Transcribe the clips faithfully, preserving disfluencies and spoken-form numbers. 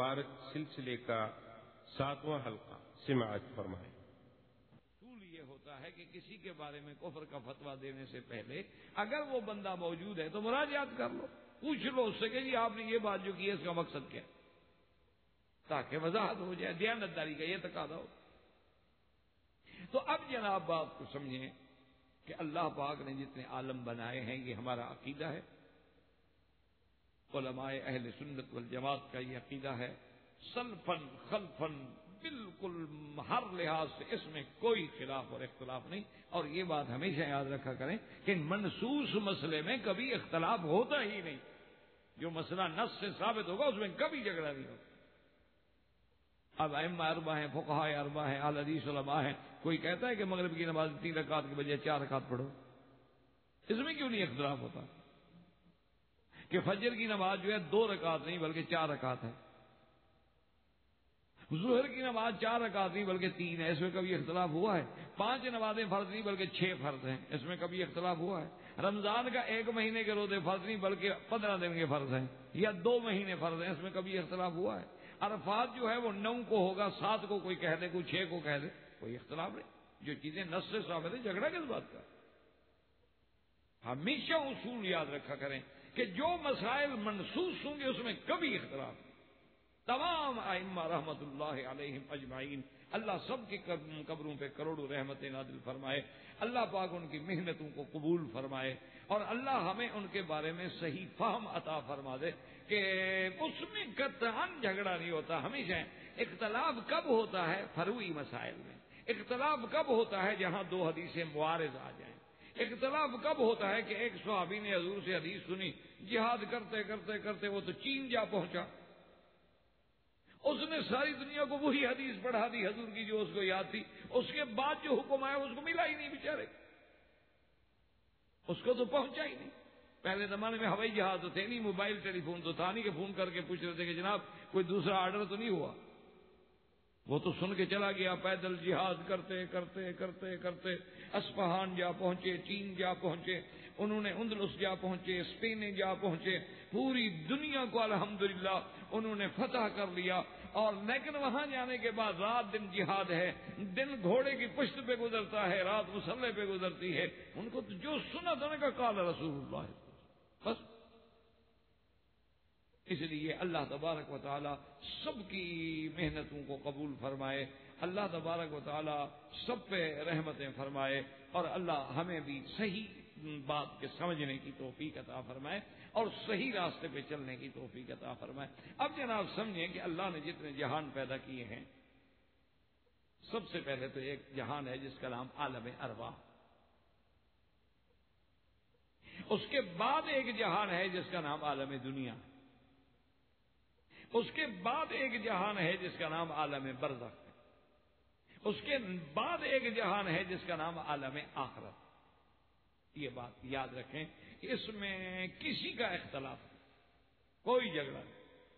مبارک سلسلے کا ساتواں حلقہ سماعت فرمائیں۔ اصول یہ ہوتا ہے کہ کسی کے بارے میں کفر کا فتویٰ دینے سے پہلے اگر وہ بندہ موجود ہے تو مراجعات کر لو، پوچھ لو اس سے کہ جی آپ نے یہ بات جو کی ہے اس کا مقصد کیا، تاکہ وضاحت ہو جائے، دیانتداری کا یہ تقاضا ہو۔ تو اب جناب بات کو سمجھیں کہ اللہ پاک نے جتنے عالم بنائے ہیں یہ ہمارا عقیدہ ہے، علماء اہل سنت والجماعت کا یہ عقیدہ ہے، سلفن خلفن بالکل ہر لحاظ سے اس میں کوئی خلاف اور اختلاف نہیں۔ اور یہ بات ہمیشہ یاد رکھا کریں کہ منصوص مسئلے میں کبھی اختلاف ہوتا ہی نہیں، جو مسئلہ نص سے ثابت ہوگا اس میں کبھی جھگڑا نہیں ہوگا۔ اب ائمہ اربعہ ہیں، فقہاء اربعہ ہیں، اہل حدیث علماء ہیں، کوئی کہتا ہے کہ مغرب کی نماز تین رکعت کے بجائے چار رکعت پڑھو، اس میں کیوں نہیں اختلاف ہوتا؟ کہ فجر کی نماز جو ہے دو رکعت نہیں بلکہ چار رکعت ہے، ظہر کی نماز چار رکعت نہیں بلکہ تین ہے، اس میں کبھی اختلاف ہوا ہے؟ پانچ نمازیں فرض نہیں بلکہ چھ فرض ہیں، اس میں کبھی اختلاف ہوا ہے؟ رمضان کا ایک مہینے کے روزے فرض نہیں بلکہ پندرہ دن کے فرض ہیں، یا دو مہینے فرض ہیں، اس میں کبھی اختلاف ہوا ہے؟ عرفات جو ہے وہ نو کو ہوگا، سات کو کوئی کہہ دے، کوئی چھ کو کہہ دے، کوئی اختلاف نہیں۔ جو چیزیں نص سے ثابت ہیں، جھگڑا کس بات کا؟ ہمیشہ اصول یاد رکھا کریں کہ جو مسائل منصوص ہوں گے اس میں کبھی اختلاف نہیں۔ تمام ائمہ رحمت اللہ علیہم اجمعین، اللہ سب کی قبروں پہ کروڑوں رحمتیں نازل فرمائے، اللہ پاک ان کی محنتوں کو قبول فرمائے، اور اللہ ہمیں ان کے بارے میں صحیح فہم عطا فرما دے کہ اس میں قطعاً جھگڑا نہیں ہوتا۔ ہمیشہ اختلاف کب ہوتا ہے؟ فروعی مسائل میں۔ اختلاف کب ہوتا ہے؟ جہاں دو حدیثیں معارض آ جائیں۔ اختلاف کب ہوتا ہے کہ ایک صحابی نے حضور سے حدیث سنی، جہاد کرتے کرتے کرتے وہ تو چین جا پہنچا، اس نے ساری دنیا کو وہی حدیث پڑھا دی حضور کی جو اس کو یاد تھی، اس کے بعد جو حکم آیا اس کو ملا ہی نہیں بیچارے، اس کو تو پہنچا ہی نہیں۔ پہلے زمانے میں ہوائی جہاز تو تھے نہیں، موبائل ٹیلی فون تو تھا نہیں کہ فون کر کے پوچھ رہے تھے کہ جناب کوئی دوسرا آرڈر تو نہیں ہوا، وہ تو سن کے چلا گیا، پیدل جہاد کرتے کرتے کرتے کرتے اصفہان جا پہنچے، چین جا پہنچے، انہوں نے اندلس جا پہنچے، اسپین جا پہنچے، پوری دنیا کو الحمدللہ انہوں نے فتح کر لیا۔ اور لیکن وہاں جانے کے بعد رات دن جہاد ہے، دن گھوڑے کی پشت پہ گزرتا ہے، رات مسلح پہ گزرتی ہے۔ ان کو تو جو سنا تھا کا قال رسول اللہ، بس۔ اس لیے اللہ تبارک و تعالی سب کی محنتوں کو قبول فرمائے، اللہ تبارک و تعالی سب پہ رحمتیں فرمائے، اور اللہ ہمیں بھی صحیح بات کے سمجھنے کی توفیق عطا فرمائے اور صحیح راستے پہ چلنے کی توفیق عطا فرمائے۔ اب جناب سمجھیں کہ اللہ نے جتنے جہان پیدا کیے ہیں، سب سے پہلے تو ایک جہان ہے جس کا نام عالم ارواح، اس کے بعد ایک جہان ہے جس کا نام عالم دنیا، اس کے بعد ایک جہان ہے جس کا نام عالم برزخ ہے، اس کے بعد ایک جہان ہے جس کا نام عالم آخرت۔ یہ بات یاد رکھیں کہ اس میں کسی کا اختلاف نہیں، کوئی جھگڑا نہیں۔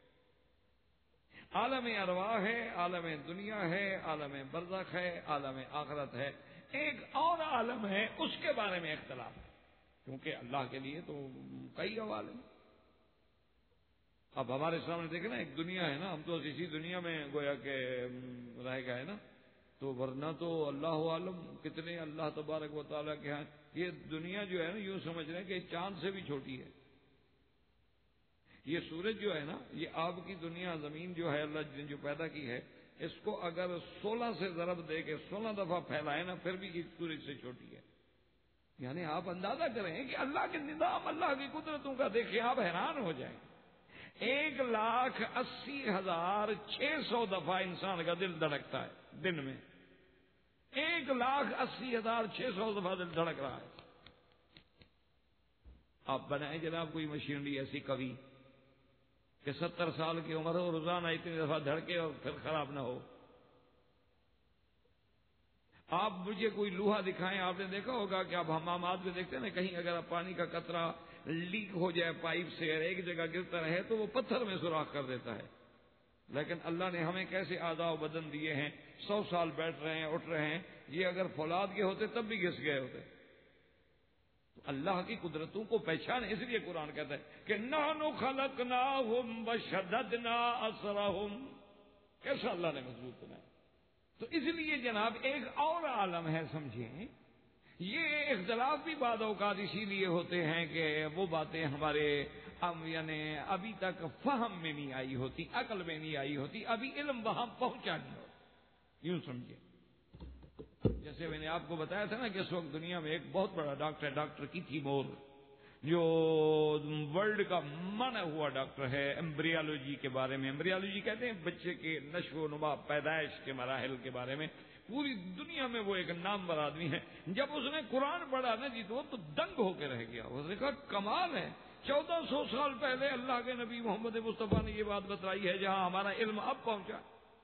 عالم ارواح ہے، عالم دنیا ہے، عالم برزخ ہے، عالم آخرت ہے، ایک اور عالم ہے اس کے بارے میں اختلاف ہے، کیونکہ اللہ کے لیے تو کئی عوالم ہیں۔ اب ہمارے سامنے دیکھیں نا، ایک دنیا ہے نا، ہم تو اسی دنیا میں گویا کہ رہ گئے نا، تو ورنہ تو اللہ عالم کتنے اللہ تبارک و تعالیٰ کے ہاں یہ دنیا جو ہے نا، یوں سمجھ رہے ہیں کہ چاند سے بھی چھوٹی ہے۔ یہ سورج جو ہے نا، یہ آپ کی دنیا زمین جو ہے اللہ نے جو پیدا کی ہے، اس کو اگر سولہ سے ضرب دے کے سولہ دفعہ پھیلائے نا، پھر بھی یہ سورج سے چھوٹی ہے۔ یعنی آپ اندازہ کریں کہ اللہ کے نظام، اللہ کی قدرتوں کا دیکھیں، آپ حیران ہو جائیں۔ ایک لاکھ اسی ہزار چھ سو دفعہ انسان کا دل دھڑکتا ہے دن میں، ایک لاکھ اسی ہزار چھ سو دفعہ دل دھڑک رہا ہے۔ آپ بنائیں جناب کوئی مشینری ایسی کبھی کہ ستر سال کی عمر ہو، روزانہ اتنی دفعہ دھڑکے اور پھر خراب نہ ہو۔ آپ مجھے کوئی لوہا دکھائیں، آپ نے دیکھا ہوگا کہ آپ حمامات میں دیکھتے ہیں نا، کہیں اگر پانی کا قطرہ لیک ہو جائے پائپ سے اور ایک جگہ گرتا رہے تو وہ پتھر میں سوراخ کر دیتا ہے، لیکن اللہ نے ہمیں کیسے اعضاء و بدن دیے ہیں، سو سال بیٹھ رہے ہیں، اٹھ رہے ہیں، یہ اگر فولاد کے ہوتے تب بھی گھس گئے ہوتے۔ تو اللہ کی قدرتوں کو پہچان، اس لیے قرآن کہتا ہے کہ نحن خلقناہم وشددنا اسرہم. کیسا اللہ نے مضبوط بنایا. تو اس لیے جناب ایک اور عالم ہے، سمجھیں. یہ اختلاف بھی بعض اوقات اسی لیے ہوتے ہیں کہ وہ باتیں ہمارے ہم یعنی ابھی تک فہم میں نہیں آئی ہوتی، عقل میں نہیں آئی ہوتی، ابھی علم وہاں پہنچا نہیں ہوتا. یوں سمجھے، جیسے میں نے آپ کو بتایا تھا نا کہ اس وقت دنیا میں ایک بہت بڑا ڈاکٹر ہے، ڈاکٹر کیتھی مور، جو ورلڈ کا مانا ہوا ڈاکٹر ہے ایمبریالوجی کے بارے میں. ایمبریالوجی کہتے ہیں بچے کے نشو و نما، پیدائش کے مراحل کے بارے میں. پوری دنیا میں وہ ایک نامور آدمی ہے. جب اس نے قرآن پڑھا نا جی تو وہ تو دنگ ہو کے رہ گیا. اس نے کہا کمال ہے، چودہ سو سال پہلے اللہ کے نبی محمد مصطفیٰ نے یہ بات بتائی ہے جہاں ہمارا علم اب پہنچا.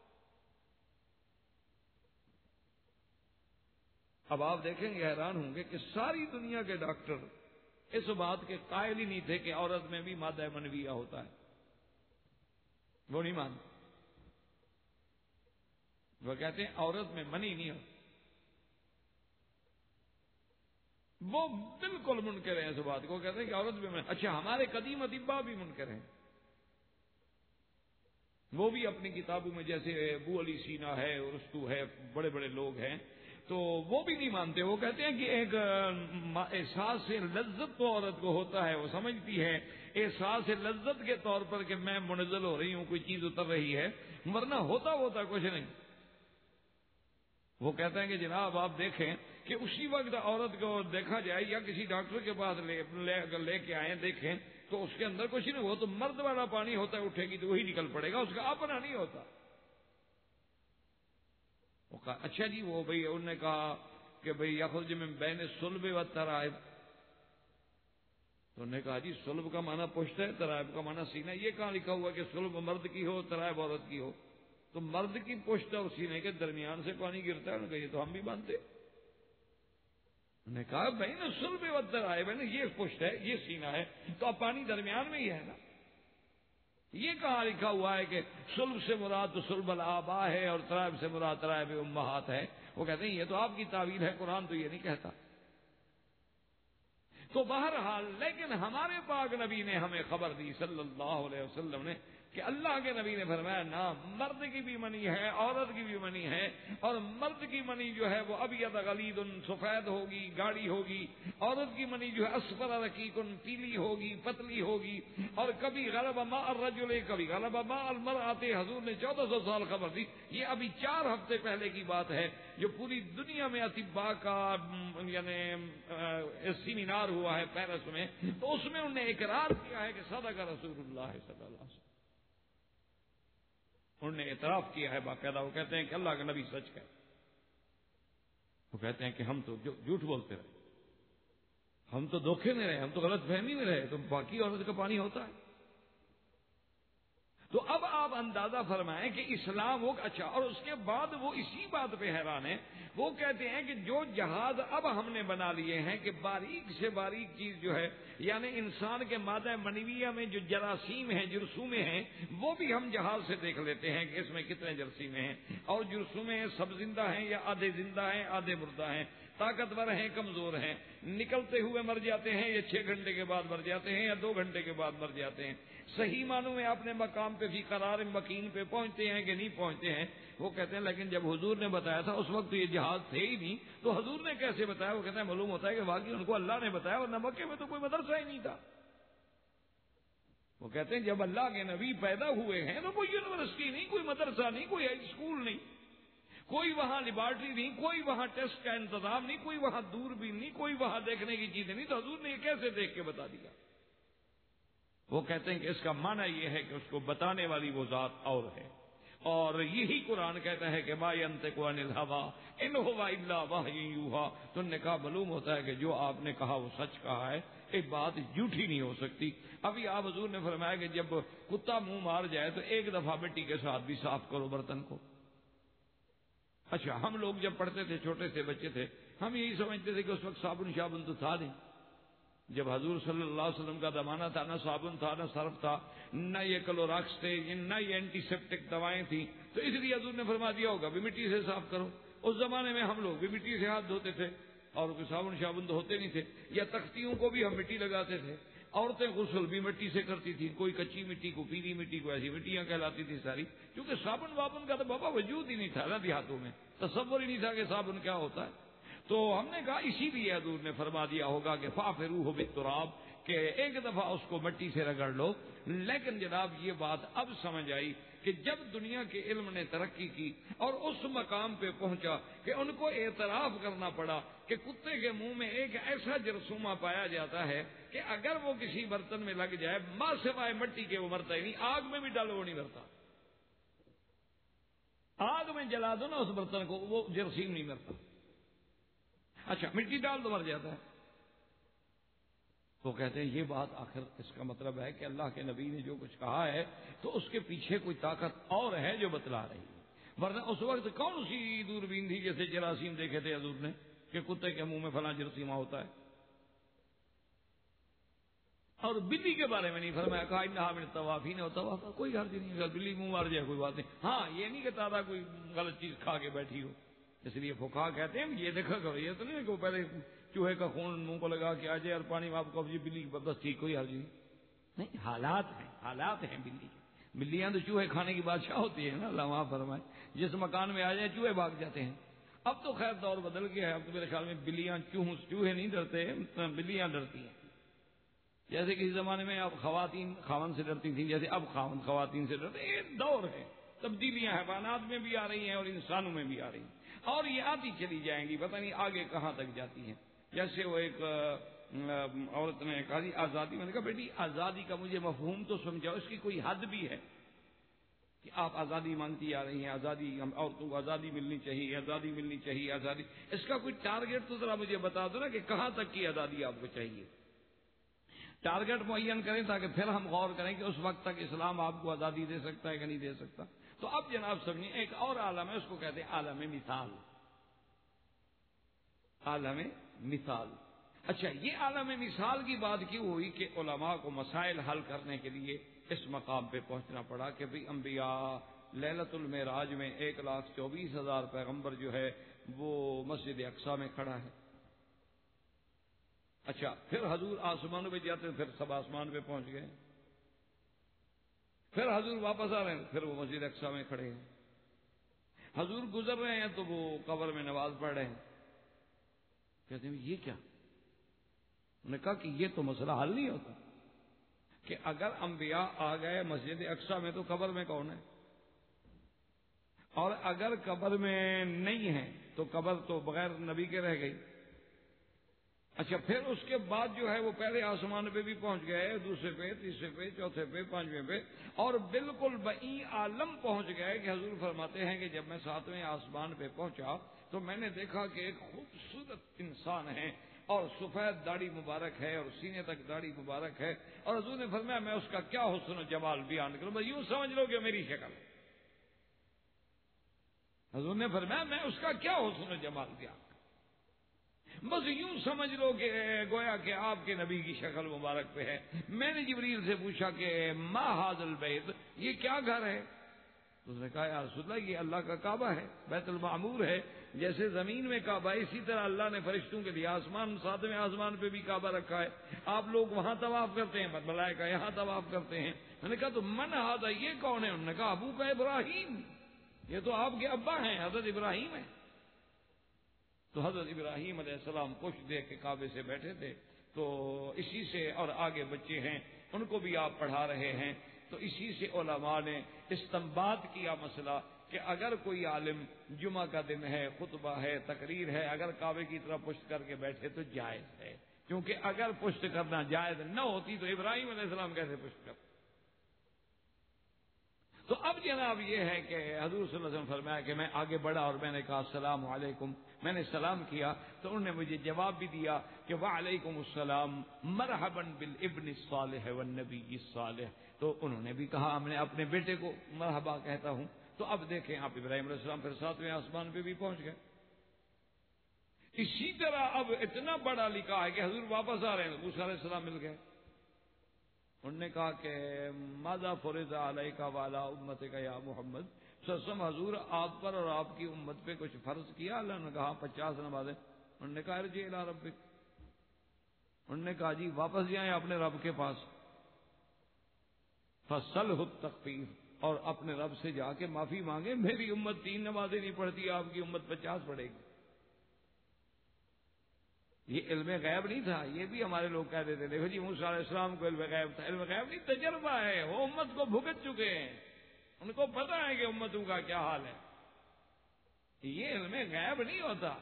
اب آپ دیکھیں گے، حیران ہوں گے کہ ساری دنیا کے ڈاکٹر اس بات کے قائل ہی نہیں تھے کہ عورت میں بھی مادہ منویہ ہوتا ہے. وہ نہیں مانتے. وہ کہتے ہیں عورت میں منی نہیں ہوتا. وہ بالکل منکر ہیں اس بات کو. کہتے ہیں کہ عورت میں منی. اچھا، ہمارے قدیم ادیبا بھی منکر ہیں. وہ بھی اپنی کتابوں میں، جیسے ابو علی سینا ہے، ارسطو ہے، بڑے بڑے لوگ ہیں، تو وہ بھی نہیں مانتے. وہ کہتے ہیں کہ ایک احساس لذت تو عورت کو ہوتا ہے، وہ سمجھتی ہے احساس لذت کے طور پر کہ میں منزل ہو رہی ہوں، کوئی چیز اتر رہی ہے، ورنہ ہوتا ہوتا کچھ نہیں. وہ کہتے ہیں کہ جناب آپ دیکھیں کہ اسی وقت عورت کو دیکھا جائے یا کسی ڈاکٹر کے پاس لے, لے, لے کے آئیں دیکھیں تو اس کے اندر کچھ نہیں. وہ تو مرد والا پانی ہوتا ہے، اٹھے گی تو وہی نکل پڑے گا، اس کا اپنا نہیں ہوتا. وہ کہا اچھا جی، وہ بھائی انہوں نے کہا کہ بھائی یخرج من بین صلب و ترائب. تو انہوں نے کہا جی صلب کا معنی پشت ہے، ترائب کا معنی سینہ. یہ کہاں لکھا ہوا کہ صلب مرد کی ہو، ترائب عورت کی ہو؟ تو مرد کی پشت اور سینے کے درمیان سے پانی گرتا ہے. انہوں نے کہا یہ تو ہم بھی مانتے. انہوں نے کہا بھائی نا صلب و ترائب ہے نا، یہ پشت ہے، یہ سینہ ہے، تو اب پانی درمیان میں ہی ہے نا. یہ کہاں لکھا ہوا ہے کہ صلب سے مراد تو صلب الآبا ہے اور ترائب سے مراد ترائب امہات ہے؟ وہ کہتے ہیں یہ تو آپ کی تعویل ہے، قرآن تو یہ نہیں کہتا. تو بہرحال لیکن ہمارے پاک نبی نے ہمیں خبر دی صلی اللہ علیہ وسلم نے کہ اللہ کے نبی نے فرمایا نہ، مرد کی بھی منی ہے، عورت کی بھی منی ہے. اور مرد کی منی جو ہے وہ ابیض غلیظ سفید ہوگی، گاڑی ہوگی. عورت کی منی جو ہے اصفر رقیق پیلی ہوگی، پتلی ہوگی. اور کبھی غلب ماء الرجل، کبھی غلب ماء المرأة. حضور نے چودہ سو سال خبر دی. یہ ابھی چار ہفتے پہلے کی بات ہے، جو پوری دنیا میں اطباء کا یعنی سیمینار ہوا ہے پیرس میں، تو اس میں انہوں نے اقرار کیا ہے کہ صدق رسول اللہ صلی اللہ علیہ وسلم. انہوں نے اعتراف کیا ہے باقاعدہ. وہ کہتے ہیں کہ اللہ کا نبی سچ کہے. وہ کہتے ہیں کہ ہم تو جھوٹ بولتے رہے، ہم تو دھوکے میں رہے، ہم تو غلط فہمی میں رہے، تو باقی عورت کا پانی ہوتا ہے. تو اب آپ اندازہ فرمائیں کہ اسلام وہ اچھا. اور اس کے بعد وہ اسی بات پہ حیران ہے. وہ کہتے ہیں کہ جو جہاز اب ہم نے بنا لیے ہیں کہ باریک سے باریک چیز جو ہے، یعنی انسان کے مادہ منویہ میں جو جراثیم ہیں، جرثومے ہیں، وہ بھی ہم جہاز سے دیکھ لیتے ہیں کہ اس میں کتنے جراثیم ہیں. اور جرثومے سب زندہ ہیں یا آدھے زندہ ہیں، آدھے مردہ ہیں، طاقتور ہیں، کمزور ہیں، نکلتے ہوئے مر جاتے ہیں یا چھ گھنٹے کے بعد مر جاتے ہیں یا دو گھنٹے کے بعد مر جاتے ہیں. صحیح معنوں میں اپنے مقام پہ بھی قرار مکین پہ پہنچتے ہیں کہ نہیں پہنچتے ہیں. وہ کہتے ہیں لیکن جب حضور نے بتایا تھا اس وقت تو یہ جہاز تھے ہی نہیں، تو حضور نے کیسے بتایا؟ وہ کہتے ہیں معلوم ہوتا ہے کہ واقعی ان کو اللہ نے بتایا، اور مکے میں تو کوئی مدرسہ ہی نہیں تھا. وہ کہتے ہیں جب اللہ کے نبی پیدا ہوئے ہیں تو کوئی یونیورسٹی نہیں، کوئی مدرسہ نہیں، کوئی ہائی اسکول نہیں، کوئی وہاں لیبارٹری نہیں، کوئی وہاں ٹیسٹ کا انتظام نہیں، کوئی وہاں دور بھی نہیں، کوئی وہاں دیکھنے کی چیزیں نہیں. تو حضور نے یہ کیسے دیکھ کے بتا دیا؟ وہ کہتے ہیں کہ اس کا معنی یہ ہے کہ اس کو بتانے والی وہ ذات اور ہے. اور یہی قرآن کہتا ہے کہ ما ینطق عن الہویٰ ان هو الا وحی یوحیٰ. تو انہوں نے کہا معلوم ہوتا ہے کہ جو آپ نے کہا وہ سچ کہا ہے، ایک بات جھوٹی نہیں ہو سکتی. ابھی آپ حضور نے فرمایا کہ جب کتا منہ مار جائے تو ایک دفعہ مٹی کے ساتھ بھی صاف کرو برتن کو. اچھا، ہم لوگ جب پڑھتے تھے، چھوٹے سے بچے تھے، ہم یہی سمجھتے تھے کہ اس وقت صابن شابن تو تھا نہیں. جب حضور صلی اللہ علیہ وسلم کا زمانہ تھا، نہ صابن تھا، نہ صرف تھا، نہ یہ کلوراکس تھے، نہ یہ اینٹی سیپٹک دوائیں تھیں. تو اس لیے حضور نے فرما دیا ہوگا بھی مٹی سے صاف کرو. اس زمانے میں ہم لوگ بھی مٹی سے ہاتھ دھوتے تھے. اور کوئی صابن شابن تو ہوتے نہیں تھے، یا تختیوں کو بھی ہم مٹی لگاتے تھے. عورتیں غسل بھی مٹی سے کرتی تھی، کوئی کچی مٹی کو پیلی مٹی کو ایسی مٹیاں کہلاتی تھی ساری، کیونکہ صابن وابن کا تو بابا وجود ہی نہیں تھا نا دیہاتوں میں، تصور ہی نہیں تھا کہ صابن کیا ہوتا ہے. تو ہم نے کہا اسی لیے حضور نے فرما دیا ہوگا کہ فافروہ بالتراب، کہ ایک دفعہ اس کو مٹی سے رگڑ لو. لیکن جناب یہ بات اب سمجھ آئی کہ جب دنیا کے علم نے ترقی کی اور اس مقام پہ پہنچا کہ ان کو اعتراف کرنا پڑا کہ کتے کے منہ میں ایک ایسا جرثومہ پایا جاتا ہے کہ اگر وہ کسی برتن میں لگ جائے ماں سوائے مٹی کے وہ مرتا ہی نہیں، آگ میں بھی ڈالو وہ نہیں مرتا، آگ میں جلا دو نا اس برتن کو وہ جراثیم نہیں مرتا. اچھا مٹی ڈال تو مر جاتا ہے. تو کہتے ہیں یہ بات آخر اس کا مطلب ہے کہ اللہ کے نبی نے جو کچھ کہا ہے تو اس کے پیچھے کوئی طاقت اور ہے جو بتلا رہی ہے، ورنہ اس وقت کون سی دوربین تھی جیسے جراثیم دیکھے تھے حضور نے کہ کتے کے منہ میں فلاں جراثیمہ ہوتا ہے. اور بلی کے بارے میں نہیں فرمایا، کہا انہا من الطوافین، اور طواف کوئی حرج نہیں، اگر بلی منہ مار جائے کوئی بات نہیں. ہاں یہ نہیں کہ تازہ کوئی غلط چیز کھا کے بیٹھی ہو، اس لیے فقہا کہتے ہیں یہ دیکھا کرو، یہ تو نہیں کہ وہ پہلے چوہے کا خون منہ کو لگا کے آ جائے اور پانی میں آپ کو بلی بس ٹھیک کوئی حرج نہیں. نہیں، حالات ہیں، حالات ہیں بلی کے. بلیاں تو چوہے کھانے کی بادشاہ ہوتی ہے نا، اللہ وہاں فرمائے جس مکان میں آ جائے چوہے بھاگ جاتے ہیں. اب تو خیر دور بدل گیا ہے، اب تو میرے خیال میں بلیاں چوہ چوہے نہیں ڈرتے، بلیاں ڈرتی ہیں. جیسے کسی زمانے میں اب خواتین خاون سے ڈرتی تھیں، جیسے اب خاون خواتین سے ڈرتے. ایک دور ہے، تبدیلیاں حیوانات میں بھی آ رہی ہیں اور انسانوں میں بھی آ رہی ہیں، اور یہ آتی چلی جائیں گی، پتہ نہیں آگے کہاں تک جاتی ہیں. جیسے وہ ایک عورت نے کہا جی آزادی، میں نے کہا بیٹی آزادی کا مجھے مفہوم تو سمجھاؤ، اس کی کوئی حد بھی ہے کہ آپ آزادی مانگتی آ رہی ہیں، آزادی ہم عورتوں کو آزادی ملنی چاہیے، آزادی ملنی چاہیے آزادی، اس کا کوئی ٹارگیٹ تو ذرا مجھے بتا دو نا کہ کہاں تک کی آزادی آپ کو چاہیے. ٹارگیٹ معین کریں تاکہ پھر ہم غور کریں کہ اس وقت تک اسلام آپ کو آزادی دے سکتا ہے کہ نہیں دے سکتا. تو اب جناب سمجھیں ایک اور عالم ہے، اس کو کہتے ہیں عالم مثال. عالم مثال. اچھا یہ عالم مثال کی بات کیوں ہوئی کہ علماء کو مسائل حل کرنے کے لیے اس مقام پہ پہنچنا پڑا کہ بھئی انبیاء لیلۃ المعراج میں ایک لاکھ چوبیس ہزار پیغمبر جو ہے وہ مسجد اقصی میں کھڑا ہے. اچھا پھر حضور آسمانوں پہ جاتے ہیں، پھر سب آسمان پہ پہنچ گئے، پھر حضور واپس آ رہے ہیں، پھر وہ مسجد اقصی میں کھڑے ہیں. حضور گزر رہے ہیں تو وہ قبر میں نماز پڑھ رہے ہیں. کہتے ہیں یہ کیا؟ انہوں نے کہا کہ یہ تو مسئلہ حل نہیں ہوتا کہ اگر انبیاء آ گئے مسجد اقصی میں تو قبر میں کون ہے، اور اگر قبر میں نہیں ہے تو قبر تو بغیر نبی کے رہ گئی. اچھا پھر اس کے بعد جو ہے وہ پہلے آسمان پہ بھی پہنچ گئے، دوسرے پہ، تیسرے پہ، چوتھے پہ، پانچویں پہ، اور بالکل بئی عالم پہنچ گئے کہ حضور فرماتے ہیں کہ جب میں ساتویں آسمان پہ پہنچا تو میں نے دیکھا کہ ایک خوبصورت انسان ہے اور سفید داڑھی مبارک ہے اور سینے تک داڑھی مبارک ہے، اور حضور نے فرمایا میں اس کا کیا حسن و جمال بیان کروں، بس یوں سمجھ لو کہ میری شکل. حضور نے فرمایا میں اس کا کیا حسن و جمال بیان کروں، بس یوں سمجھ لو کہ گویا کہ آپ کے نبی کی شکل مبارک پہ ہے. میں نے جبریل سے پوچھا کہ ما ھذا البیت، یہ کیا گھر ہے؟ تو اس نے کہا یا رسول اللہ یہ اللہ کا کعبہ ہے، بیت المعمور ہے. جیسے زمین میں کعبہ اسی طرح اللہ نے فرشتوں کے لیے آسمان، ساتویں آسمان پہ بھی کعبہ رکھا ہے. آپ لوگ وہاں طواف کرتے ہیں، ملائکہ یہاں طواف کرتے ہیں. میں نے کہا تو من ھذا، یہ کون ہے؟ انہوں نے کہا ابو کا ابراہیم، یہ تو آپ کے ابا ہیں، حضرت ابراہیم ہیں. تو حضرت ابراہیم علیہ السلام پشت دے کے کعبے سے بیٹھے تھے. تو اسی سے، اور آگے بچے ہیں ان کو بھی آپ پڑھا رہے ہیں، تو اسی سے علماء نے استنباط کیا مسئلہ کہ اگر کوئی عالم جمعہ کا دن ہے، خطبہ ہے، تقریر ہے، اگر کعبے کی طرف پشت کر کے بیٹھے تو جائز ہے، کیونکہ اگر پشت کرنا جائز نہ ہوتی تو ابراہیم علیہ السلام کیسے پشت کرتے. تو اب جناب یہ ہے کہ حضور صلی اللہ علیہ وسلم فرمایا کہ میں آگے بڑھا اور میں نے کہا السلام علیکم، میں نے سلام کیا تو انہوں نے مجھے جواب بھی دیا کہ وعلیکم السلام مرحبا بالابن الصالح والنبی الصالح. تو انہوں نے بھی کہا ہم نے اپنے بیٹے کو مرحبا کہتا ہوں. تو اب دیکھیں آپ ابراہیم علیہ السلام پھر ساتویں آسمان پہ بھی پہنچ گئے. اسی طرح اب اتنا بڑا لکھا ہے کہ حضور واپس آ رہے ہیں، موسیٰ علیہ السلام مل گئے. انہوں نے کہا کہ ماذا فرض علیک وعلی امتک یا محمد صلی اللہ علیہ وسلم، حضور آپ پر اور آپ کی امت پہ کچھ فرض کیا؟ اللہ نے کہا پچاس نمازیں. انہوں نے کہا ارجع الی ربک، انہوں نے کہا جی واپس جائیں اپنے رب کے پاس، فسلہ التخفیف، اور اپنے رب سے جا کے معافی مانگے، میری امت تین نمازیں نہیں پڑھتی، آپ کی امت پچاس پڑھے گی۔ یہ علم غیب نہیں تھا، یہ بھی ہمارے لوگ کہہ دیتے دیکھو جی موسیٰ علیہ السلام کو علم غیب تھا، علم غیب نہیں، تجربہ ہے، وہ امت کو بھگت چکے ہیں، ان کو پتہ ہے کہ امتوں کا کیا حال ہے۔ یہ علم غیب نہیں ہوتا،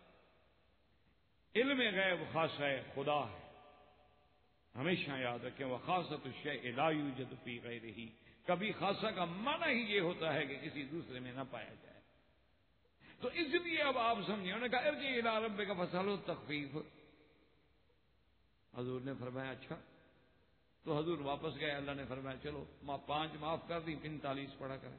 علم غیب خاصہ خدا ہے، ہمیشہ یاد رکھیں، وخاصۃ الشیء لا یوجد فی غیرہ، کبھی خاصہ کا معنی ہی یہ ہوتا ہے کہ کسی دوسرے میں نہ پایا جائے۔ تو اس لیے اب آپ سمجھیں، انہوں نے کہا ارجع الی ربک فاسألہ التخفیف، حضور نے فرمایا اچھا، تو حضور واپس گئے، اللہ نے فرمایا چلو ماں پانچ معاف کر دی، پینتالیس پڑھا کریں۔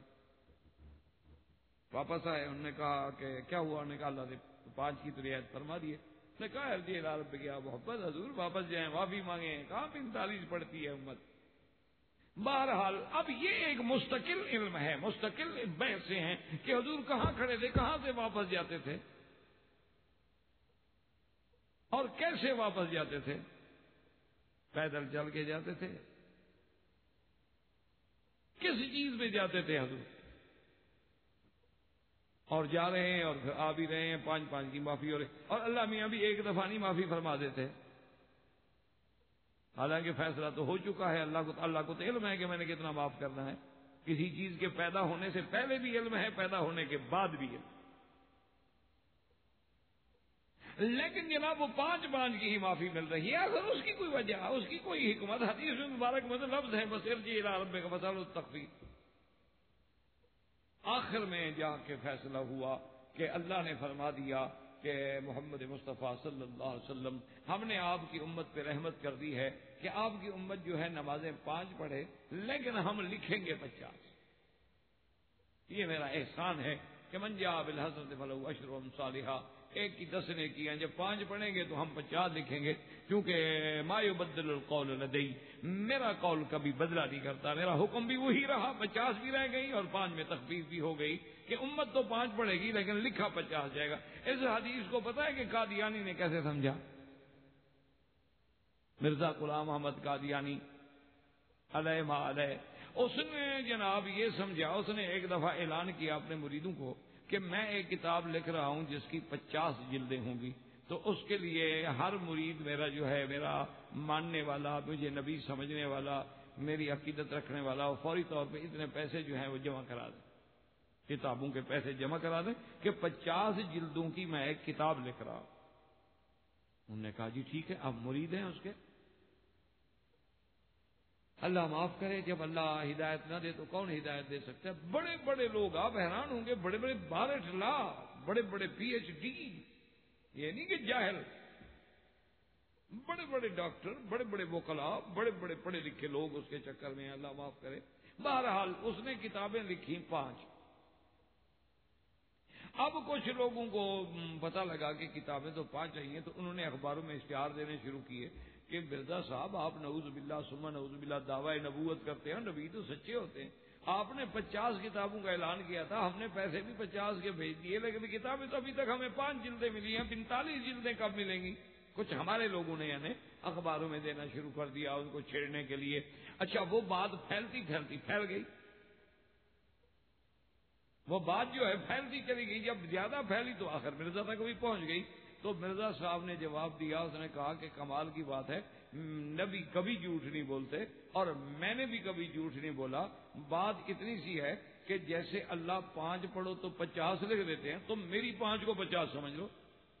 واپس آئے، انہوں نے کہا کہ کیا ہوا، انہوں نے کہا اللہ نے پانچ کی تو رعایت فرما دیے۔ نے کہا ارجع الی ربک یا محبت، حضور واپس جائیں معافی مانگیں، کہاں پینتالیس پڑھتی ہے امت۔ بہرحال اب یہ ایک مستقل علم ہے، مستقل بحثیں ہیں کہ حضور کہاں کھڑے تھے، کہاں سے واپس جاتے تھے اور کیسے واپس جاتے تھے، پیدل چل کے جاتے تھے، کس چیز میں جاتے تھے حضور، اور جا رہے ہیں اور پھر آ بھی رہے ہیں، پانچ پانچ کی معافی ہو رہی، اور اللہ میاں بھی ایک دفعہ نہیں معافی فرما دیتے، حالانکہ فیصلہ تو ہو چکا ہے، اللہ کو اللہ کو تو علم ہے کہ میں نے کتنا معاف کرنا ہے، کسی چیز کے پیدا ہونے سے پہلے بھی علم ہے، پیدا ہونے کے بعد بھی علم۔ لیکن جناب وہ پانچ پانچ کی ہی معافی مل رہی ہے، اگر اس کی کوئی وجہ، اس کی کوئی حکمت، حدیث میں مبارک میں لفظ ہے بس ارجع الی ربک فاسألہ التخفیف۔ آخر میں جا کے فیصلہ ہوا کہ اللہ نے فرما دیا کہ محمد مصطفیٰ صلی اللہ علیہ وسلم، ہم نے آپ کی امت پہ رحمت کر دی ہے کہ آپ کی امت جو ہے نمازیں پانچ پڑھے، لیکن ہم لکھیں گے پچاس۔ یہ میرا احسان ہے کہ من جاء بالحسنۃ فلہ عشر امثالھا، ایک کی دس نے کیا، جب پانچ پڑھیں گے تو ہم پچاس لکھیں گے، کیونکہ ما یبدل القول لدی، میرا قول کبھی بدلہ نہیں کرتا، میرا حکم بھی وہی رہا، پچاس بھی رہ گئی اور پانچ میں تخفیف بھی ہو گئی کہ امت تو پانچ پڑھے گی لیکن لکھا پچاس جائے گا۔ اس حدیث کو پتہ ہے کہ قادیانی نے کیسے سمجھا؟ مرزا غلام احمد قادیانی علیہ ما علیہ، اس نے جناب یہ سمجھا، اس نے ایک دفعہ اعلان کیا اپنے مریدوں کو کہ میں ایک کتاب لکھ رہا ہوں جس کی پچاس جلدیں ہوں گی، تو اس کے لیے ہر مرید میرا جو ہے، میرا ماننے والا، مجھے نبی سمجھنے والا، میری عقیدت رکھنے والا، وہ فوری طور پہ اتنے پیسے جو ہیں وہ جمع کرا دیں، کتابوں کے پیسے جمع کرا دیں کہ پچاس جلدوں کی میں ایک کتاب لکھ رہا ہوں۔ انہوں نے کہا جی ٹھیک ہے، آپ مرید ہیں اس کے، اللہ معاف کرے، جب اللہ ہدایت نہ دے تو کون ہدایت دے سکتا ہے؟ بڑے بڑے لوگ، آپ حیران ہوں گے، بڑے بڑے بارٹ لا، بڑے بڑے پی ایچ ڈی، یہ نہیں کہ جاہل، بڑے بڑے ڈاکٹر، بڑے بڑے وکلاء، بڑے بڑے پڑھے لکھے لوگ اس کے چکر میں، اللہ معاف کرے۔ بہرحال اس نے کتابیں لکھی پانچ۔ اب کچھ لوگوں کو پتہ لگا کہ کتابیں تو پانچ چاہیے، تو انہوں نے اخباروں میں اشتہار دینے شروع کیے کہ مرزا صاحب آپ نعوذ باللہ ثم نعوذ باللہ دعوی نبوت کرتے ہیں، نبی تو سچے ہوتے ہیں، آپ نے پچاس کتابوں کا اعلان کیا تھا، ہم نے پیسے بھی پچاس کے بھیج دیے، لیکن کتابیں تو ابھی تک ہمیں پانچ جلدیں ملی ہیں، پینتالیس جلدیں کب ملیں گی؟ کچھ ہمارے لوگوں نے یعنی اخباروں میں دینا شروع کر دیا ان کو چھیڑنے کے لیے۔ اچھا وہ بات پھیلتی پھیلتی پھیل گئی، وہ بات جو ہے پھیلتی چلی گئی، جب زیادہ پھیلی تو آخر مرزا تک بھی پہنچ گئی۔ تو مرزا صاحب نے جواب دیا، اس نے کہا کہ کمال کی بات ہے، نبی کبھی جھوٹ نہیں بولتے اور میں نے بھی کبھی جھوٹ نہیں بولا، بات اتنی سی ہے کہ جیسے اللہ پانچ پڑھو تو پچاس لکھ دیتے ہیں، تم میری پانچ کو پچاس سمجھ لو،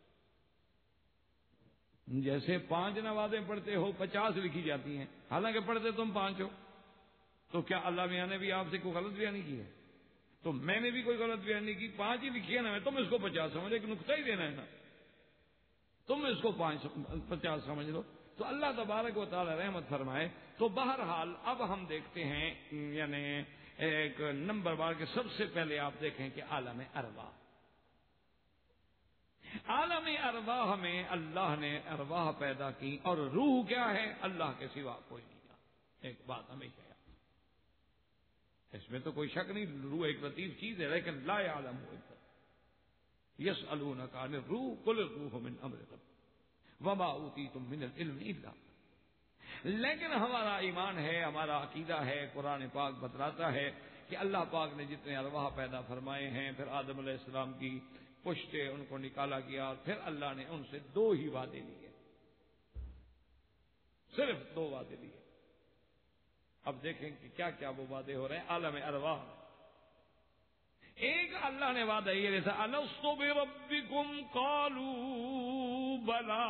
جیسے پانچ نمازیں پڑھتے ہو پچاس لکھی جاتی ہیں، حالانکہ پڑھتے تم پانچ ہو، تو کیا اللہ میاں نے بھی آپ سے کوئی غلط بیانی کی ہے؟ تو میں نے بھی کوئی غلط بیان نہیں کی، پانچ ہی لکھی ہے نا، میں تم اس کو پچاس سمجھو، ایک نقطہ ہی دینا ہے نا، تم اس کو پانچ پچاس سمجھ لو۔ تو اللہ تبارک و تعالی رحمت فرمائے۔ تو بہرحال اب ہم دیکھتے ہیں، یعنی ایک نمبر بار کے سب سے پہلے آپ دیکھیں کہ عالم ارواح، عالم ارواح میں اللہ نے ارواح پیدا کی، اور روح کیا ہے؟ اللہ کے سوا کوئی نہیں جانتا، ایک بات ہمیشہ یاد، اس میں تو کوئی شک نہیں، روح ایک لطیف چیز ہے، لیکن لا یعلم ہو، یسألونک عن الروح قل الروح من امر ربی وما اوتیتم من العلم الا، لیکن ہمارا ایمان ہے، ہمارا عقیدہ ہے، قرآن پاک بتلاتا ہے کہ اللہ پاک نے جتنے ارواح پیدا فرمائے ہیں، پھر آدم علیہ السلام کی پشتے ان کو نکالا گیا، اور پھر اللہ نے ان سے دو ہی وعدے لیے، صرف دو وعدے لیے۔ اب دیکھیں کہ کیا کیا وہ وعدے ہو رہے ہیں عالم ارواح۔ ایک اللہ نے وعدہ یہ دیتا، الست بربکم قالوا بلا،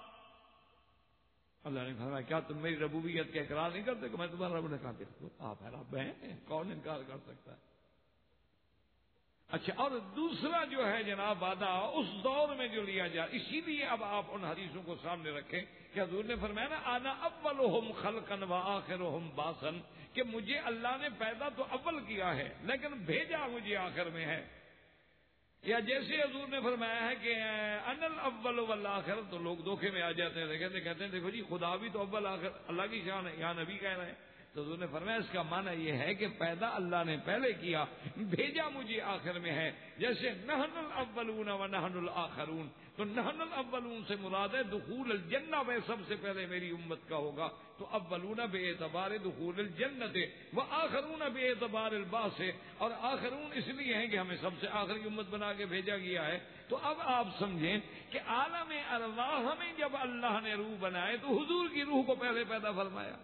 اللہ نے فرمایا کیا تم میری ربوبیت کا اقرار نہیں کرتے کہ میں تمہارا رب؟ نے کہا بالکل، آپ ہے رب ہیں، کون انکار کر سکتا ہے؟ اچھا، اور دوسرا جو ہے جناب وعدہ اس دور میں جو لیا جائے، اسی لیے اب آپ ان حدیثوں کو سامنے رکھیں کہ حضور نے فرمایا نا انا اولہم خلقا وآخرہم بعثا، کہ مجھے اللہ نے پیدا تو اول کیا ہے لیکن بھیجا مجھے آخر میں ہے۔ یا جیسے حضور نے فرمایا ہے کہ انا الاول والآخر، تو لوگ دھوکے میں آ جاتے ہیں، کہتے کہتے ہیں دیکھو جی خدا بھی تو اول آخر، اللہ کی شان ہے، یہاں نبی کہہ رہے ہیں۔ تو حضور نے فرمایا اس کا معنی یہ ہے کہ پیدا اللہ نے پہلے کیا، بھیجا مجھے آخر میں ہے۔ جیسے نحن الاولون و نحن الاخرون، تو نحن الاولون سے مراد ہے دخول الجنہ میں سب سے پہلے میری امت کا ہوگا، تو اولون بے اعتبار دخول الجنت و آخرون بے اعتبار البعث، اور آخرون اس لیے ہیں کہ ہمیں سب سے آخری امت بنا کے بھیجا گیا ہے۔ تو اب آپ سمجھیں کہ عالم ارواح میں جب اللہ نے روح بنائے تو حضور کی روح کو پہلے پیدا فرمایا،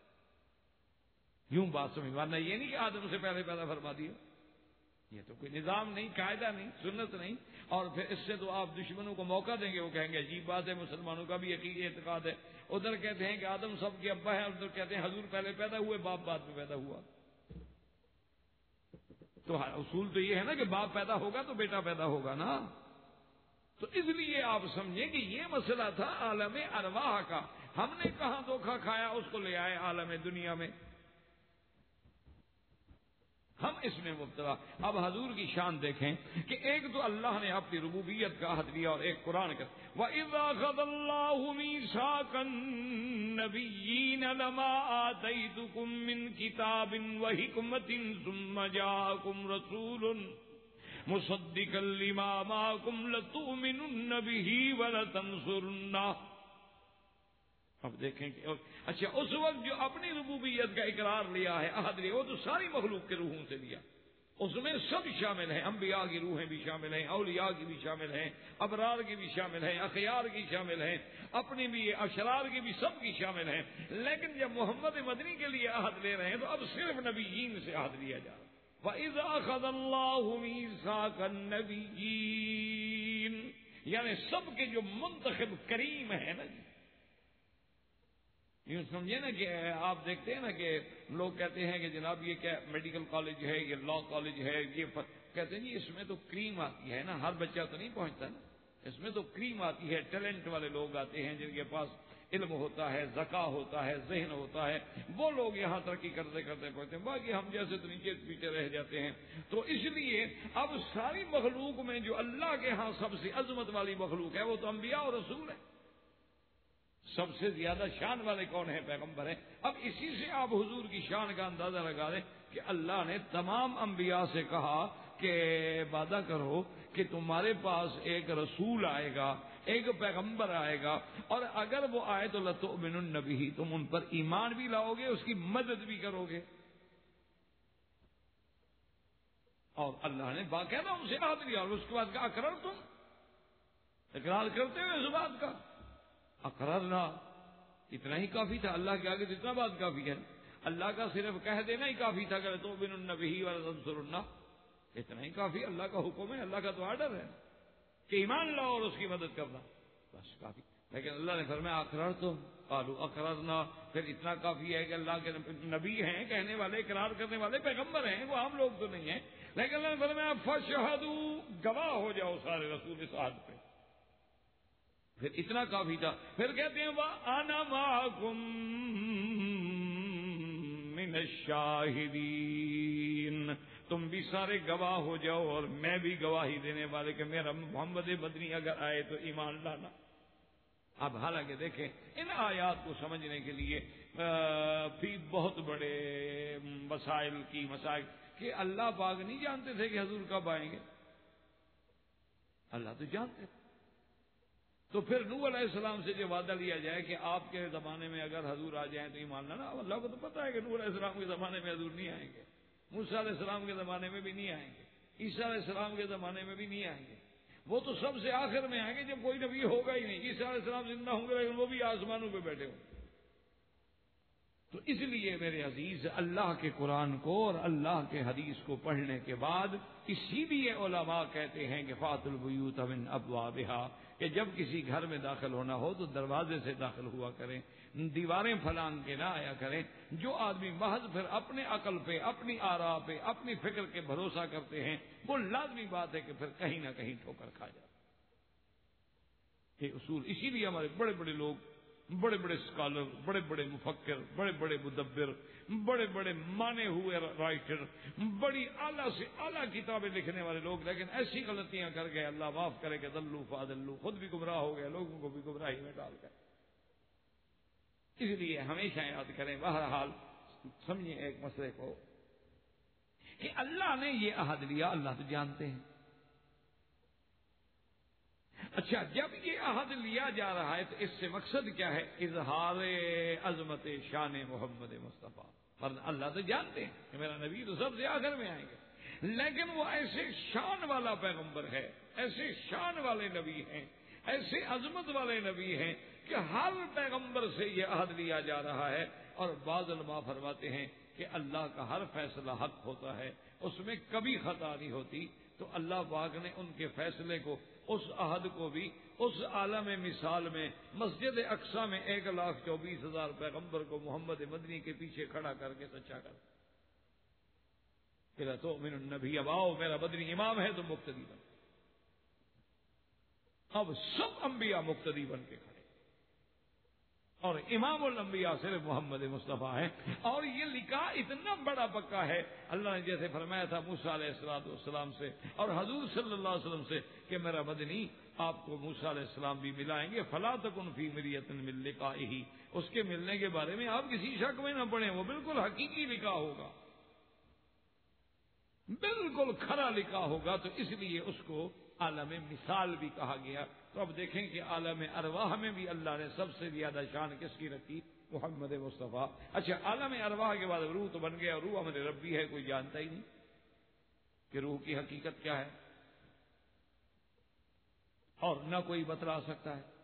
یوں بات سمجھ، ورنہ یہ نہیں کہ آدم سے پہلے پیدا فرما دیا، یہ تو کوئی نظام نہیں، قاعدہ نہیں، سنت نہیں۔ اور پھر اس سے تو آپ دشمنوں کو موقع دیں گے، وہ کہیں گے عجیب بات ہے، مسلمانوں کا بھی عقیدہ اعتقاد ہے، ادھر کہتے ہیں کہ آدم سب کے ابا ہے، ادھر کہتے ہیں حضور پہلے پیدا ہوئے، باپ بعد میں پیدا ہوا۔ تو اصول تو یہ ہے نا کہ باپ پیدا ہوگا تو بیٹا پیدا ہوگا نا۔ تو اس لیے آپ سمجھیں کہ یہ مسئلہ تھا عالم ارواح کا، ہم نے کہاں دھوکہ کھایا، اس کو لے آئے عالم دنیا میں، ہم اس میں مبتلا۔ اب حضور کی شان دیکھیں کہ ایک تو اللہ نے اپنی ربوبیت کا عہد لیا، اور ایک قرآن کا، وَإِذْ أَخَذَ اللَّهُ مِيثَاقَ النَّبِيِّينَ لَمَا آتَيْتُكُم مِّن كِتَابٍ وَحِكْمَةٍ ثُمَّ جَاءَكُمْ رَسُولٌ مُصَدِّقًا لِّمَا مَعَكُمْ لَتُؤْمِنُنَّ بِهِ وَلَتَنصُرُنَّهُ۔ اب دیکھیں کہ اچھا اس وقت جو اپنی ربوبیت کا اقرار لیا ہے، عہد لیا، وہ تو ساری مخلوق کے روحوں سے لیا، اس میں سب شامل ہیں، انبیاء کی روحیں بھی شامل ہیں، اولیاء کی بھی شامل ہیں، ابرار کی بھی شامل ہیں، اخیار کی شامل ہیں، اپنی بھی اشرار کی بھی، سب کی شامل ہیں۔ لیکن جب محمد مدنی کے لیے عہد لے رہے ہیں تو اب صرف نبیین سے عہد لیا جا رہا ہے۔ وَإِذْ أَخَذَ اللَّهُ مِيثَاقَ النَّبِيِّينَ، یعنی سب کے جو منتخب کریم ہیں نا جی، یوں سمجھے نا کہ آپ دیکھتے ہیں نا کہ لوگ کہتے ہیں کہ جناب یہ کیا میڈیکل کالج ہے، یہ لا کالج ہے، یہ کہتے ہیں جی اس میں تو کریم آتی ہے نا، ہر بچہ تو نہیں پہنچتا نا، اس میں تو کریم آتی ہے، ٹیلنٹ والے لوگ آتے ہیں، جن کے پاس علم ہوتا ہے، ذکا ہوتا ہے، ذہن ہوتا ہے، وہ لوگ یہاں ترقی کرتے کرتے پہنچتے ہیں، باقی ہم جیسے تو نیچے پیچھے رہ جاتے ہیں۔ تو اس لیے اب ساری مخلوق میں جو اللہ کے ہاں سب سے عظمت والی مخلوق ہے وہ تو انبیاء اور رسول ہے۔ سب سے زیادہ شان والے کون ہیں؟ پیغمبر ہیں۔ اب اسی سے آپ حضور کی شان کا اندازہ لگا دیں کہ اللہ نے تمام انبیاء سے کہا کہ وعدہ کرو کہ تمہارے پاس ایک رسول آئے گا، ایک پیغمبر آئے گا، اور اگر وہ آئے تو لتؤمنن بہ، تم ان پر ایمان بھی لاؤ گے، اس کی مدد بھی کرو گے۔ اور اللہ نے باقاعدہ ان سے عہد لیا، اور اس کے بعد کہا اقرار، تم اقرار کرتے ہوئے اس بات کا، اقررنا، اتنا ہی کافی تھا، اللہ کے آگے اتنا بات کافی ہے، اللہ کا صرف کہہ دینا ہی کافی تھا کہ تؤمنن بہ ولتنصرنہ، اتنا ہی کافی، اللہ کا حکم ہے، اللہ کا تو آرڈر ہے کہ ایمان لاؤ اور اس کی مدد کرنا، بس کافی۔ لیکن اللہ نے فرمایا اقررتم قالوا اقررنا، پھر اتنا کافی ہے کہ اللہ کے نبی ہیں، کہنے والے، اقرار کرنے والے، پیغمبر ہیں، وہ عام لوگ تو نہیں ہیں، لیکن اللہ نے فرمایا فاشہدوا، گواہ ہو جاؤ سارے رسول اس عہد پہ، پھر اتنا کافی تھا۔ پھر کہتے ہیں وَأَنَا مَعَكُمْ مِنَ الشَّاهِدِينَ، تم بھی سارے گواہ ہو جاؤ اور میں بھی گواہی دینے والے کہ میرا محمد مدنی اگر آئے تو ایمان لانا۔ اب حالانکہ دیکھیں ان آیات کو سمجھنے کے لیے بھی بہت بڑے مسائل کی مسائل کہ اللہ پاک نہیں جانتے تھے کہ حضور کب آئیں گے، اللہ تو جانتے تھے. تو پھر نوح علیہ السلام سے جو وعدہ لیا جائے کہ آپ کے زمانے میں اگر حضور آ جائیں تو ایمان لانا، اللہ کو تو پتا ہے کہ نوح علیہ السلام کے زمانے میں حضور نہیں آئیں گے، موسیٰ علیہ السلام کے زمانے میں بھی نہیں آئیں گے، عیسیٰ علیہ السلام کے زمانے میں بھی نہیں آئیں گے. وہ تو سب سے آخر میں آئیں گے جب کوئی نبی ہوگا ہی نہیں. عیسیٰ علیہ السلام زندہ ہوں گے لیکن وہ بھی آسمانوں پہ بیٹھے ہوں گے. تو اس لیے میرے عزیز اللہ کے قرآن کو اور اللہ کے حدیث کو پڑھنے کے بعد اسی لیے علماء کہتے ہیں کہ فات البیوت من ابوابہا، کہ جب کسی گھر میں داخل ہونا ہو تو دروازے سے داخل ہوا کریں، دیواریں پھلانگ کے نہ آیا کریں. جو آدمی محض پھر اپنے عقل پہ، اپنی آراء پہ، اپنی فکر کے بھروسہ کرتے ہیں، وہ لازمی بات ہے کہ پھر کہیں نہ کہیں ٹھوکر کھا جاتا. یہ اصول اسی لیے ہمارے بڑے بڑے لوگ، بڑے بڑے اسکالر، بڑے بڑے مفکر، بڑے بڑے مدبر، بڑے بڑے مانے ہوئے رائٹر، بڑی اعلیٰ سے اعلیٰ کتابیں لکھنے والے لوگ، لیکن ایسی غلطیاں کر گئے، اللہ معاف کرے کہ دلو فادلو، خود بھی گمراہ ہو گئے، لوگوں کو بھی گمراہی میں ڈال گئے. اس لیے ہمیشہ یاد کریں، بہرحال سمجھیں ایک مسئلے کو کہ اللہ نے یہ عہد لیا، اللہ تو جانتے ہیں. اچھا، جب یہ عہد لیا جا رہا ہے تو اس سے مقصد کیا ہے؟ اظہار عظمت شان محمد مصطفیٰ. ورنہ اللہ تو جانتے ہیں کہ میرا نبی تو سب سے آخر میں آئیں گے، لیکن وہ ایسے شان والا پیغمبر ہے، ایسے شان والے نبی ہیں، ایسے عظمت والے نبی ہیں کہ ہر پیغمبر سے یہ عہد لیا جا رہا ہے. اور بعض علماء فرماتے ہیں کہ اللہ کا ہر فیصلہ حق ہوتا ہے، اس میں کبھی خطا نہیں ہوتی. تو اللہ پاک نے ان کے فیصلے کو، اس عہد کو بھی اس عالم مثال میں مسجد اقصی میں ایک لاکھ چوبیس ہزار پیغمبر کو محمد مدنی کے پیچھے کھڑا کر کے سچا کر کہ تو من النبی، اب آؤ میرا مدنی امام ہے تو مقتدی بن. اب سب انبیاء مقتدی بن کے کھڑے، اور امام الانبیاء صرف محمد مصطفیٰ ہے. اور یہ لکھا اتنا بڑا پکا ہے، اللہ نے جیسے فرمایا تھا موسیٰ علیہ السلام والسلام سے اور حضور صلی اللہ علیہ وسلم سے کہ میرا مدنی آپ کو موسیٰ علیہ السلام بھی ملائیں گے، فلا تکن فی مریۃ من لقائہ، اس کے ملنے کے بارے میں آپ کسی شک میں نہ پڑیں، وہ بالکل حقیقی لکھا ہوگا، بالکل کھرا لکھا ہوگا. تو اس لیے اس کو عالم مثال بھی کہا گیا. تو اب دیکھیں کہ عالم ارواح میں بھی اللہ نے سب سے زیادہ شان کس کی رکھی؟ محمد مصطفیٰ. اچھا، عالم ارواح کے بعد روح تو بن گیا، روح امر ربی ہے، کوئی جانتا ہی نہیں کہ روح کی حقیقت کیا ہے، اور نہ کوئی بتلا سکتا ہے.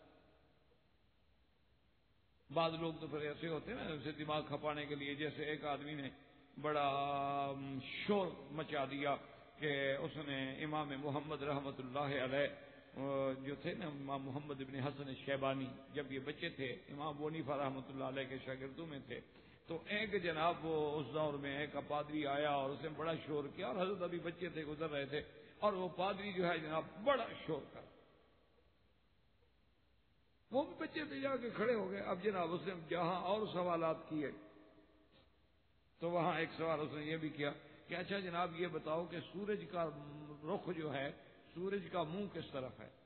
بعض لوگ تو پھر ایسے ہوتے ہیں نا، اسے دماغ کھپانے کے لیے، جیسے ایک آدمی نے بڑا شور مچا دیا کہ اس نے امام محمد رحمت اللہ علیہ جو تھے نا، امام محمد ابن حسن شیبانی، جب یہ بچے تھے امام ونیفہ رحمت اللہ علیہ کے شاگردوں میں تھے، تو ایک جناب وہ اس دور میں ایک پادری آیا اور اس نے بڑا شور کیا، اور حضرت ابھی بچے تھے، گزر رہے تھے، اور وہ پادری جو ہے جناب بڑا شور کر، وہ بھی بچے تھے، جا کے کھڑے ہو گئے. اب جناب اس نے جہاں اور سوالات کیے تو وہاں ایک سوال اس نے یہ بھی کیا کہ اچھا جناب یہ بتاؤ کہ سورج کا رخ جو ہے، سورج کا منہ کس طرف ہے؟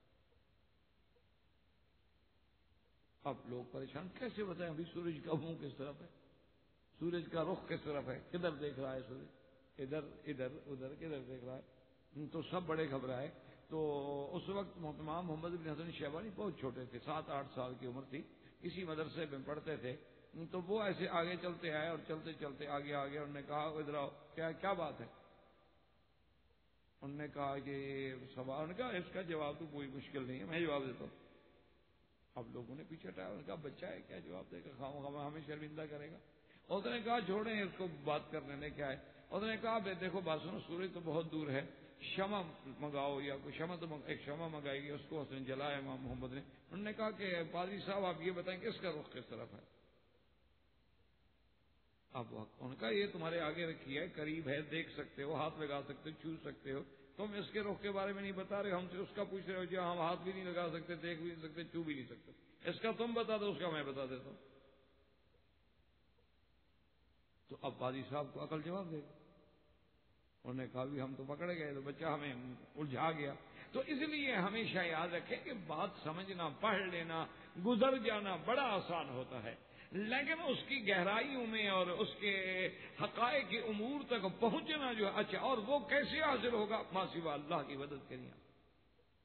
اب لوگ پریشان، کیسے بتائیں ابھی سورج کا منہ کس طرف ہے، سورج کا رخ کس طرف ہے، کدھر دیکھ رہا ہے سورج، ادھر ادھر ادھر کدھر دیکھ رہا ہے؟ تو سب بڑے گھبرائے. تو اس وقت امام محمد بن حسن شیبانی بہت چھوٹے تھے، سات آٹھ سال کی عمر تھی، اسی مدرسے میں پڑھتے تھے. تو وہ ایسے آگے چلتے آئے اور چلتے چلتے آگے آگے انہوں نے کہا ادھر آؤ، کیا کیا بات ہے؟ انہوں نے کہا کہ سوال، انہوں نے کہا اس کا جواب تو کوئی مشکل نہیں ہے، میں جواب دیتا ہوں. اب لوگوں نے پیچھے ہٹایا، انہوں نے کہا بچہ ہے کیا جواب دے گا، خواہ خواہ ہمیں شرمندہ کرے گا. اس نے کہا چھوڑیں اس کو، بات کرنے نے کیا ہے. اس نے کہا بے دیکھو بات سنو، سورج تو بہت دور ہے، شمع منگاؤ، یا کوئی شمع تو ایک شمع منگائی گی، اس کو اس نے جلایا امام محمد نے. انہوں نے کہا کہ پادری صاحب آپ یہ بتائیں کہ اس کا رخ کس طرف ہے؟ اب انہوں نے کہا یہ تمہارے آگے رکھی ہے، قریب ہے، دیکھ سکتے ہو، ہاتھ لگا سکتے ہو، چھو سکتے ہو. تم اس کے رخ کے بارے میں نہیں بتا رہے، ہم سے اس کا پوچھ رہے ہو جو ہم ہاتھ بھی نہیں لگا سکتے، دیکھ بھی نہیں سکتے، چھو بھی نہیں سکتے. اس کا تم بتا دو، اس کا میں بتا دیتا ہوں. تو اب پادری صاحب کو عقل جواب دے گا. انہوں نے کہا بھی ہم تو پکڑ گئے، تو بچہ ہمیں الجھا گیا. تو اس لیے ہمیشہ یاد رکھیں کہ بات سمجھنا، پڑھ لینا، گزر جانا بڑا آسان ہوتا ہے، لیکن اس کی گہرائیوں میں اور اس کے حقائق کے امور تک پہنچنا جو ہے، اچھا اور وہ کیسے حاصل ہوگا؟ ماں سوا اللہ کی مدد کریے.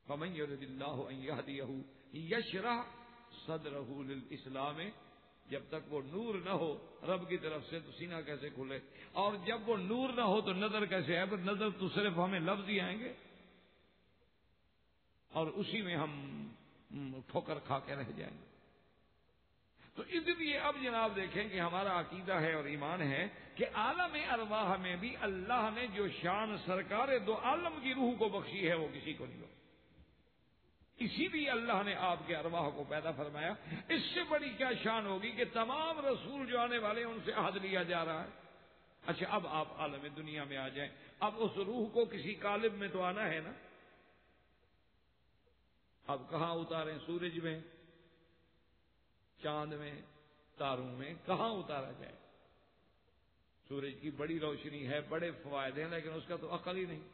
فمن یرد اللہ ان یہدیہ یشرح صدرہ للاسلام، جب تک وہ نور نہ ہو رب کی طرف سے تو سینہ کیسے کھلے، اور جب وہ نور نہ ہو تو نظر کیسے ہے؟ پر نظر تو صرف ہمیں لفظ ہی آئیں گے اور اسی میں ہم ٹھوکر کھا کے رہ جائیں گے۔ تو اس لیے اب جناب دیکھیں کہ ہمارا عقیدہ ہے اور ایمان ہے کہ عالم ارواح میں بھی اللہ نے جو شان سرکار دو عالم کی روح کو بخشی ہے وہ کسی کو نہیں ہو۔ اسی لیے اللہ نے آپ کے ارواح کو پیدا فرمایا۔ اس سے بڑی کیا شان ہوگی کہ تمام رسول جو آنے والے ہیں ان سے عہد لیا جا رہا ہے۔ اچھا اب آپ عالم دنیا میں آ جائیں، اب اس روح کو کسی قالب میں تو آنا ہے نا، اب کہاں اتاریں؟ سورج میں، چاند میں، تاروں میں، کہاں اتارا جائے؟ سورج کی بڑی روشنی ہے، بڑے فوائد ہیں، لیکن اس کا تو عقل ہی نہیں۔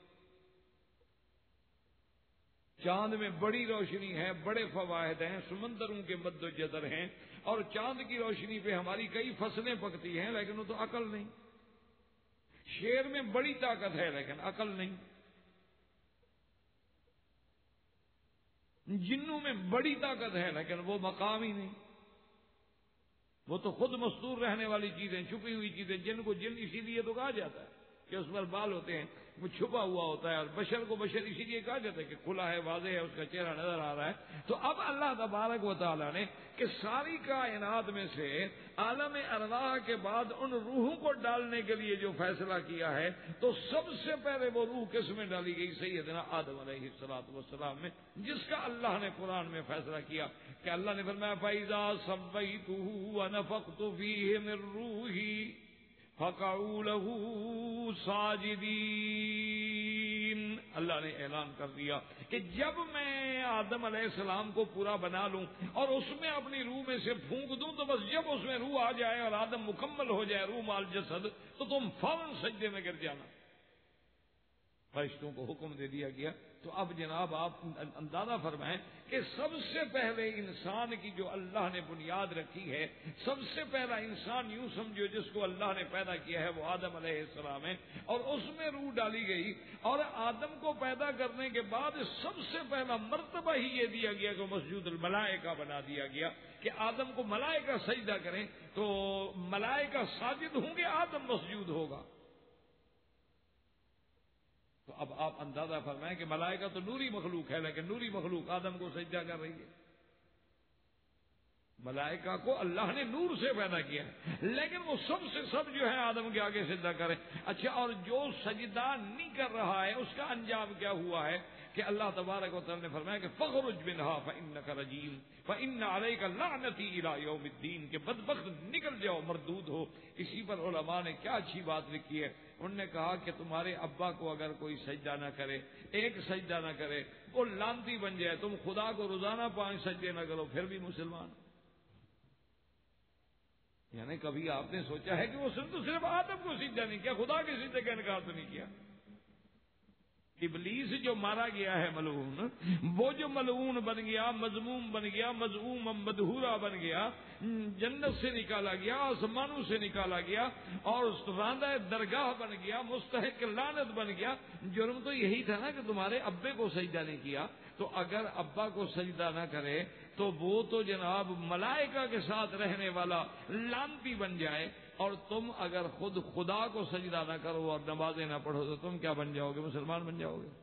چاند میں بڑی روشنی ہے، بڑے فوائد ہیں، سمندروں کے مد و جزر ہیں، اور چاند کی روشنی پہ ہماری کئی فصلیں پکتی ہیں، لیکن وہ تو عقل نہیں۔ شیر میں بڑی طاقت ہے لیکن عقل نہیں۔ جنوں میں بڑی طاقت ہے لیکن وہ مقام ہی نہیں، وہ تو خود مستور رہنے والی چیزیں، چھپی ہوئی چیزیں، جن کو جن اسی لیے تو کہا جاتا ہے کہ اس پر بال ہوتے ہیں، وہ چھپا ہوا ہوتا ہے، اور بشر کو بشر اسی لیے کہا جاتا ہے کہ کھلا ہے، واضح ہے، اس کا چہرہ نظر آ رہا ہے۔ تو اب اللہ تبارک و تعالیٰ نے کہ ساری کائنات میں سے عالم ارواح کے بعد ان روحوں کو ڈالنے کے لیے جو فیصلہ کیا ہے، تو سب سے پہلے وہ روح کس میں ڈالی گئی؟ سیدنا آدم علیہ الصلوۃ والسلام میں، جس کا اللہ نے قرآن میں فیصلہ کیا کہ اللہ نے فرمایا فَإِذَا سَوَّيْتُهُ وَنَفَخْتُ فِيهِ مِن رُّوحِي فَقَعُوا لَهُ سَاجِدِينَ۔ اللہ نے اعلان کر دیا کہ جب میں آدم علیہ السلام کو پورا بنا لوں اور اس میں اپنی روح میں سے پھونک دوں، تو بس جب اس میں روح آ جائے اور آدم مکمل ہو جائے روح مال جسد، تو تم فوراً سجدے میں گر جانا۔ فرشتوں کو حکم دے دیا گیا۔ تو اب جناب آپ اندازہ فرمائیں کہ سب سے پہلے انسان کی جو اللہ نے بنیاد رکھی ہے، سب سے پہلا انسان یوں سمجھو جس کو اللہ نے پیدا کیا ہے وہ آدم علیہ السلام ہے، اور اس میں روح ڈالی گئی، اور آدم کو پیدا کرنے کے بعد سب سے پہلا مرتبہ ہی یہ دیا گیا کہ مسجود الملائکہ بنا دیا گیا کہ آدم کو ملائکہ سجدہ کریں، تو ملائکہ ساجد ہوں گے، آدم مسجود ہوگا۔ تو اب آپ اندازہ فرمائیں کہ ملائکہ تو نوری مخلوق ہے، لیکن نوری مخلوق آدم کو سجدہ کر رہی ہے۔ ملائکہ کو اللہ نے نور سے پیدا کیا ہے، لیکن وہ سب سے سب جو ہے آدم کے آگے سجدہ کریں۔ اچھا، اور جو سجدہ نہیں کر رہا ہے اس کا انجام کیا ہوا ہے کہ اللہ تبارک و تعالی نے فرمایا کہ فَخْرُجْ مِنْهَا فَإِنَّكَ رَجِيمٌ فَإِنَّ عَلَيْكَ لَعْنَتِي إِلَىٰ يَوْمِ الدِّينِ کہ بدبخت نکل جاؤ، مردود ہو۔ اسی پر علماء نے کیا اچھی بات لکھی ہے، انہوں نے کہا کہ تمہارے ابا کو اگر کوئی سجدہ نہ کرے، ایک سجدہ نہ کرے، وہ لعنتی بن جائے، تم خدا کو روزانہ پانچ سجدے نہ کرو، پھر بھی مسلمان۔ یعنی کبھی آپ نے سوچا ہے کہ وہ صرف تو صرف آدم کو سجدہ نہیں کیا، خدا کے سجدے کا انکار تو نہیں کیا۔ ابلیس جو مارا گیا ہے ملعون، وہ جو ملعون بن گیا، مذموم بن گیا، مذموم مدحورا بن گیا، جنت سے نکالا گیا، آسمانوں سے نکالا گیا، اور راندہ درگاہ بن گیا، مستحق لعنت بن گیا۔ جرم تو یہی تھا نا کہ تمہارے ابے کو سجدہ نہیں کیا، تو اگر ابا کو سجدہ نہ کرے تو وہ تو جناب ملائکہ کے ساتھ رہنے والا لعنتی بن جائے، اور تم اگر خود خدا کو سجدہ نہ کرو اور نمازیں نہ پڑھو تو تم کیا بن جاؤ گے؟ مسلمان بن جاؤ گے؟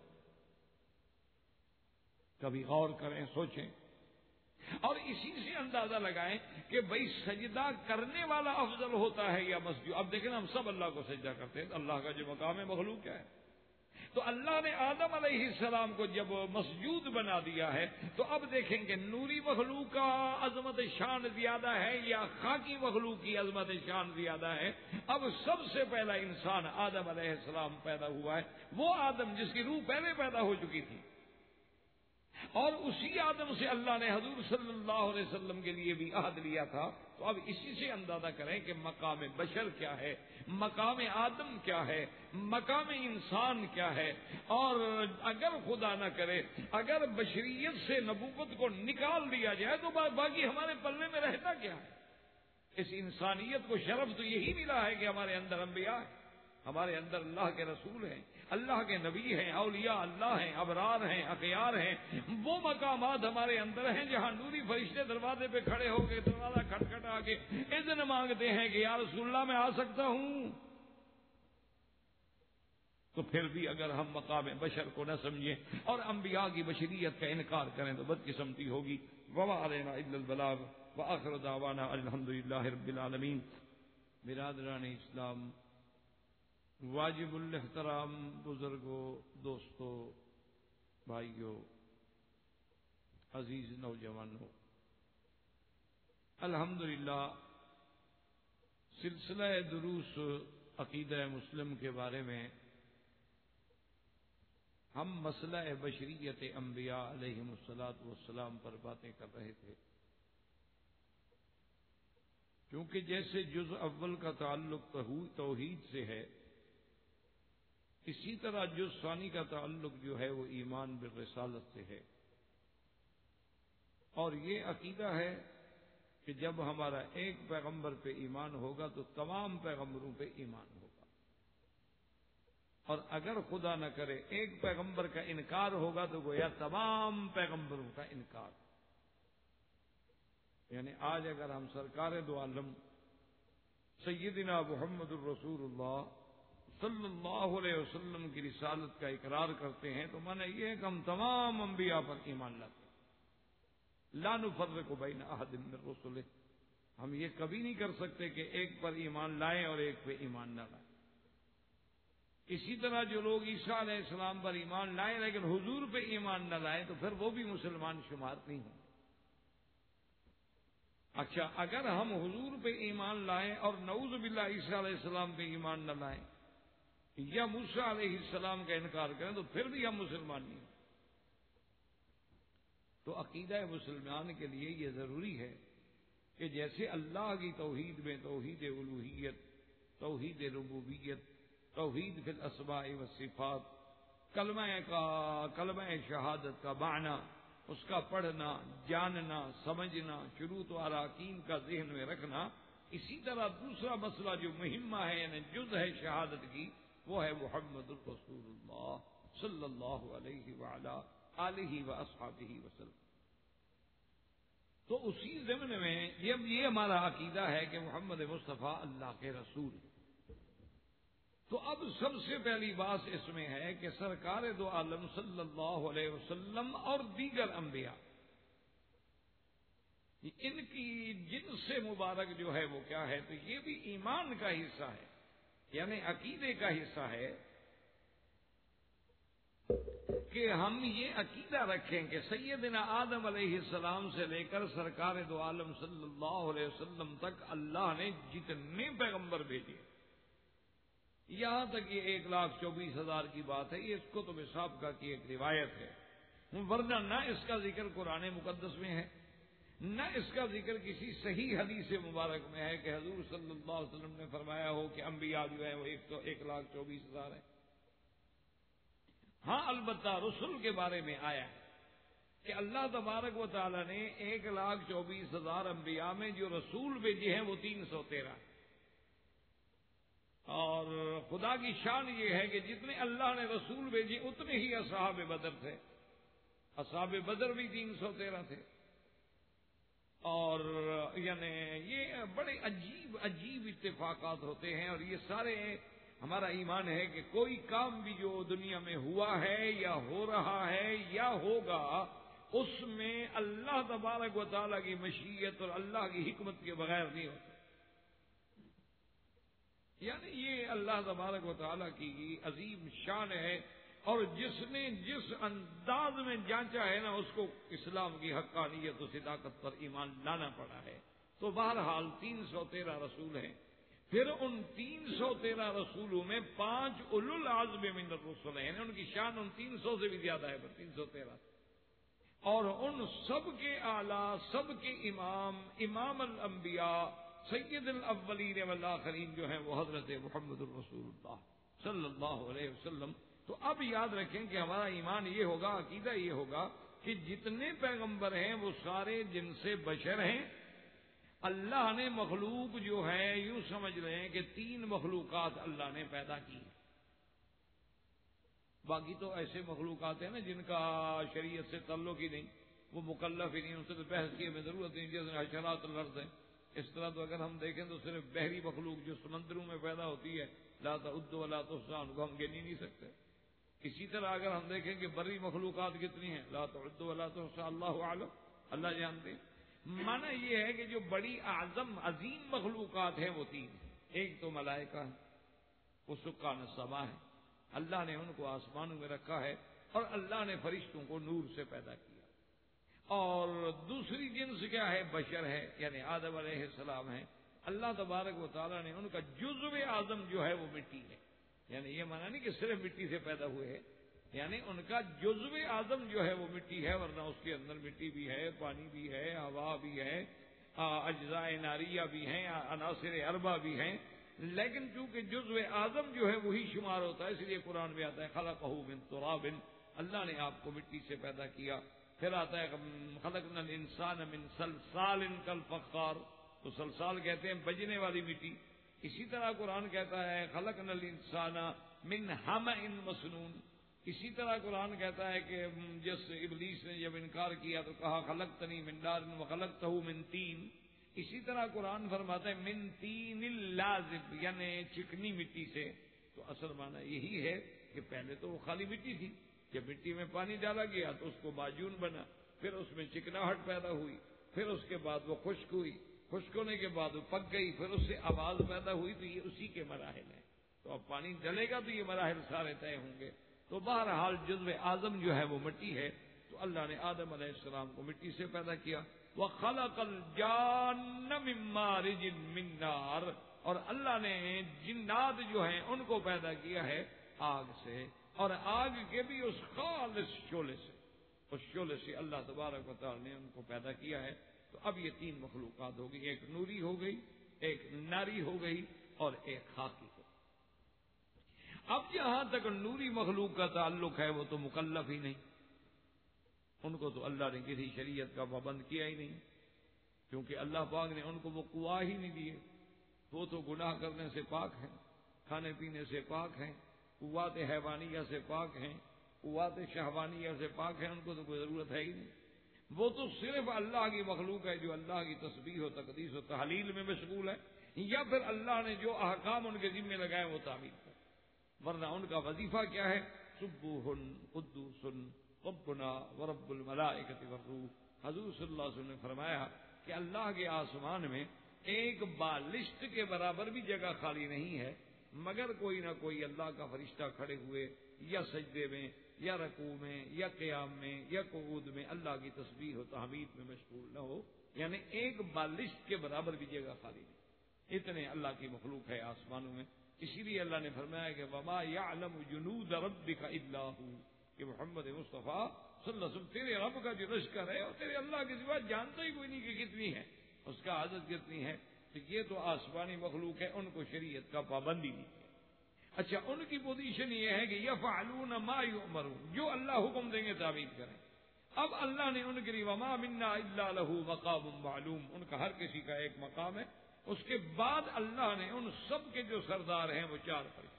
کبھی غور کریں، سوچیں، اور اسی سے اندازہ لگائیں کہ بھئی سجدہ کرنے والا افضل ہوتا ہے یا مسجود؟ اب دیکھیں ہم سب اللہ کو سجدہ کرتے ہیں، اللہ کا جو مقام ہے مخلوق کیا ہے؟ تو اللہ نے آدم علیہ السلام کو جب مسجود بنا دیا ہے، تو اب دیکھیں کہ نوری مخلوق کا عظمت شان زیادہ ہے یا خاکی مخلوق کی عظمت شان زیادہ ہے؟ اب سب سے پہلا انسان آدم علیہ السلام پیدا ہوا ہے، وہ آدم جس کی روح پہلے پیدا ہو چکی تھی، اور اسی آدم سے اللہ نے حضور صلی اللہ علیہ وسلم کے لیے بھی عہد لیا تھا۔ تو اب اسی سے اندازہ کریں کہ مقام بشر کیا ہے، مقام آدم کیا ہے، مقام انسان کیا ہے، اور اگر خدا نہ کرے اگر بشریت سے نبوت کو نکال دیا جائے تو باقی ہمارے پلے میں رہتا کیا ہے؟ اس انسانیت کو شرف تو یہی ملا ہے کہ ہمارے اندر انبیاء ہے، ہمارے اندر اللہ کے رسول ہیں، اللہ کے نبی ہیں، اولیاء اللہ ہیں، ابرار ہیں، اخیار ہیں۔ وہ مقامات ہمارے اندر ہیں جہاں نوری فرشتے دروازے پہ کھڑے ہو کے دروازہ کھٹکھٹا کے اذن مانگتے ہیں کہ یا رسول اللہ میں آ سکتا ہوں۔ تو پھر بھی اگر ہم مقام بشر کو نہ سمجھیں اور انبیاء کی بشریت کا انکار کریں تو بدقسمتی ہوگی۔ وما علینا الا البلاغ وآخر دعوانا الحمدللہ رب العالمین۔ برادران اسلام، واجب الاحترام بزرگوں، دوستوں، بھائیوں، عزیز نوجوانوں، الحمدللہ سلسلہ دروس عقیدہ مسلم کے بارے میں ہم مسئلہ بشریت انبیاء علیہم الصلاۃ والسلام پر باتیں کر رہے تھے، کیونکہ جیسے جز اول کا تعلق توحید سے ہے، اسی طرح جز ثانی کا تعلق جو ہے وہ ایمان بالرسالت سے ہے، اور یہ عقیدہ ہے کہ جب ہمارا ایک پیغمبر پہ ایمان ہوگا تو تمام پیغمبروں پہ ایمان ہوگا، اور اگر خدا نہ کرے ایک پیغمبر کا انکار ہوگا تو گویا تمام پیغمبروں کا انکار۔ یعنی آج اگر ہم سرکار دو عالم سیدنا محمد الرسول اللہ صلی اللہ علیہ وسلم کی رسالت کا اقرار کرتے ہیں تو معنی یہ ہے کہ ہم تمام انبیاء پر ایمان لاتے ہیں، لا نفرق بین احد من رسلہ۔ ہم یہ کبھی نہیں کر سکتے کہ ایک پر ایمان لائیں اور ایک پہ ایمان نہ لائیں۔ اسی طرح جو لوگ عیسیٰ علیہ السلام پر ایمان لائیں لیکن حضور پہ ایمان نہ لائیں تو پھر وہ بھی مسلمان شمار نہیں ہوں۔ اچھا، اگر ہم حضور پہ ایمان لائیں اور نعوذ باللہ عیسیٰ علیہ السلام پہ ایمان نہ لائیں یا موسیٰ علیہ السلام کا انکار کریں تو پھر بھی ہم مسلمان نہیں ہوں۔ تو عقیدہ مسلمان کے لیے یہ ضروری ہے کہ جیسے اللہ کی توحید میں توحید الوہیت، توحید ربوبیت، توحید فی الاسماء والصفات، کلمہ کا کلمہ شہادت کا معنی، اس کا پڑھنا، جاننا، سمجھنا، شروط و اراکین کا ذہن میں رکھنا، اسی طرح دوسرا مسئلہ جو مہمہ ہے یعنی جز ہے شہادت کی، وہ ہے محمد الرسول اللہ صلی اللہ علیہ وعلا آلہ واصحابہ وسلم۔ تو اسی ضمن میں جب یہ ہمارا عقیدہ ہے کہ محمد مصطفیٰ اللہ کے رسول، تو اب سب سے پہلی بات اس میں ہے کہ سرکار دو عالم صلی اللہ علیہ وسلم اور دیگر انبیاء، ان کی جنس مبارک جو ہے وہ کیا ہے؟ تو یہ بھی ایمان کا حصہ ہے، یعنی عقیدے کا حصہ ہے کہ ہم یہ عقیدہ رکھیں کہ سیدنا آدم علیہ السلام سے لے کر سرکار دو عالم صلی اللہ علیہ وسلم تک اللہ نے جتنے پیغمبر بھیجے، یہاں تک یہ ایک لاکھ چوبیس ہزار کی بات ہے، یہ اس کو تو مسابقہ کی ایک روایت ہے، ورنہ نہ اس کا ذکر قرآن مقدس میں ہے، نہ اس کا ذکر کسی صحیح حدیث مبارک میں ہے کہ حضور صلی اللہ علیہ وسلم نے فرمایا ہو کہ انبیاء جو ہیں وہ ایک تو ایک لاکھ چوبیس ہزار ہیں۔ ہاں البتہ رسول کے بارے میں آیا ہے کہ اللہ تبارک و تعالی نے ایک لاکھ چوبیس ہزار انبیاء میں جو رسول بھیجے ہیں وہ تین سو تیرہ، اور خدا کی شان یہ ہے کہ جتنے اللہ نے رسول بھیجے اتنے ہی اصحاب بدر تھے، اصحاب بدر بھی تین سو تیرہ تھے، اور یعنی یہ بڑے عجیب عجیب اتفاقات ہوتے ہیں، اور یہ سارے ہمارا ایمان ہے کہ کوئی کام بھی جو دنیا میں ہوا ہے یا ہو رہا ہے یا ہوگا اس میں اللہ تبارک و تعالیٰ کی مشیت اور اللہ کی حکمت کے بغیر نہیں ہوتا۔ یعنی یہ اللہ تبارک و تعالیٰ کی عظیم شان ہے، اور جس نے جس انداز میں جانچا ہے نا اس کو اسلام کی حقانیت و صداقت پر ایمان لانا پڑا ہے۔ تو بہرحال تین سو تیرہ رسول ہیں، پھر ان تین سو تیرہ رسولوں میں پانچ اولو العزم من الرسل ہیں، یعنی ان کی شان ان تین سو سے بھی زیادہ ہے، پر تین سو تیرہ، اور ان سب کے اعلیٰ، سب کے امام، امام الانبیاء، سید الاولین والآخرین جو ہیں وہ حضرت محمد الرسول اللہ صلی اللہ علیہ وسلم۔ تو اب یاد رکھیں کہ ہمارا ایمان یہ ہوگا، عقیدہ یہ ہوگا کہ جتنے پیغمبر ہیں وہ سارے جن سے بشر ہیں، اللہ نے مخلوق جو ہے یوں سمجھ رہے ہیں کہ تین مخلوقات اللہ نے پیدا کی، باقی تو ایسے مخلوقات ہیں نا جن کا شریعت سے تعلق ہی نہیں، وہ مکلف ہی نہیں، ان سے تو بحث کی ہمیں ضرورت نہیں، جیسے حشرات الارض ہیں۔ اس طرح تو اگر ہم دیکھیں تو صرف بحری مخلوق جو سمندروں میں پیدا ہوتی ہے، لا تعد ولا تحصى، ان کو ہم گن ہی نہیں سکتے۔ اسی طرح اگر ہم دیکھیں کہ بری مخلوقات کتنی ہیں، لا تعد ولا تحصى، اللہ اعلم، اللہ جانتے ہیں۔ معنی یہ ہے کہ جو بڑی اعظم عظیم مخلوقات ہیں وہ تین ہیں، ایک تو ملائکہ ہے، وہ سکان السماء ہے، اللہ نے ان کو آسمانوں میں رکھا ہے، اور اللہ نے فرشتوں کو نور سے پیدا کیا۔ اور دوسری جنس کیا ہے؟ بشر ہے، یعنی آدم علیہ السلام ہے۔ اللہ تبارک و تعالیٰ نے ان کا جزو اعظم جو ہے وہ مٹی ہے، یعنی یہ مانا نہیں کہ صرف مٹی سے پیدا ہوئے ہیں، یعنی ان کا جزو اعظم جو ہے وہ مٹی ہے، ورنہ اس کے اندر مٹی بھی ہے، پانی بھی ہے، ہوا بھی ہے، اجزاء ناریہ بھی ہیں، عناصر اربع بھی ہیں، لیکن چونکہ جزو اعظم جو ہے وہی شمار ہوتا ہے، اس لیے قرآن میں آتا ہے خلقہ من تراب، اللہ نے آپ کو مٹی سے پیدا کیا۔ پھر آتا ہے خلقنا الانسان من صلصال کالفخار، تو صلصال کہتے ہیں بجنے والی مٹی۔ اسی طرح قرآن کہتا ہے خلقنا الانسان من حمأ مسنون۔ اسی طرح قرآن کہتا ہے کہ جس ابلیس نے جب انکار کیا تو کہا خلقتنی من نار وخلقتہ من طین۔ اسی طرح قرآن فرماتا ہے من طین لازب، یعنی چکنی مٹی سے۔ تو اصل معنی یہی ہے کہ پہلے تو وہ خالی مٹی تھی، جب مٹی میں پانی ڈالا گیا تو اس کو معجون بنا، پھر اس میں چکناہٹ پیدا ہوئی، پھر اس کے بعد وہ خشک ہوئی، خشک ہونے کے بعد وہ پک گئی، پھر اس سے آواز پیدا ہوئی۔ تو یہ اسی کے مراحل ہیں، تو اب پانی ڈلے گا تو یہ مراحل سارے طے ہوں گے۔ تو بہرحال جزو اعظم جو ہے وہ مٹی ہے، تو اللہ نے آدم علیہ السلام کو مٹی سے پیدا کیا۔ وَخَلَقَ الْجَانَّ مِن مَّارِجٍ مِّن نَّارٍ، اور اللہ نے جنات جو ہیں ان کو پیدا کیا ہے آگ سے، اور آگ کے بھی اس خالص شعلے سے، اس شعلے سے اللہ تبارک و تعالی نے ان کو پیدا کیا ہے۔ تو اب یہ تین مخلوقات ہو گئی، ایک نوری ہو گئی، ایک ناری ہو گئی، اور ایک خاکی ہو گئی۔ اب جہاں تک نوری مخلوق کا تعلق ہے وہ تو مکلف ہی نہیں، ان کو تو اللہ نے کسی شریعت کا پابند کیا ہی نہیں، کیونکہ اللہ پاک نے ان کو وہ قوا ہی نہیں دیے۔ وہ تو گناہ کرنے سے پاک ہیں، کھانے پینے سے پاک ہیں، قوات حیوانیہ سے پاک ہیں، قوات شہوانیہ سے پاک ہیں، ان کو تو کوئی ضرورت ہے ہی نہیں۔ وہ تو صرف اللہ کی مخلوق ہے جو اللہ کی تسبیح و تقدیس و تحلیل میں مشغول ہے، یا پھر اللہ نے جو احکام ان کے ذمہ لگائے وہ تعمیل کرے، ورنہ ان کا وظیفہ کیا ہے؟ سبوح قدوس ربنا ورب الملائکۃ والروح۔ حضور صلی اللہ علیہ وسلم نے فرمایا کہ اللہ کے آسمان میں ایک بالشت کے برابر بھی جگہ خالی نہیں ہے مگر کوئی نہ کوئی اللہ کا فرشتہ کھڑے ہوئے یا سجدے میں یا رکوع میں یا قیام میں یا قعود میں اللہ کی تسبیح و تحمید میں مشغول نہ ہو، یعنی ایک بالشت کے برابر بھی جگہ خالی نہیں، اتنے اللہ کی مخلوق ہے آسمانوں میں۔ اسی لیے اللہ نے فرمایا کہ وما یعلم جنود ربک الا ہو، کہ محمد مصطفیٰ صلی اللہ علیہ وسلم تیرے رب کا جو لشکر ہے اور تیرے اللہ کے سوا جانتا ہی کوئی نہیں کہ کتنی ہے، اس کا عدد کتنی ہے۔ تو یہ تو آسمانی مخلوق ہے، ان کو شریعت کا پابندی نہیں ہے۔ اچھا، ان کی پوزیشن یہ ہے کہ یفعلون ما یؤمرون، جو اللہ حکم دیں گے تعمیل کریں۔ اب اللہ نے ان کے لیے وما منا الا لہ مقام معلوم، ان کا ہر کسی کا ایک مقام ہے۔ اس کے بعد اللہ نے ان سب کے جو سردار ہیں وہ چار فرشتے،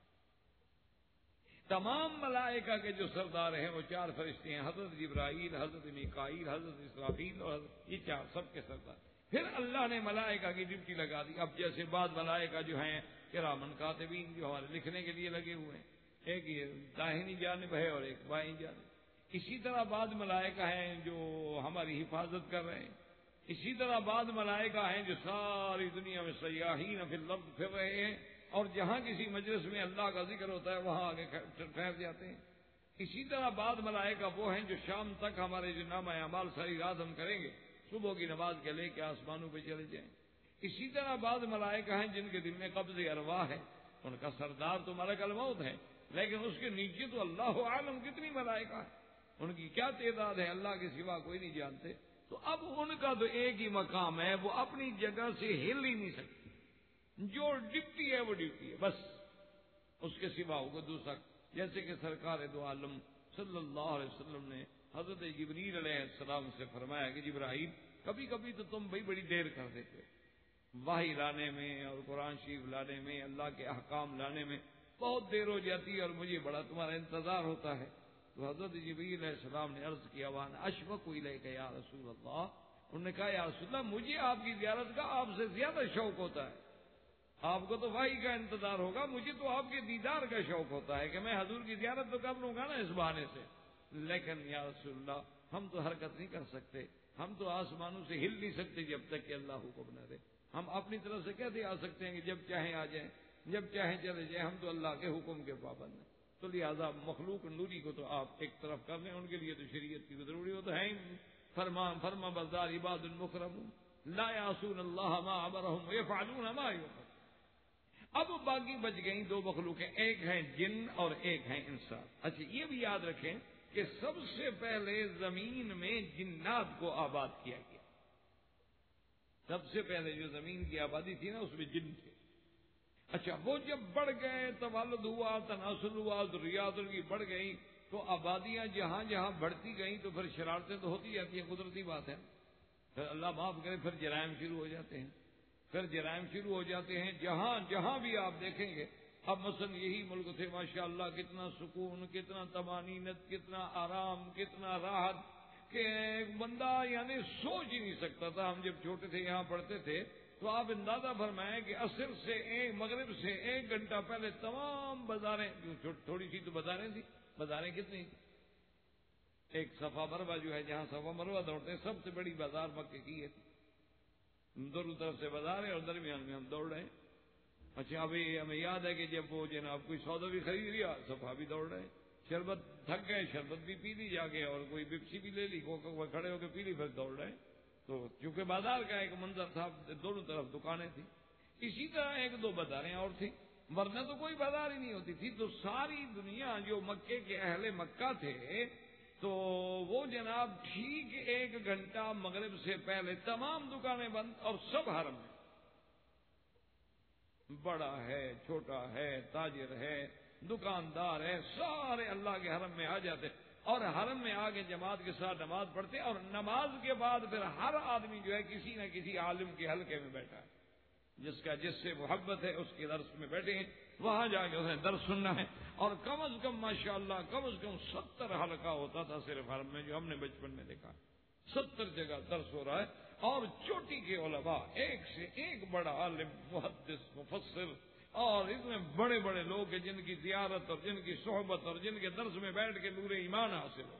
تمام ملائکہ کے جو سردار ہیں وہ چار فرشتے ہیں، حضرت جبرائیل، حضرت میکائیل، حضرت اسرافیل، اور حضرت یہ چار سب کے سردار۔ پھر اللہ نے ملائکہ کی ڈیوٹی لگا دی۔ اب جیسے بعض ملائکہ جو ہیں کرامن کاتبین جو ہمارے لکھنے کے لیے لگے ہوئے ہیں، ایک یہ داہنی جانب ہے اور ایک بائیں جانب۔ اسی طرح بعض ملائکہ ہیں جو ہماری حفاظت کر رہے ہیں، اسی طرح بعض ملائکہ ہیں جو ساری دنیا میں سیاحین فی الارض پھر رہے ہیں، اور جہاں کسی مجلس میں اللہ کا ذکر ہوتا ہے وہاں آگے ٹھہر جاتے ہیں۔ اسی طرح بعض ملائکہ وہ ہیں جو شام تک ہمارے جو نامہ اعمال ساری رات ہم کریں گے، صبح کی نماز کے لے کے آسمانوں پہ چلے جائیں۔ اسی طرح بعض ملائکہ ہیں جن کے دل میں قبض ارواح ہے، ان کا سردار تو ملک الموت ہے، لیکن اس کے نیچے تو اللہ عالم کتنی ملائکہ ہے، ان کی کیا تعداد ہے اللہ کے سوا کوئی نہیں جانتے۔ تو اب ان کا تو ایک ہی مقام ہے، وہ اپنی جگہ سے ہل ہی نہیں سکتے، جو ڈپٹی ہے وہ ڈپٹی ہے، بس اس کے سوا ہوگا دوسرا۔ جیسے کہ سرکار دو عالم صلی اللہ علیہ وسلم نے حضرت جبریل علیہ السلام سے فرمایا کہ جبرائیل کبھی کبھی تو تم بھائی بڑی دیر کر دیتے وحی لانے میں اور قرآن شریف لانے میں، اللہ کے احکام لانے میں بہت دیر ہو جاتی ہے اور مجھے بڑا تمہارا انتظار ہوتا ہے۔ تو حضرت جبریل علیہ السلام نے عرض کیا وانا اشفق الیک یا رسول اللہ، انہوں نے کہا یا رسول اللہ مجھے آپ کی زیارت کا آپ سے زیادہ شوق ہوتا ہے، آپ کو تو وحی کا انتظار ہوگا، مجھے تو آپ کے دیدار کا شوق ہوتا ہے کہ میں حضور کی زیارت تو کر لوں گا نا اس بہانے سے، لیکن یا رسول اللہ ہم تو حرکت نہیں کر سکتے، ہم تو آسمانوں سے ہل نہیں سکتے جب تک کہ اللہ حکم نہ دے، ہم اپنی طرف سے کیسے آ سکتے ہیں کہ جب چاہیں آ جائیں جب چاہیں چلے جائیں، ہم تو اللہ کے حکم کے پابند ہیں۔ تو لہٰذا مخلوق نوری کو تو آپ ایک طرف کر لیں، ان کے لیے تو شریعت کی ضروری ہو تو ہے ہی، فرمان فرما بردار عباد المکرمون لا یعصون اللہ ما امرهم ویفعلون ما یؤمرون۔ اب باقی بچ گئیں دو مخلوقیں، ایک ہیں جن اور ایک ہیں انسان۔ اچھا یہ بھی یاد رکھیں کہ سب سے پہلے زمین میں جنات کو آباد کیا گیا، سب سے پہلے جو زمین کی آبادی تھی نا اس میں جن تھے۔ اچھا وہ جب بڑھ گئے، تولد ہوا، تناسل ہوا، ذریات ان کی بڑھ گئی، تو آبادیاں جہاں جہاں بڑھتی گئیں تو پھر شرارتیں تو ہوتی جاتی ہیں، قدرتی بات ہے، پھر اللہ معاف کرے پھر جرائم شروع ہو جاتے ہیں، پھر جرائم شروع ہو جاتے ہیں جہاں جہاں بھی آپ دیکھیں گے۔ اب مثلا یہی ملک تھے ماشاءاللہ، کتنا سکون، کتنا طمانینت، کتنا آرام، کتنا راحت کہ ایک بندہ یعنی سوچ ہی نہیں سکتا تھا۔ ہم جب چھوٹے تھے یہاں پڑھتے تھے تو آپ اندازہ فرمائیں کہ عصر سے ایک مغرب سے ایک گھنٹہ پہلے تمام بازاریں، تھوڑی سی تو بازاریں تھیں، بازاریں کتنی، ایک صفا مروہ جو ہے جہاں صفا مروہ دوڑتے ہیں، سب سے بڑی بازار مکے کی ہے، دونوں طرف سے بازار ہے اور درمیان میں ہم دوڑ رہے ہیں۔ اچھا ابھی ہمیں یاد ہے کہ جب وہ جناب کوئی سودا بھی خرید لیا، صفا بھی دوڑ رہے ہیں، شربت تھک گئے شربت بھی پی لی جا کے، اور کوئی بپسی بھی لے لی، کھڑے ہو کے پی لی، پھر دوڑ رہے ہیں۔ تو چونکہ بازار کا ایک منظر تھا، دونوں طرف دکانیں تھیں، اسی طرح ایک دو بازاریں اور تھیں، ورنہ تو کوئی بازار ہی نہیں ہوتی تھی۔ تو ساری دنیا جو مکے کے اہل مکہ تھے تو وہ جناب ٹھیک ایک گھنٹہ مغرب سے پہلے تمام دکانیں بند اور سب حرم میں، بڑا ہے چھوٹا ہے تاجر ہے دکاندار ہے، سارے اللہ کے حرم میں آ جاتے اور حرم میں آ کے جماعت کے ساتھ نماز پڑھتے، اور نماز کے بعد پھر ہر آدمی جو ہے کسی نہ کسی عالم کے حلقے میں بیٹھا ہے، جس کا جس سے محبت ہے اس کے درس میں بیٹھے ہیں، وہاں جا کے اسے درس سننا ہے۔ اور کم از کم ماشاءاللہ کم از کم ستر حلقہ ہوتا تھا صرف حرم میں، جو ہم نے بچپن میں دیکھا، ستر جگہ درس ہو رہا ہے، اور چوٹی کے علماء ایک سے ایک بڑا عالم، محدث، مفسر، اور اتنے بڑے بڑے لوگ ہیں جن کی زیارت اور جن کی صحبت اور جن کے درس میں بیٹھ کے نور ایمان حاصل ہو۔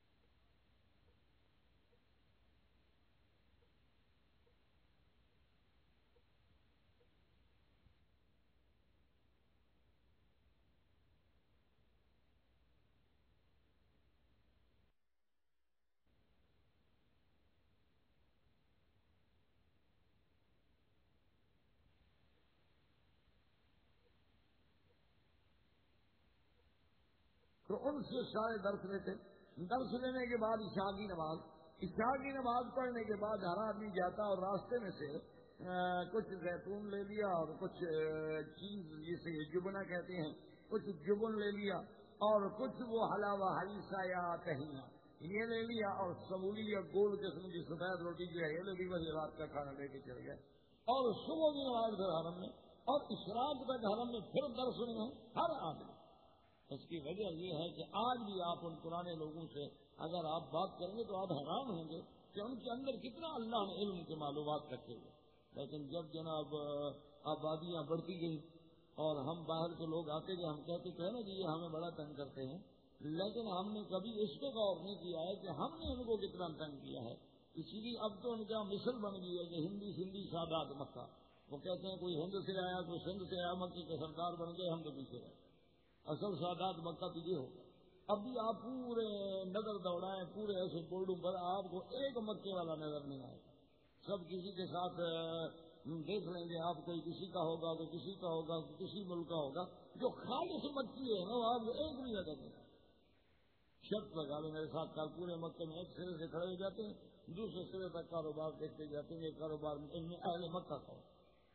تو ان سے سارے درس لیتے، درس لینے کے بعد عشاء کی نماز، عشاء کی نماز پڑھنے کے بعد ہر آدمی جاتا اور راستے میں سے کچھ زیتون لے لیا اور کچھ چیز جسے جبنا کہتے ہیں، کچھ جبن لے لیا، اور کچھ وہ حلاوہ حریصہ یا تہینا یہ لے لیا، اور سمولی یا گول قسم کی سفید روٹی جو ہے یہ لے لی، بس رات کا کھانا لے کے چل گئے، اور صبح کی نماز پھر حرم میں، اور اشراق تک حرم میں پھر درس سننا ہر آدمی۔ اس کی وجہ یہ ہے کہ آج بھی آپ ان پرانے لوگوں سے اگر آپ بات کریں گے تو آپ حیران ہوں گے کہ ان کے اندر کتنا اللہ نے علم کے معلومات رکھے ہوئے، لیکن جب جناب آبادیاں بڑھتی گئی اور ہم باہر کے لوگ آتے گئے، ہم کہتے تھے نا کہ یہ ہمیں بڑا تنگ کرتے ہیں، لیکن ہم نے کبھی اس پہ غور نہیں کیا ہے کہ ہم نے ان کو کتنا تنگ کیا ہے۔ اسی لیے اب تو ان کا مثل بن گئی ہے کہ ہندی سندھی سادات مکہ، وہ کہتے ہیں کوئی ہند سے آیا کوئی سندھ سے آیا، مکے کے سردار بن گئے، ہم تو پیچھے رہے، اصل سادات مکہ تو یہ ہوگا۔ اب بھی آپ پورے نظر دوڑائیں پورے ایسے بورڈوں پر، آپ کو ایک مکے والا نظر نہیں آئے گا، سب کسی کے ساتھ دیکھ لیں گے، آپ کوئی کسی کا ہوگا کوئی کسی کا ہوگا کوئی کسی ملک کا ہوگا، جو خالص مکی ہے نا وہ آپ کو ایک بھی نظر نہیں آئے، شرط لگا لیں میرے ساتھ کل پورے مکے میں ایک سرے سے کھڑے ہو جاتے ہیں، دوسرے سرے تک کاروبار دیکھتے جاتے ہیں، یہ کاروبار ان میں اہل مکہ کا ہو۔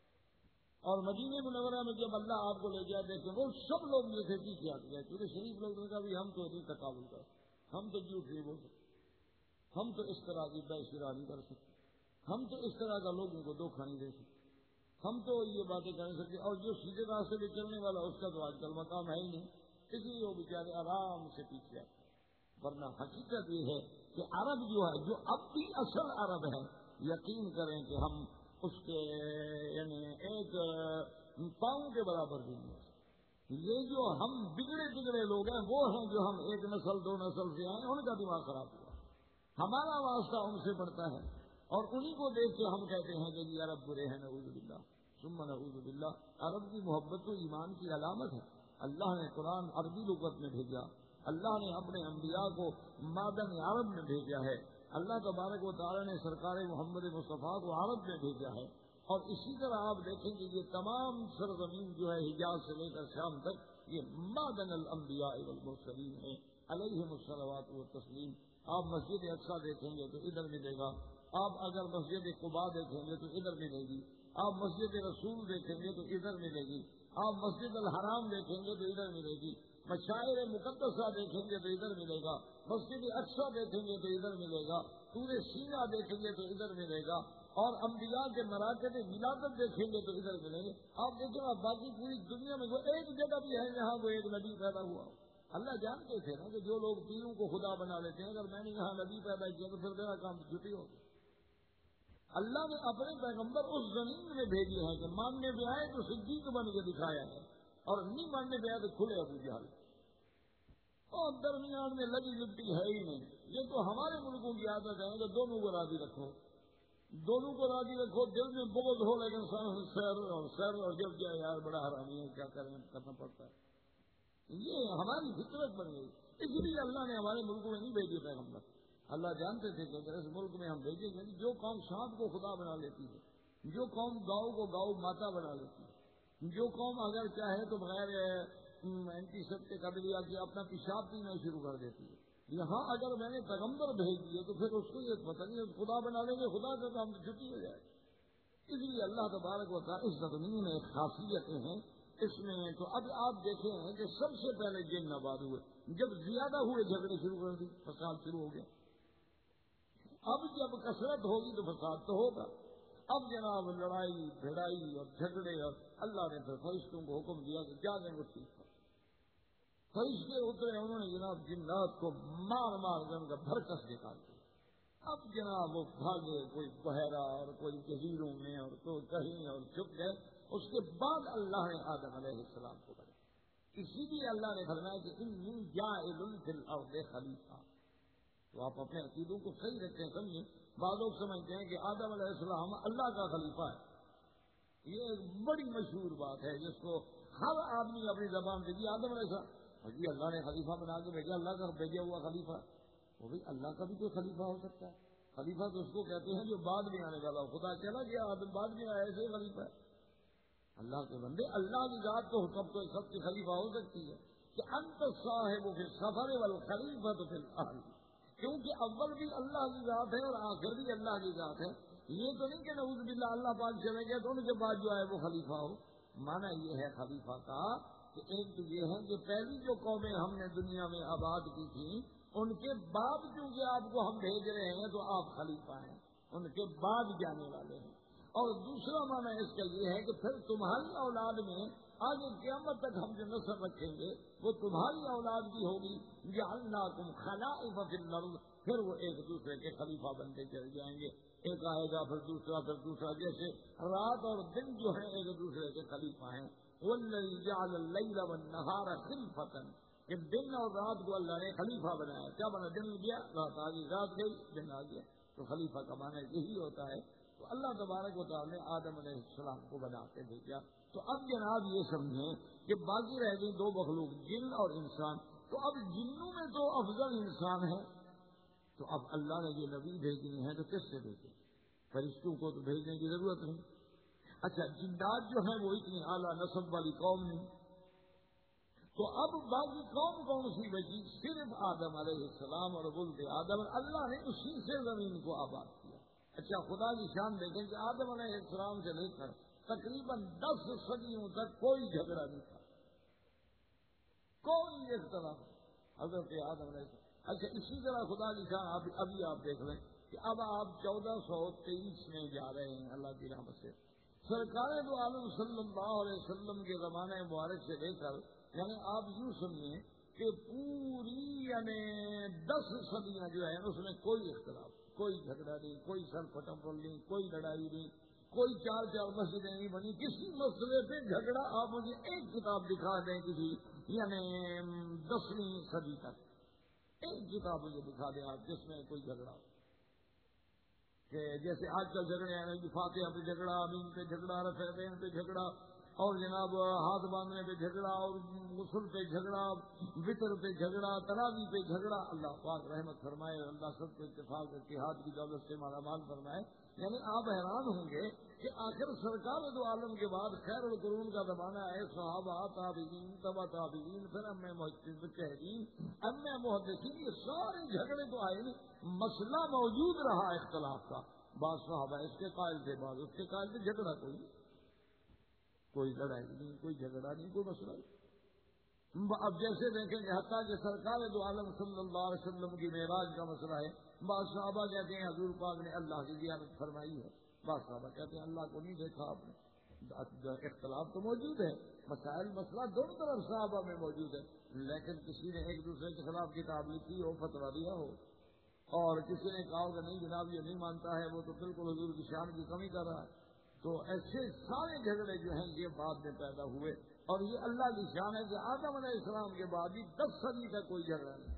اور مدینہ منورہ میں جب اللہ آپ کو لے جائے دیکھیں وہ سب لوگ جو تھے پیچھے آ گئے، کیونکہ شریف لوگ نے کہا بھی ہم تو نہیں تقابل کر، ہم تو جھوٹ نہیں بول سکتے، ہم تو اس طرح کی بے شرا نہیں کر سکتے، ہم تو اس طرح کا لوگوں کو دھوکہ نہیں دے سکتے، ہم تو یہ باتیں کر نہیں سکتے، اور جو سیدھے راستے پہ چلنے والا اس کا تو آج کل مقام ہے ہی نہیں، اس لیے وہ بیچارے آرام سے پیچھے آتے ہیں۔ ورنہ حقیقت یہ ہے کہ عرب جو ہے، جو اب بھی اصل عرب ہے، یقین کریں کہ ہم اس کے یعنی ایک پاؤں کے برابر بھی نہیں ہے۔ یہ جو ہم بگڑے بگڑے لوگ ہیں وہ ہیں جو ہم ایک نسل دو نسل سے آئے، ان کا دماغ خراب ہوا، ہمارا واسطہ ان سے پڑتا ہے، اور انہی کو دیکھ کے ہم کہتے ہیں کہ جی عرب برے ہیں، نعوذ باللہ ثم نعوذ باللہ۔ عرب کی محبت تو ایمان کی علامت ہے، اللہ نے قرآن عربی لغت میں بھیجا، اللہ نے اپنے انبیاء کو مادن عرب میں بھیجا ہے، اللہ تبارک و تعالی نے سرکار محمد مصطفیٰ کو عرب میں بھیجا ہے، اور اسی طرح آپ دیکھیں کہ یہ تمام سرزمین جو ہے حجاز سے لے کر شام تک یہ مادن الانبیاء والمرسلین ہے علیہم الصلوات والتسلیم۔ آپ مسجد اقصی دیکھیں گے تو ادھر ملے گا، آپ اگر مسجد قباء دیکھیں گے تو ادھر ملے گی، آپ مسجد رسول دیکھیں گے تو ادھر ملے گی، آپ مسجد الحرام دیکھیں گے تو ادھر ملے گی، مشاعر مقدسہ دیکھیں گے تو ادھر ملے گا، مسجد اقصی دیکھیں گے تو ادھر ملے گا، طور سینا دیکھیں گے تو ادھر ملے گا، اور انبیاء کے مراکز ولادت دیکھیں گے تو ادھر ملیں گے۔ آپ دیکھیں آپ باقی پوری دنیا میں کوئی ایک جگہ بھی ہے جہاں کوئی ایک نبی پیدا ہوا ہو۔ اللہ جانتے تھے نا کہ جو لوگ پیروں کو خدا بنا لیتے ہیں، اگر میں نے یہاں نبی پیدا کیا تو پھر میرا کام چھٹی ہوگی۔ اللہ نے اپنے پیغمبر اس زمین میں بھیجے ہیں کہ ماننے پہ آئے تو صدیق بن کے دکھایا ہے، اور نہیں ماننے پہ آئے تو کھلے ابو جہل، اور درمیان میں لگی لپٹی ہے ہی نہیں۔ یہ تو ہمارے ملکوں کی عادت ہے کہ دونوں کو راضی رکھو، دونوں کو راضی رکھو، دل میں بغض ہو لیکن سر اور سر اور جب کیا یار بڑا حرامی ہے، کیا کریں کرنا پڑتا ہے۔ یہ ہماری فطرت بن گئی، اس لیے اللہ نے ہمارے ملک میں نہیں بھیجے پیغمبر۔ اللہ جانتے تھے کہ اگر اس ملک میں ہم بھیجیں گے، جو قوم سانپ کو خدا بنا لیتی ہے، جو قوم گاؤں کو گاؤں ماتا بنا لیتی ہے، جو قوم اگر چاہے تو بغیر اینٹی سیپٹک ادویہ کے اپنا پیشاب پینا شروع کر دیتی ہے، یہاں اگر میں نے پیغمبر بھیج دیے تو پھر اس کو یہ پتہ نہیں خدا بنا لیں گے، خدا کا کام چھٹی ہو جائے۔ اس لیے اللہ تبارک و تعالیٰ اس زمین میں خاصیتیں ہیں اس میں۔ تو اب آپ دیکھیں ہیں کہ سب سے پہلے جن آباد ہوئے، جب زیادہ ہوئے جھگڑے شروع کر دی، فساد شروع ہو گیا۔ اب جب کثرت ہوگی تو فساد تو ہوگا۔ اب جناب لڑائی بھڑائی اور جھگڑے، اور اللہ نے پھر فرشتوں کو حکم دیا کہ کیا دیں اس چیز پر، فرشتے اترے، انہوں نے جناب جنات کو مار مار کر ان کا بھرکس نکال دیا۔ اب جناب وہ بھاگے، کوئی بحیرہ اور کوئی جزیروں میں اور کوئی کہیں اور چھپ گئے۔ اس کے بعد اللہ نے آدم علیہ السلام کو بنایا، اسی لیے اللہ نے فرمایا کہ انی جاعل فی الارض خلیفہ۔ تو آپ اپنے عقیدوں کو صحیح رکھتے ہیں، سمجھیں۔ بعض لوگ سمجھتے ہیں کہ آدم علیہ السلام اللہ کا خلیفہ ہے، یہ ایک بڑی مشہور بات ہے جس کو ہر آدمی اپنی زبان سے جی آدم علیہ السلام جی اللہ نے خلیفہ بنا کے بھیجا، اللہ کا بھیجا ہوا خلیفہ۔ وہ بھی اللہ کا بھی کوئی خلیفہ ہو سکتا ہے؟ خلیفہ تو اس کو کہتے ہیں جو بعد میں آنے والا ہو، خدا چلا گیا آدم بعد میں آیا، ایسے خلیفہ ہے اللہ کے بندے۔ اللہ کی ذات تو سب کو سب کی خلیفہ ہو سکتی ہے کہ انت صاحب فی السفر والخلیفۃ فی الاہل، کیونکہ اول بھی اللہ کی ذات ہے اور آخر بھی اللہ کی ذات ہے۔ یہ تو نہیں کہ نعوذ باللہ اللہ پاک چلے گئے تو ان کے بعد جو ہے وہ خلیفہ ہو۔ مانا یہ ہے خلیفہ کا کہ ایک تو یہ ہے کہ پہلی جو قومیں ہم نے دنیا میں آباد کی تھیں ان کے بعد چونکہ آپ کو ہم بھیج رہے ہیں تو آپ خلیفہ ہیں، ان کے بعد جانے والے ہیں۔ اور دوسرا معنی اس کا یہ ہے کہ پھر تمہاری اولاد میں آگے قیامت تک ہم جو نسل رکھیں گے وہ تمہاری اولاد بھی ہوگی، جعلناکم خلائف فی الارض، پھر وہ ایک دوسرے کے خلیفہ بنتے چل جائیں گے، ایک آئے گا پھر دوسرا پھر دوسرا، جیسے رات اور دن جو ہیں ایک دوسرے کے خلیفہ ہیں۔ والذی جعل اللیل والنہار خلفۃ، کہ دن اور رات کو اللہ نے خلیفہ بنایا۔ کیا بنا؟ دن گیا رات آ گئی، رات گئی دن آ گیا، تو خلیفہ کا معنی یہی ہوتا ہے۔ تو اللہ تبارک و تعالیٰ نے آدم علیہ السلام کو بنا کے بھیجا۔ تو اب جناب یہ سمجھیں کہ باقی رہ گئی دو مخلوق، جن اور انسان۔ تو اب جنوں میں تو افضل انسان ہے، تو اب اللہ نے جو نبی بھیجنے ہیں تو کس سے بھیجے؟ فرشتوں کو تو بھیجنے کی ضرورت نہیں۔ اچھا جنات جو ہیں وہ اتنی اعلیٰ نسب والی قوم نہیں، تو اب باقی قوم کون سی بچی؟ صرف آدم علیہ السلام اور ولد آدم، اللہ نے اسی سے زمین کو آباد کیا۔ اچھا خدا کی شان دیکھیں کہ آدم علیہ السلام سے لے کر تقریباً دس صدیوں تک کوئی جھگڑا نہیں تھا، کوئی اختلاف حضرت آدم علیہ السلام۔ اچھا اسی طرح خدا کی شان ابھی آپ دیکھ لیں کہ کہ اب آپ چودہ سو تیئیس میں جا رہے ہیں اللہ کی رحمت سے. سرکار دو عالم صلی اللہ علیہ وسلم کے زمانہ مبارک سے لے کر یعنی آپ یوں سمجھیں کہ پوری یعنی دس صدیاں جو ہیں اس میں کوئی اختلاف، کوئی جھگڑا نہیں، کوئی سر پٹمپل نہیں، کوئی لڑائی نہیں، کوئی چار چار مسجدیں نہیں بنی. کسی مسئلے پہ جھگڑا آپ مجھے ایک کتاب دکھا دیں کسی یعنی دسویں صدی تک ایک کتاب مجھے دکھا دیں آپ جس میں کوئی جھگڑا ہو. کہ جیسے آج کل جھگڑے ہیں، فاتحہ پہ جھگڑا، امین پہ جھگڑا، رفعین پہ جھگڑا، اور جناب ہاتھ باندھنے پہ جھگڑا، اور غسل پہ جھگڑا، وطر پہ جھگڑا، تراویح پہ جھگڑا. اللہ پاک رحمت فرمائے، اللہ سب کو اتفاق اتحاد کی دولت سے مالا مال فرمائے. یعنی آپ حیران ہوں گے کہ آخر سرکار دو عالم کے بعد خیر القرون کا زمانہ ہے، صحابہ، تابعین، تبع تابعین، پھر ام مجتہدین، ام محدثین، یہ سارے جھگڑے تو آئے نہیں. مسئلہ موجود رہا اختلاف کا، بعض صحابہ اس کے قائل تھے، بعض اس کے قائل تھے، جھگڑا کوئی کوئی لڑائی نہیں، کوئی جھگڑا نہیں، کوئی مسئلہ نہیں. اب جیسے دیکھیں کہ حتیٰ کہ سرکار دو عالم صلی اللہ علیہ وسلم کی معراج کا مسئلہ ہے، بعض صحابہ کہتے ہیں حضور پاک نے اللہ کی زیارت فرمائی ہے، بعض صحابہ کہتے ہیں اللہ کو نہیں دیکھا آپ نے. اختلاف تو موجود ہے، مسائل مسئلہ دونوں طرف صحابہ میں موجود ہے، لیکن کسی نے ایک دوسرے کے خلاف کتاب لکھی ہو، فتویٰ دیا ہو، اور کسی نے کہا کہ نہیں جناب یہ نہیں مانتا ہے، وہ تو بالکل حضور کی شان کی کمی کر رہا ہے. تو ایسے سارے جھگڑے جو ہیں یہ بعد میں پیدا ہوئے، اور یہ اللہ کی شان ہے کہ آدم علیہ السلام کے بعد بھی دس صدی کا کوئی جھگڑا نہیں.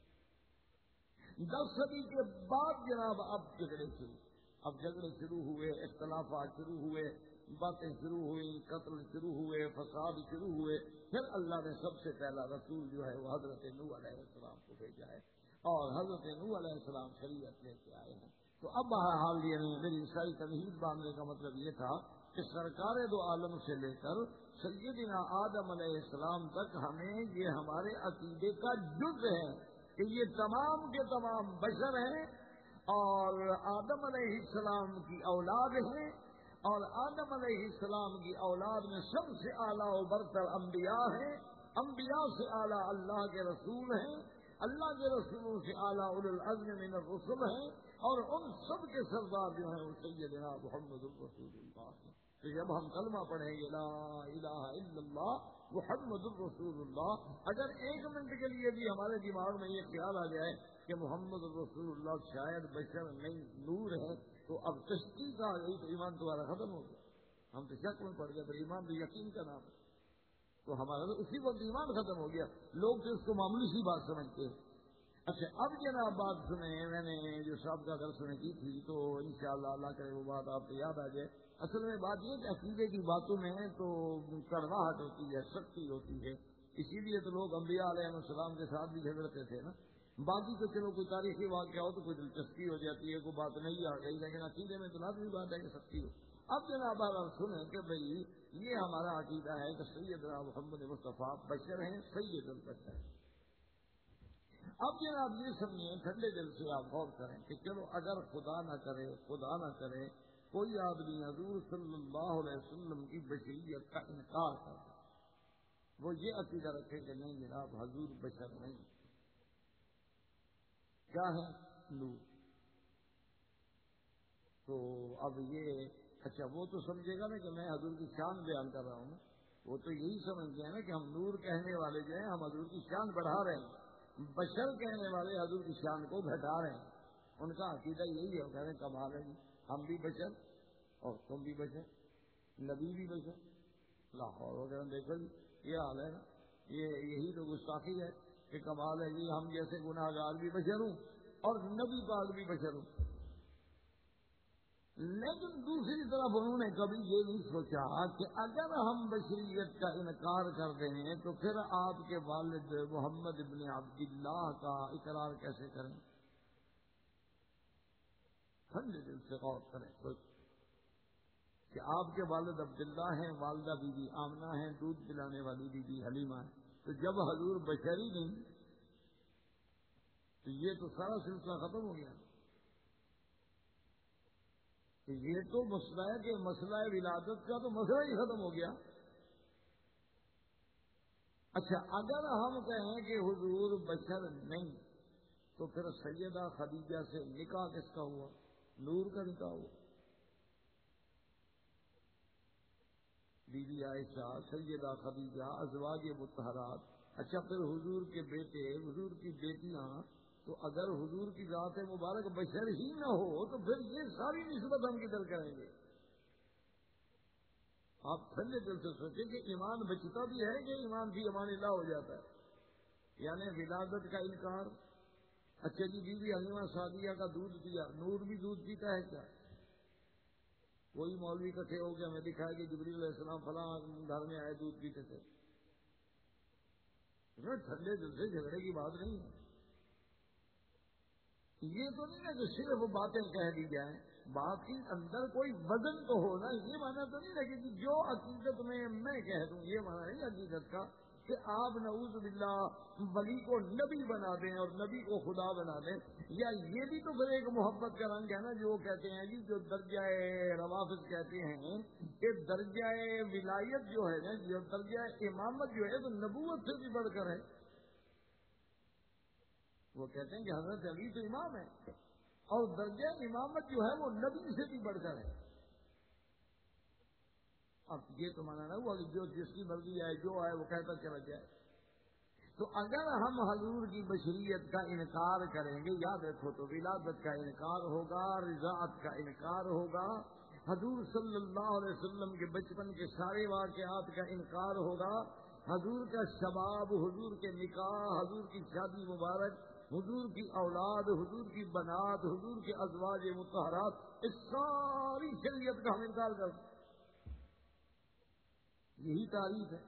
دس صدی کے بعد جناب اب جھگڑے شروع اب جھگڑے شروع ہوئے، اختلافات شروع ہوئے، باتیں شروع ہوئی، قتل شروع ہوئے، فساد شروع ہوئے. پھر اللہ نے سب سے پہلا رسول جو ہے وہ حضرت نوح علیہ السلام کو بھیجا ہے، اور حضرت نوح علیہ السلام شریعت لے کے آئے ہیں. تو اب بہرحال یہ نہیں، میری عیسائی تمہید باندھنے کا مطلب یہ تھا کہ سرکار دو عالم سے لے کر سیدنا آدم علیہ السلام تک ہمیں یہ ہمارے عقیدے کا جز ہے کہ یہ تمام کے تمام بشر ہیں، اور آدم علیہ السلام کی اولاد ہیں، اور آدم علیہ السلام کی اولاد میں سب سے اعلیٰ و برتر انبیاء ہیں، انبیاء سے اعلیٰ اللہ کے رسول ہیں، اللہ کے رسولوں سے اعلیٰ اولو العزم من الرسل ہیں، اور ان سب کے سردار جو ہیں وہ سیدنا محمد الرسول اللہ ہیں. تو جب ہم کلمہ پڑھیں گے لا الہ الا اللہ محمد الرسول اللہ، اگر ایک منٹ کے لیے بھی ہمارے دماغ میں یہ خیال آ جائے کہ محمد الرسول اللہ شاید بشر نہیں نور ہے، تو اب تشکیل کا گئی تو ایمان تمہارا ختم ہو گیا. ہم تو شک میں پڑ گئے، تو ایمان تو یقین کا نام ہے، تو ہمارا تو اسی وقت ایمان ختم ہو گیا. لوگ تو اس کو معمولی سی بات سمجھتے ہیں. اچھا اب جناب بات سنیں، میں نے جو صاحب کا درس میں کی تھی تو انشاءاللہ اللہ کرے وہ بات آپ کو یاد آ جائے. اصل میں بات یہ کہ عقیدے کی باتوں میں تو کڑواہٹ ہوتی ہے، سختی ہوتی ہے، اسی لیے تو لوگ انبیاء علیہ السلام کے ساتھ بھی جھگڑتے تھے نا. باقی تو چلو کوئی تاریخی واقعہ ہو تو کوئی دلچسپی ہو جاتی ہے، کوئی بات نہیں آ گئی، لیکن عقیدے میں تو لازمی بات ہے کہ سختی ہو. اب جناب آپ سنیں کہ بھئی یہ ہمارا عقیدہ ہے کہ سیدنا محمد مصطفیٰ بشر ہیں، سید البشر. اب جناب یہ سمجھیں، ٹھنڈے دل سے آپ غور کریں کہ چلو اگر خدا نہ کرے خدا نہ کرے کوئی آدمی حضور صلی اللہ علیہ وسلم کی بشریت کا انکار کر دے، وہ یہ عقیدہ رکھے کہ نہیں جناب حضور بشر نہیں، کیا ہے نور. تو اب یہ اچھا وہ تو سمجھے گا نا کہ میں حضور کی شان بیان کر رہا ہوں، وہ تو یہی سمجھتے ہیں نا کہ ہم نور کہنے والے جو ہیں ہم حضور کی شان بڑھا رہے ہیں، بشر کہنے والے حضور کی شان کو گھٹا رہے ہیں. ان کا عقیدہ یہی ہے، وہ کہہ رہے ہیں کمال ہے جی، ہم بھی بشر اور تم بھی بشر، نبی بھی بشر. لاہور وغیرہ دیکھو جی یہ حال ہے نا، یہ یہی تو گستاخی ہے کہ کمال ہے جی ہم جیسے گناہ گار بھی بشر ہوں اور نبی پاک بھی بشر ہوں. لیکن دوسری طرف انہوں نے کبھی یہ نہیں سوچا کہ اگر ہم بشریت کا انکار کر دیں تو پھر آپ کے والد محمد ابن عبداللہ کا اقرار کیسے کریں. ٹھنڈے دل سے غور کریں کہ آپ کے والد عبداللہ ہیں، والدہ بی بی آمنہ ہیں، دودھ پلانے والی بی بی حلیمہ ہے. تو جب حضور بشری نہیں تو یہ تو سارا سلسلہ ختم ہو گیا. یہ تو مسئلہ ہے کہ مسئلہ ولادت کا تو مسئلہ ہی ختم ہو گیا. اچھا اگر ہم کہیں کہ حضور بشر نہیں تو پھر سیدہ خدیجہ سے نکاح کس کا ہوا؟ نور کا نکاح ہوا. بی بی عائشہ، سیدہ خدیجہ، ازواج مطہرات. اچھا پھر حضور کے بیٹے، حضور کی بیٹیاں، تو اگر حضور کی ذات مبارک بشر ہی نہ ہو تو پھر یہ ساری نسبت ہم کدھر کریں گے؟ آپ ٹھنڈے دل سے سوچیں کہ ایمان بچتا بھی ہے کہ ایمان بھی امان اللہ ہو جاتا ہے. یعنی ولادت کا انکار. اچھا جی بی بی حلیمہ سعدیہ کا دودھ پیا، نور بھی دودھ پیتا ہے کیا؟ کوئی مولوی اکٹھے ہو کے ہمیں دکھائے کہ جبریل علیہ السلام فلاں گھر میں آئے دودھ پیتے تھے. ٹھنڈے دل سے جھگڑے کی بات نہیں ہے. یہ تو نہیں ہے کہ صرف باتیں کہہ دی جائیں، بات کے اندر کوئی وزن تو ہونا. یہ مانا تو نہیں لگے کہ جو حقیقت میں میں کہہ دوں، یہ مانا نہیں حقیقت کا کہ آپ نعوذ باللہ ولی کو نبی بنا دیں اور نبی کو خدا بنا دیں. یا یہ بھی تو پھر ایک محبت کا رنگ ہے نا، جو کہتے ہیں جی جو درجہ روافض کہتے ہیں کہ درجہ ولایت جو ہے نا، جو درجہ امامت جو ہے تو نبوت سے بھی بڑھ کر ہے. وہ کہتے ہیں کہ حضرت علی تو امام ہے اور درجہ امامت جو ہے وہ نبی سے بھی بڑھ کر ہے. اب یہ تو مانا نہ ہوا کہ جو جس کی مرضی آئے جو آئے وہ کہتا چلا جائے. تو اگر ہم حضور کی بشریت کا انکار کریں گے، یاد رکھو تو ولادت کا انکار ہوگا، رضاعت کا انکار ہوگا، حضور صلی اللہ علیہ وسلم کے بچپن کے سارے واقعات کا انکار ہوگا، حضور کا شباب، حضور کے نکاح، حضور کی شادی مبارک، حضور کی اولاد، حضور کی بنات، حضور کے ازواج مطہرات، اس ساری شریعت کا ہم انکار کرتے ہیں. یہی تعریف ہے.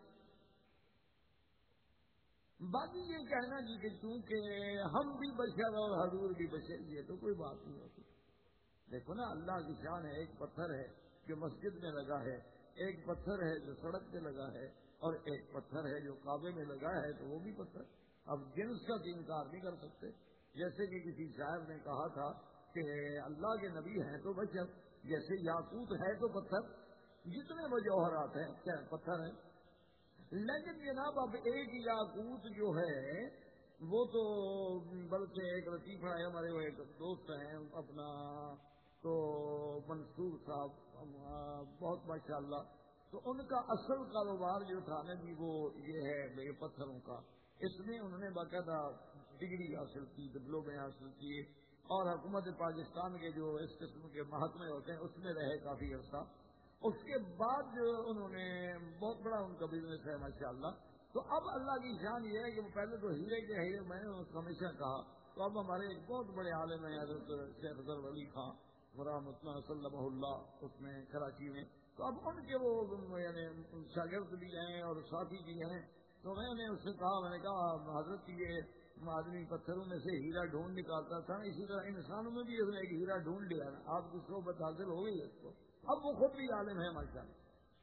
باقی یہ کہنا جی کہ چونکہ ہم بھی بشر اور حضور بھی بشر، یہ تو کوئی بات نہیں ہوتی. دیکھو نا اللہ کی شان ہے. ایک پتھر ہے جو مسجد میں لگا ہے، ایک پتھر ہے جو سڑک پہ لگا ہے، اور ایک پتھر ہے جو کعبے میں لگا ہے، تو وہ بھی پتھر. اب جنس کا تو انکار نہیں کر سکتے. جیسے کہ کسی شاعر نے کہا تھا کہ اللہ کے نبی ہیں تو بشر، جیسے یاقوت ہے تو پتھر، جتنے وہ جوہرات ہیں کیا پتھر ہیں. لیکن جناب اب ایک یاقوت جو ہے وہ تو، بلکہ ایک لطیفہ ہے، ہمارے وہ ایک دوست ہیں اپنا تو منصور صاحب، بہت ماشاء اللہ، تو ان کا اصل کاروبار جو تھا نا جی وہ یہ ہے یہ پتھروں کا. اس میں انہوں نے باقاعدہ ڈگری حاصل کی، ڈپلومے حاصل کیے، اور حکومت پاکستان کے جو اس قسم کے محکمے ہوتے ہیں اس میں رہے کافی عرصہ. اس کے بعد انہوں نے بہت بڑا ان کا بزنس ہے ماشاء اللہ. تو اب اللہ کی شان یہ ہے کہ وہ پہلے تو ہیرے کے ہیرے، میں نے اس کو ہمیشہ کہا، تو اب ہمارے ایک بہت بڑے عالم ہیں حضرت شیخ ظفر علی خان رحمۃ اللہ صلی اللہ اس میں کراچی میں، تو اب ان کے وہ یعنی شاگرد بھی ہیں اور ساتھی بھی ہیں. تو میں نے اس سے کہا، میں نے کہا حضرت یہ آدمی پتھروں میں سے ہیرا ڈھونڈ نکالتا تھا، اسی طرح انسانوں میں بھی اس نے ایک ہیرا ڈھونڈ لیا نا، آپ کی صحبت حاصل ہو گئی اس کو. اب وہ خود بھی عالم ہے ماشاء اللہ.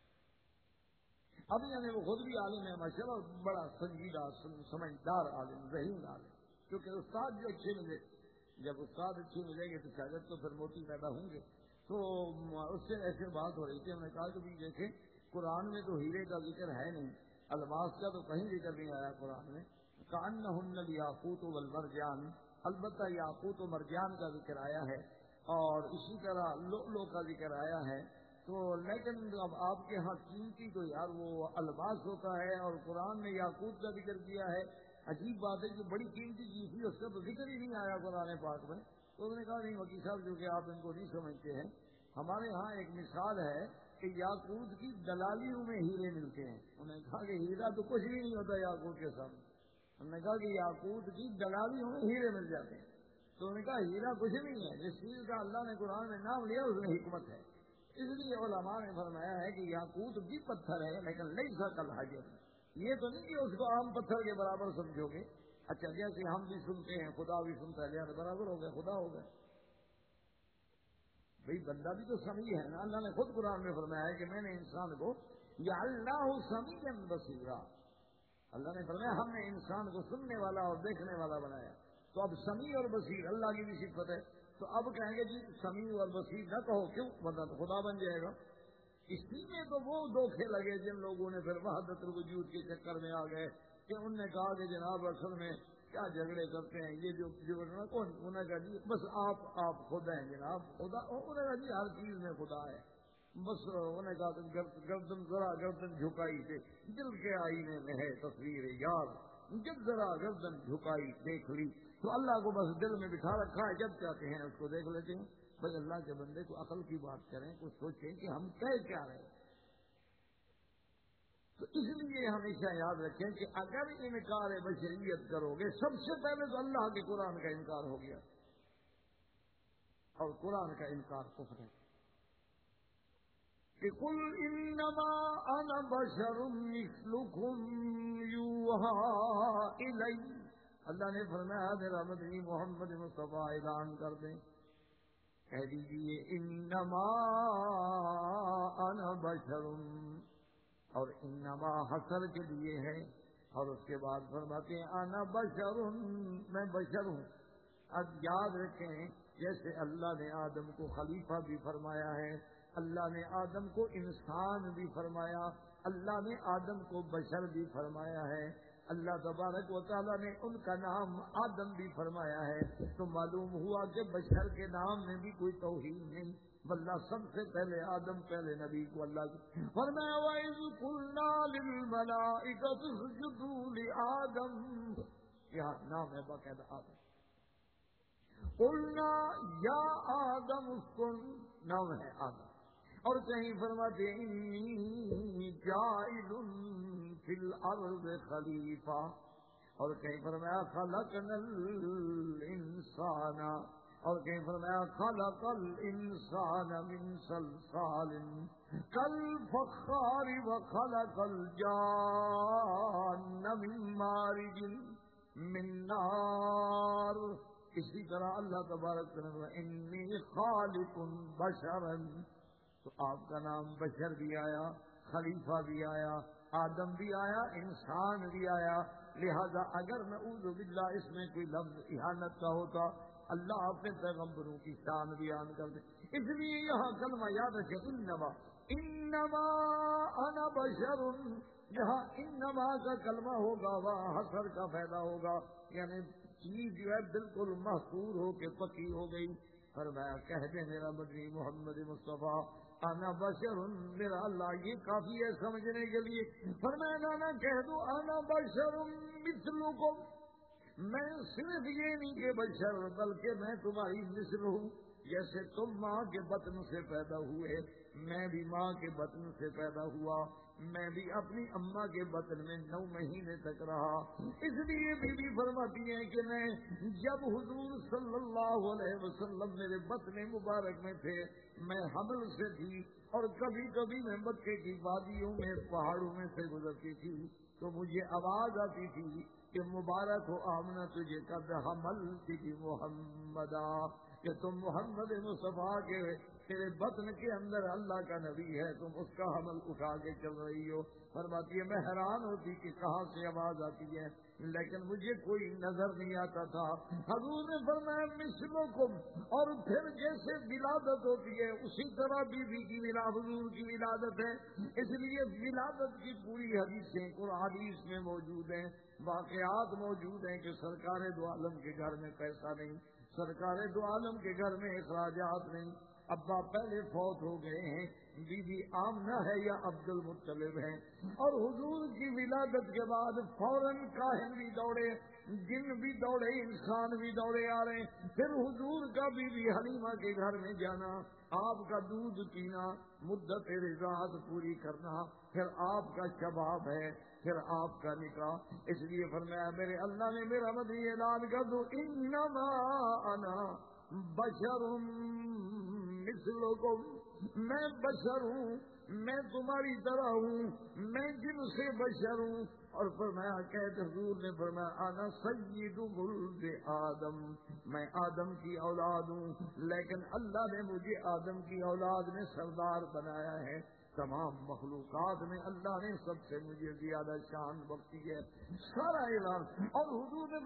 اب یعنی وہ خود بھی عالم ہے ماشاء اللہ، اور بڑا سنجیدہ سمجھدار عالم، ذہین عالم. کیونکہ استاد جو اچھے ملے، جب استاد اچھے ملیں گے تو شاگرد تو پھر موتی پیدا ہوں گے. تو اس سے ایسے بات ہو رہی تھی، ہم نے کہا کہ بھی دیکھیں قرآن میں تو ہیرے کا ذکر ہے نہیں، الماس کا تو کہیں ذکر نہیں آیا قرآن میں. کأنہن الیاقوت والمرجان، البتہ یاقوت و مرجان کا ذکر آیا ہے، اور اسی طرح لؤلؤ کا ذکر آیا ہے. تو لیکن اب آپ کے ہاں قیمتی تو یار وہ الماس ہوتا ہے، اور قرآن نے یاقوت کا ذکر کیا ہے. عجیب بات ہے کہ بڑی قیمتی چیز تھی، اس کا تو ذکر ہی نہیں آیا قرآن پاک میں. تو انہوں نے کہا نہیں وکیل صاحب، جو کہ آپ ان کو نہیں سمجھتے ہیں، ہمارے ہاں ایک مثال ہے کہ یاقوت کی دلالیوں میں ہیرے ملتے ہیں. انہوں نے کہا کہ ہیرا تو کچھ بھی نہیں ہوتا یاقوت کے سامنے. انہوں نے کہا کہ یاقوت کی دلالیوں میں ہیرے مل جاتے ہیں. تو انہوں نے کہا ہیرا کچھ نہیں ہے، جس چیز کا اللہ نے قرآن میں نام لیا اس میں حکمت ہے. اس لیے علماء نے فرمایا ہے کہ یاقوت بھی پتھر ہے لیکن لیس کالحجر. یہ تو نہیں کہ اس کو عام پتھر کے برابر سمجھو گے. اچھا جیسے ہم بھی سنتے ہیں، خدا بھی سنتا ہے، لہٰذا برابر ہو گئے، خدا ہو گئے. بھئی بندہ بھی تو سمیع ہے نا. اللہ نے خود قرآن میں فرمایا ہے کہ میں نے انسان کو یا اللہ سمیعا بصیرا، اللہ نے فرمایا ہم نے انسان کو سننے والا اور دیکھنے والا بنایا. تو اب سمیع اور بصیر اللہ کی بھی صفت ہے. تو اب کہیں گے جی سمیع اور بصیر نہ کہو، کیوں؟ ورنہ تو خدا بن جائے گا. اسی میں تو وہ دھوکے لگے جن لوگوں نے پھر وحدت الوجود کے چکر میں آ گئے کہ انہوں نے کہا کہ جناب اصل میں کیا جھگڑے کرتے ہیں یہ جو جھگڑنا کون؟ انہوں نے کہا جی بس آپ آپ خدا ہیں جناب، خدا انہوں نے کہا جی ہر چیز میں خدا ہے، بس انہوں نے کہا گردن ذرا گردن جھکائی تھے، دل کے آئینے میں ہے تصویر یار، جب ذرا گردن جھکائی دیکھ لی تو اللہ کو بس دل میں بٹھا رکھا ہے، جب چاہتے ہیں اس کو دیکھ لیتے ہیں۔ بس اللہ کے بندے کو عقل کی بات کریں، کچھ سوچیں کہ ہم کہہ کیا رہے۔ تو اس لیے ہمیشہ یاد رکھیں کہ اگر انکار بشریت کرو گے، سب سے پہلے تو اللہ کے قرآن کا انکار ہو گیا، اور قرآن کا انکار کفر ہے۔ کہ قل انما انا بشر مثلکم یوحی الی، اللہ نے فرمایا میرا مدنی محمد مصطفیٰ اعلان کر دیں، کہہ دیجیے انما انا بشر، اور انما حسر کے لیے ہے، اور اس کے بعد فرماتے ہیں انا بشر، میں بشر ہوں۔ اب یاد رکھیں جیسے اللہ نے آدم کو خلیفہ بھی فرمایا ہے، اللہ نے آدم کو انسان بھی فرمایا، اللہ نے آدم کو بشر بھی فرمایا ہے، اللہ تبارک و تعالیٰ نے ان کا نام آدم بھی فرمایا ہے، تو معلوم ہوا کہ بشر کے نام میں بھی کوئی توہین نہیں، اللہ سب سے پہلے آدم، پہلے نبی کو اللہ کی فرمایا وَإِذْ قُلْنَا لِلْمَلَائِكَةِ اسْجُدُوا لِآدَمَ، یہاں نام ہے باقاعدہ آدم، قُلْنَا یا آدم اسکن، نام ہے آدم، اور کہیں فرماتے ہیں انی جاعل فی الارض خلیفہ، اور کہیں فرمایا خلقنا الانسان، اور کہیں فرمایا خلق الانسان من صلصال کالفخار وخلق الجان من مارج من نار۔ اسی طرح اللہ تبارک و تعالی انی خالق بشرا، تو آپ کا نام بشر بھی آیا، خلیفہ بھی آیا، آدم بھی آیا، انسان بھی آیا، لہذا اگر نعوذ باللہ اس میں کوئی لفظ اہانت کا ہوتا اللہ اپنے پیغمبروں کی شان بیان کر دے، اس لیے یہاں کلمہ یاد رکھے انما انما انا بشر، جہاں انما کا کلمہ ہوگا وہاں حصر کا فائدہ ہوگا، یعنی چیز جو ہے بالکل محصور ہو کے پکی ہو گئی۔ فرمایا کہہ دے میرا مدنی محمد مصطفیٰ انا بشر، میرا اللہ یہ کافی ہے سمجھنے کے لیے، فرمایا نانا کہہ دو انا بشر مثلکم، میں صرف یہ نہیں کہ بشر بلکہ میں تمہاری مثل ہوں، جیسے تم ماں کے بطن سے پیدا ہوئے میں بھی ماں کے بطن سے پیدا ہوا، میں بھی اپنی اماں کے بطن میں نو مہینے تک رہا، اس لیے بی بی فرماتی ہیں کہ میں جب حضور صلی اللہ علیہ وسلم میرے بطن مبارک میں تھے میں حمل سے تھی، اور کبھی کبھی میں مکے کی وادیوں میں پہاڑوں میں سے گزرتی تھی تو مجھے آواز آتی تھی کہ مبارک ہو آمنہ تجھے قد حملت بی محمدا، کہ تم محمد مصطفیٰ کے تیرے بطن کے اندر اللہ کا نبی ہے، تم اس کا حمل اٹھا کے چل رہی ہو۔ فرماتی ہے میں حیران ہوتی کہ کہاں سے آواز آتی ہے، لیکن مجھے کوئی نظر نہیں آتا تھا۔ حضور نے فرمایا مثلکم، اور پھر جیسے ولادت ہوتی ہے اسی طرح بی بی کی ولادت حضور کی ولادت ہے، اس لیے ولادت کی پوری حدیثیں قرآن حدیث میں موجود ہیں، واقعات موجود ہیں کہ سرکار دو عالم کے گھر میں پیسہ نہیں، سرکار دو عالم کے گھر میں اخراجات نہیں، ابا پہلے فوت ہو گئے ہیں، بی بی آمنہ ہے یا عبد المطلب ہے، اور حضور کی ولادت کے بعد فوراً کاہن بھی دوڑے، جن بھی دوڑے، انسان بھی دوڑے آ رہے ہیں، پھر حضور کا بی بی حلیمہ کے گھر میں جانا، آپ کا دودھ پینا، مدت رضاعت پوری کرنا، پھر آپ کا شباب ہے، پھر آپ کا نکاح، اس لیے فرمایا میرے اللہ نے میرا مدنی اعلان کر دو انما انا بشر مثلکم، میں بشر ہوں، میں تمہاری طرح ہوں، میں جن سے بشر ہوں، اور فرمایا کہتے حضور نے فرمایا انا سید ولد آدم، میں آدم کی اولاد ہوں، لیکن اللہ نے مجھے آدم کی اولاد میں سردار بنایا ہے، تمام مخلوقات میں اللہ نے سب سے مجھے زیادہ شان بخشی ہے، سارا اعلان۔ اور حضور نے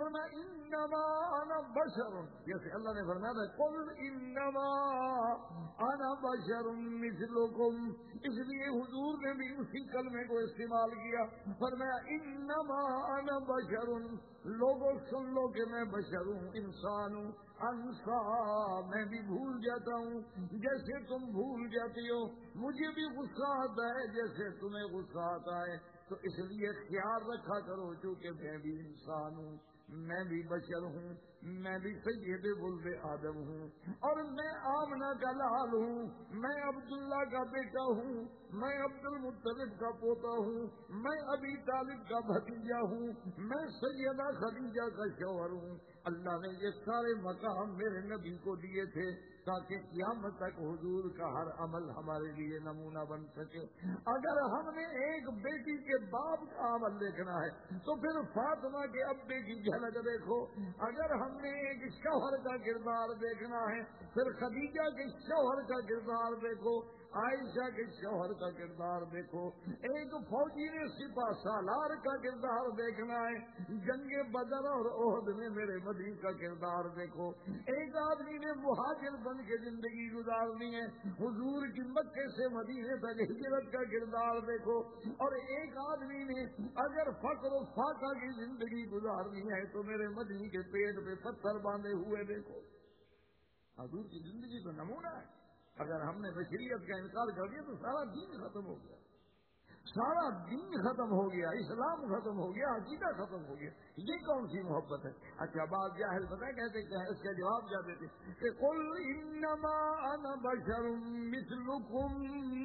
فرمایا انما انا بشر، جیسے اللہ نے فرمایا تھا قل انما انا بشر مثلکم، اس لیے حضور نے بھی اسی کلمے کو استعمال کیا، فرمایا انما انا بشر، لوگوں سن لو کہ میں بشر ہوں، انسان ہوں، انسا میں بھی بھول جاتا ہوں جیسے تم بھول جاتی ہو، مجھے بھی غصہ آتا ہے جیسے تمہیں غصہ آتا ہے، تو اس لیے خیال رکھا کرو چونکہ میں بھی انسان ہوں، میں بھی بشر ہوں، میں بھی سید ولد آدم ہوں، اور میں آمنہ کا لال ہوں، میں عبداللہ کا بیٹا ہوں، میں عبد المطلب کا پوتا ہوں، میں ابی طالب کا بھتیجا ہوں، میں سیدہ خدیجہ کا شوہر ہوں۔ اللہ نے یہ سارے مقام میرے نبی کو دیے تھے تاکہ قیامت تک حضور کا ہر عمل ہمارے لیے نمونہ بن سکے۔ اگر ہم نے ایک بیٹی کے باپ کا عمل دیکھنا ہے تو پھر فاطمہ کے ابے کی جھلک دیکھو، اگر ہم نے ایک شوہر کا کردار دیکھنا ہے پھر خدیجہ کے شوہر کا کردار دیکھو، عائشہ کے شوہر کا کردار دیکھو، ایک فوجی نے سپاہ سالار کا کردار دیکھنا ہے، جنگ بدر اور احد میں میرے مدنی کا کردار دیکھو، ایک آدمی نے مہاجر بن کے زندگی گزارنی ہے، حضور کی مکے سے مدینے تک ہجرت کا کردار دیکھو، اور ایک آدمی نے اگر فقر و فاقہ کی زندگی گزارنی ہے تو میرے مدنی کے پیٹ پہ پتھر باندھے ہوئے دیکھو۔ حضور کی زندگی تو نمونہ ہے۔ اگر ہم نے بشریت کا انکار کر دیا تو سارا دین ختم ہو گیا، سارا دین ختم ہو گیا، اسلام ختم ہو گیا، عقیدہ ختم ہو گیا۔ یہ کون سی محبت ہے؟ اچھا بات جاہل پتہ کہتے کہ اس کا جواب کیا دیتے کہ قل انما انا بشر مثلکم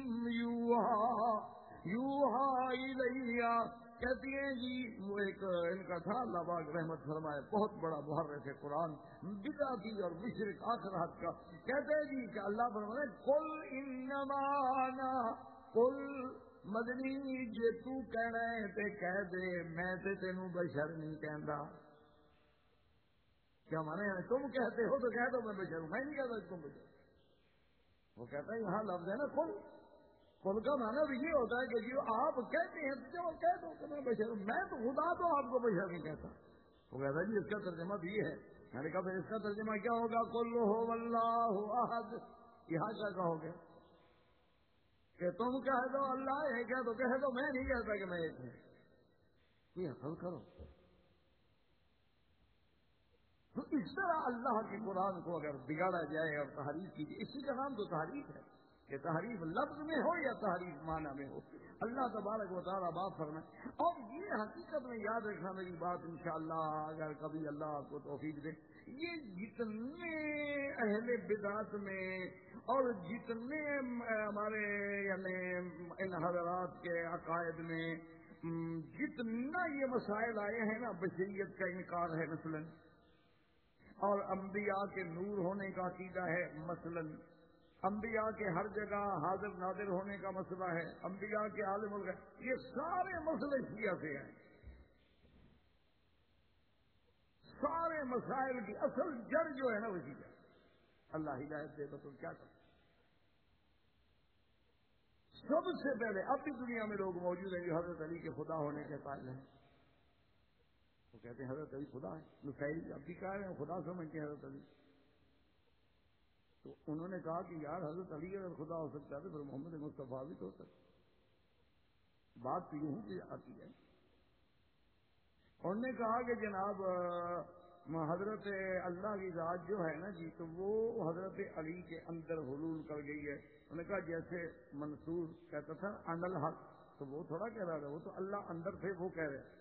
یوحا یوحا الیہ، کہتی ہیں جی وہ ایک ان کا تھا اللہ پاک رحمت فرمائے بہت بڑا محرف قرآن بدعتی اور مشرک آخر حد کا، کہتے ہیں جی کہ اللہ فرمائے قل انما انا، قل مدنی جے تو کہنا ہے تے کہہ دے میں تے تینوں بشر نہیں کہندا۔ کیا مانے ہیں تم کہتے ہو تو کہہ دو میں بشر ہوں، میں نہیں کہتا تم بشر۔ وہ کہتا ہے یہاں لفظ ہے نا قل، قل کا معنی بھی یہ ہوتا ہے کہ جو آپ کہتے ہیں تو کہہ دو کہ میں بشر ہوں، میں تو خدا تو آپ کو بشر نہیں کہتا۔ وہ کہتا ہے جی اس کا ترجمہ بھی یہ ہے، میں نے کہا پھر اس کا ترجمہ کیا ہوگا؟ قل هو اللہ احد، یہاں کیا کہو گے کہ تم کہہ دو اللہ ایک ہے تو کہہ دو میں نہیں کہتا کہ میں ایک ہوں۔ یہ عقل کرو۔ تو اس طرح اللہ کے قرآن کو اگر بگاڑا جائے اور تحریف کی جائے، اسی کا نام تو تحریف ہے کہ تحریف لفظ میں ہو یا تحریف معنی میں ہو۔ اللہ تبارک و تعالیٰ بات فرمائے، اور یہ حقیقت میں یاد رکھنا میری بات انشاءاللہ اگر کبھی اللہ آپ کو توفیق دے، یہ جتنے اہل بدعت میں اور جتنے ہمارے یعنی ان حضرات کے عقائد میں جتنا یہ مسائل آئے ہیں نا، بشریت کا انکار ہے مثلاً، اور انبیاء کے نور ہونے کا عقیدہ ہے مثلاً، انبیاء کے ہر جگہ حاضر ناظر ہونے کا مسئلہ ہے، انبیاء کے عالم الغیب، یہ سارے مسئلے شیعہ سے ہیں۔ سارے مسائل کی اصل جڑ جو ہے نا وہ شیعہ۔ اللہ ہدایت دے تو کیا کریں۔ سب سے پہلے اب بھی دنیا میں لوگ موجود ہیں جو حضرت علی کے خدا ہونے کے قائل ہیں، وہ کہتے ہیں حضرت علی خدا ہے، نصیری اب بھی کہہ رہے ہیں خدا سمجھتے ہیں حضرت علی۔ تو انہوں نے کہا کہ یار حضرت علی اگر خدا ہو سکتا ہے تو پھر محمد مصطفیٰ بھی تو ہو سکتا۔ بات تو یوں کہ آتی ہے، انہوں نے کہا کہ جناب حضرت اللہ کی ذات جو ہے نا جی تو وہ حضرت علی کے اندر حلول کر گئی ہے۔ انہوں نے کہا جیسے منصور کہتا تھا ان الحق، تو وہ تھوڑا کہہ رہا تھا، وہ تو اللہ اندر تھے، وہ کہہ رہے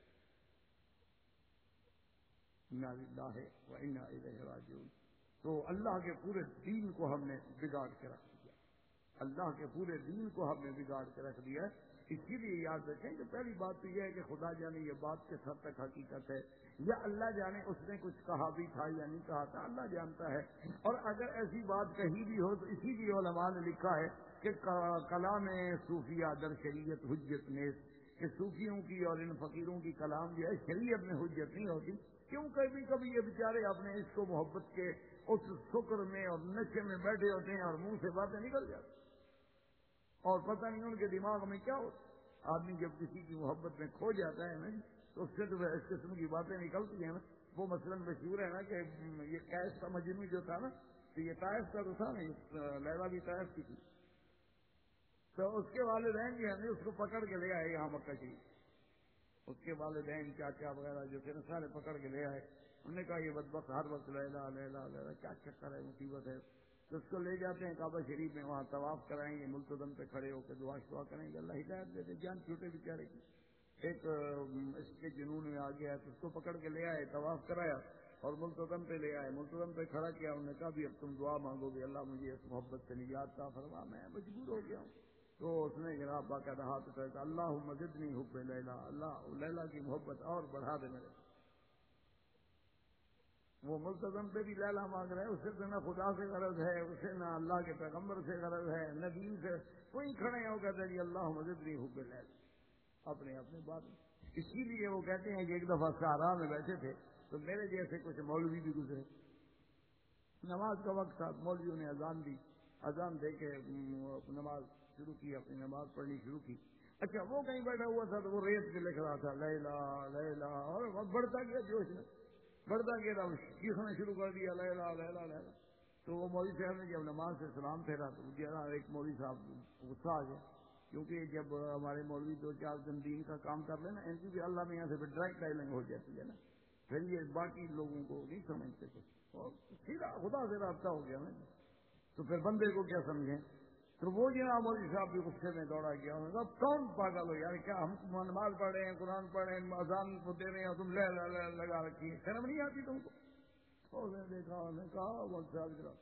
انا للہ و انا الیہ راجعون۔ تو اللہ کے پورے دین کو ہم نے بگاڑ کے رکھ دیا، اللہ کے پورے دین کو ہم نے بگاڑ کے رکھ دیا ہے۔ اسی لیے یاد رکھیں کہ پہلی بات تو یہ ہے کہ خدا جانے یہ بات کس حد تک حقیقت ہے، یا اللہ جانے اس نے کچھ کہا بھی تھا یا نہیں کہا تھا، اللہ جانتا ہے۔ اور اگر ایسی بات کہی بھی ہو تو اسی لیے علماء نے لکھا ہے کہ کلام صوفیہ در شریعت حجت نیز، کہ صوفیوں کی اور ان فقیروں کی کلام جو ہے شریعت میں حجت نہیں ہوتی، کیوں کبھی کبھی یہ بیچارے اپنے عشق و محبت کے اس شکر میں اور نشے میں بیٹھے ہوتے ہیں اور منہ سے باتیں نکل جاتی اور پتہ نہیں ان کے دماغ میں کیا ہوتا۔ آدمی جب کسی کی محبت میں کھو جاتا ہے نا تو اس سے تو اس قسم کی باتیں نکلتی ہیں نا. وہ مثلاً مشہور ہے نا کہ یہ قیس کا مجنو جو تھا نا تو یہ طائف کا تو تھا نا, لیلا بھی طائف کی تھی. تو اس کے والدین جو ہے نا اس کو پکڑ کے لے آئے یہاں مکہ شریف. اس کے والدین چاچا وغیرہ جو تھے نا سارے پکڑ کے لے آئے. انہوں نے کہا یہ بدبخت ہر وقت لیلا لیلا لیلا کیا چکر ہے, مصیبت ہے. تو اس کو لے جاتے ہیں کعبہ شریف میں, وہاں طواف کرائیں گے, ملتزم پہ کھڑے ہو کے دعا شعا کریں گے, اللہ ہدایت دے دے. جان چھوٹے بیچارے کی ایک اس کے جنون میں آ گیا تو اس کو پکڑ کے لے آئے, طواف کرایا اور ملتزم پہ لے آئے. ملتزم پہ کھڑا کیا, انہوں نے کہا بھی اب تم دعا مانگو گے اللہ مجھے اس محبت سے نجات عطا فرما, میں مجبور ہو گیا ہوں. تو اس نے جناب باقاعدہ ہاتھ اٹھایا, اللہم زدنی حب لیلا, اللہ لیلا کی محبت اور بڑھا دے میرے. وہ ملتزم پہ بھی لیلا مانگ رہے ہیں, اسے تو نہ خدا سے غرض ہے, اسے نہ اللہ کے پیغمبر سے غرض ہے, نہ دین سے. کوئی کھڑے ہو کہتے ہیں اللہم زدنی حب لیلا, اپنے اپنے بات. اسی لیے وہ کہتے ہیں کہ ایک دفعہ سہارا میں بیٹھے تھے تو میرے جیسے کچھ مولوی بھی گزرے. نماز کا وقت تھا, مولویوں نے اذان دی, اذان دے کے نماز شروع کی, اپنی نماز پڑھنی شروع کی. اچھا وہ کہیں بیٹھا ہوا تھا تو وہ ریت پہ لکھ رہا تھا لیلا لیلا, اور بڑھتا گیا جوش میں, بڑھتا گیا تھا, چیخنا شروع کر دیا لیلا لیلا لیلا. تو وہ مولوی صاحب نے جب نماز سے سلام پھیرا تو ذرا ایک مولوی صاحب غصہ آ گیا, کیونکہ جب ہمارے مولوی دو چار دن دین کا کام کر لینا ان کی بھی اللہ میں یہاں سے ڈائریکٹ ڈائلنگ ہو جاتی ہے نا, پھر یہ باقی لوگوں کو نہیں سمجھتے کچھ, اور سیدھا خدا سے رابطہ ہو گیا نا, تو پھر بندے کو کیا سمجھیں. تو وہ جناب مولوی صاحب بھی غصے میں دوڑا گیا, اب کون پاگل ہو یار, کیا ہم نماز پڑھ رہے ہیں, قرآن پڑھ رہے ہیں, اذان کو دے رہے ہیں, تم لے لگا رکھی ہے, شرم نہیں آتی تم کو. اس نے دیکھا, انہوں نے کہا وہ صاحب ذرا,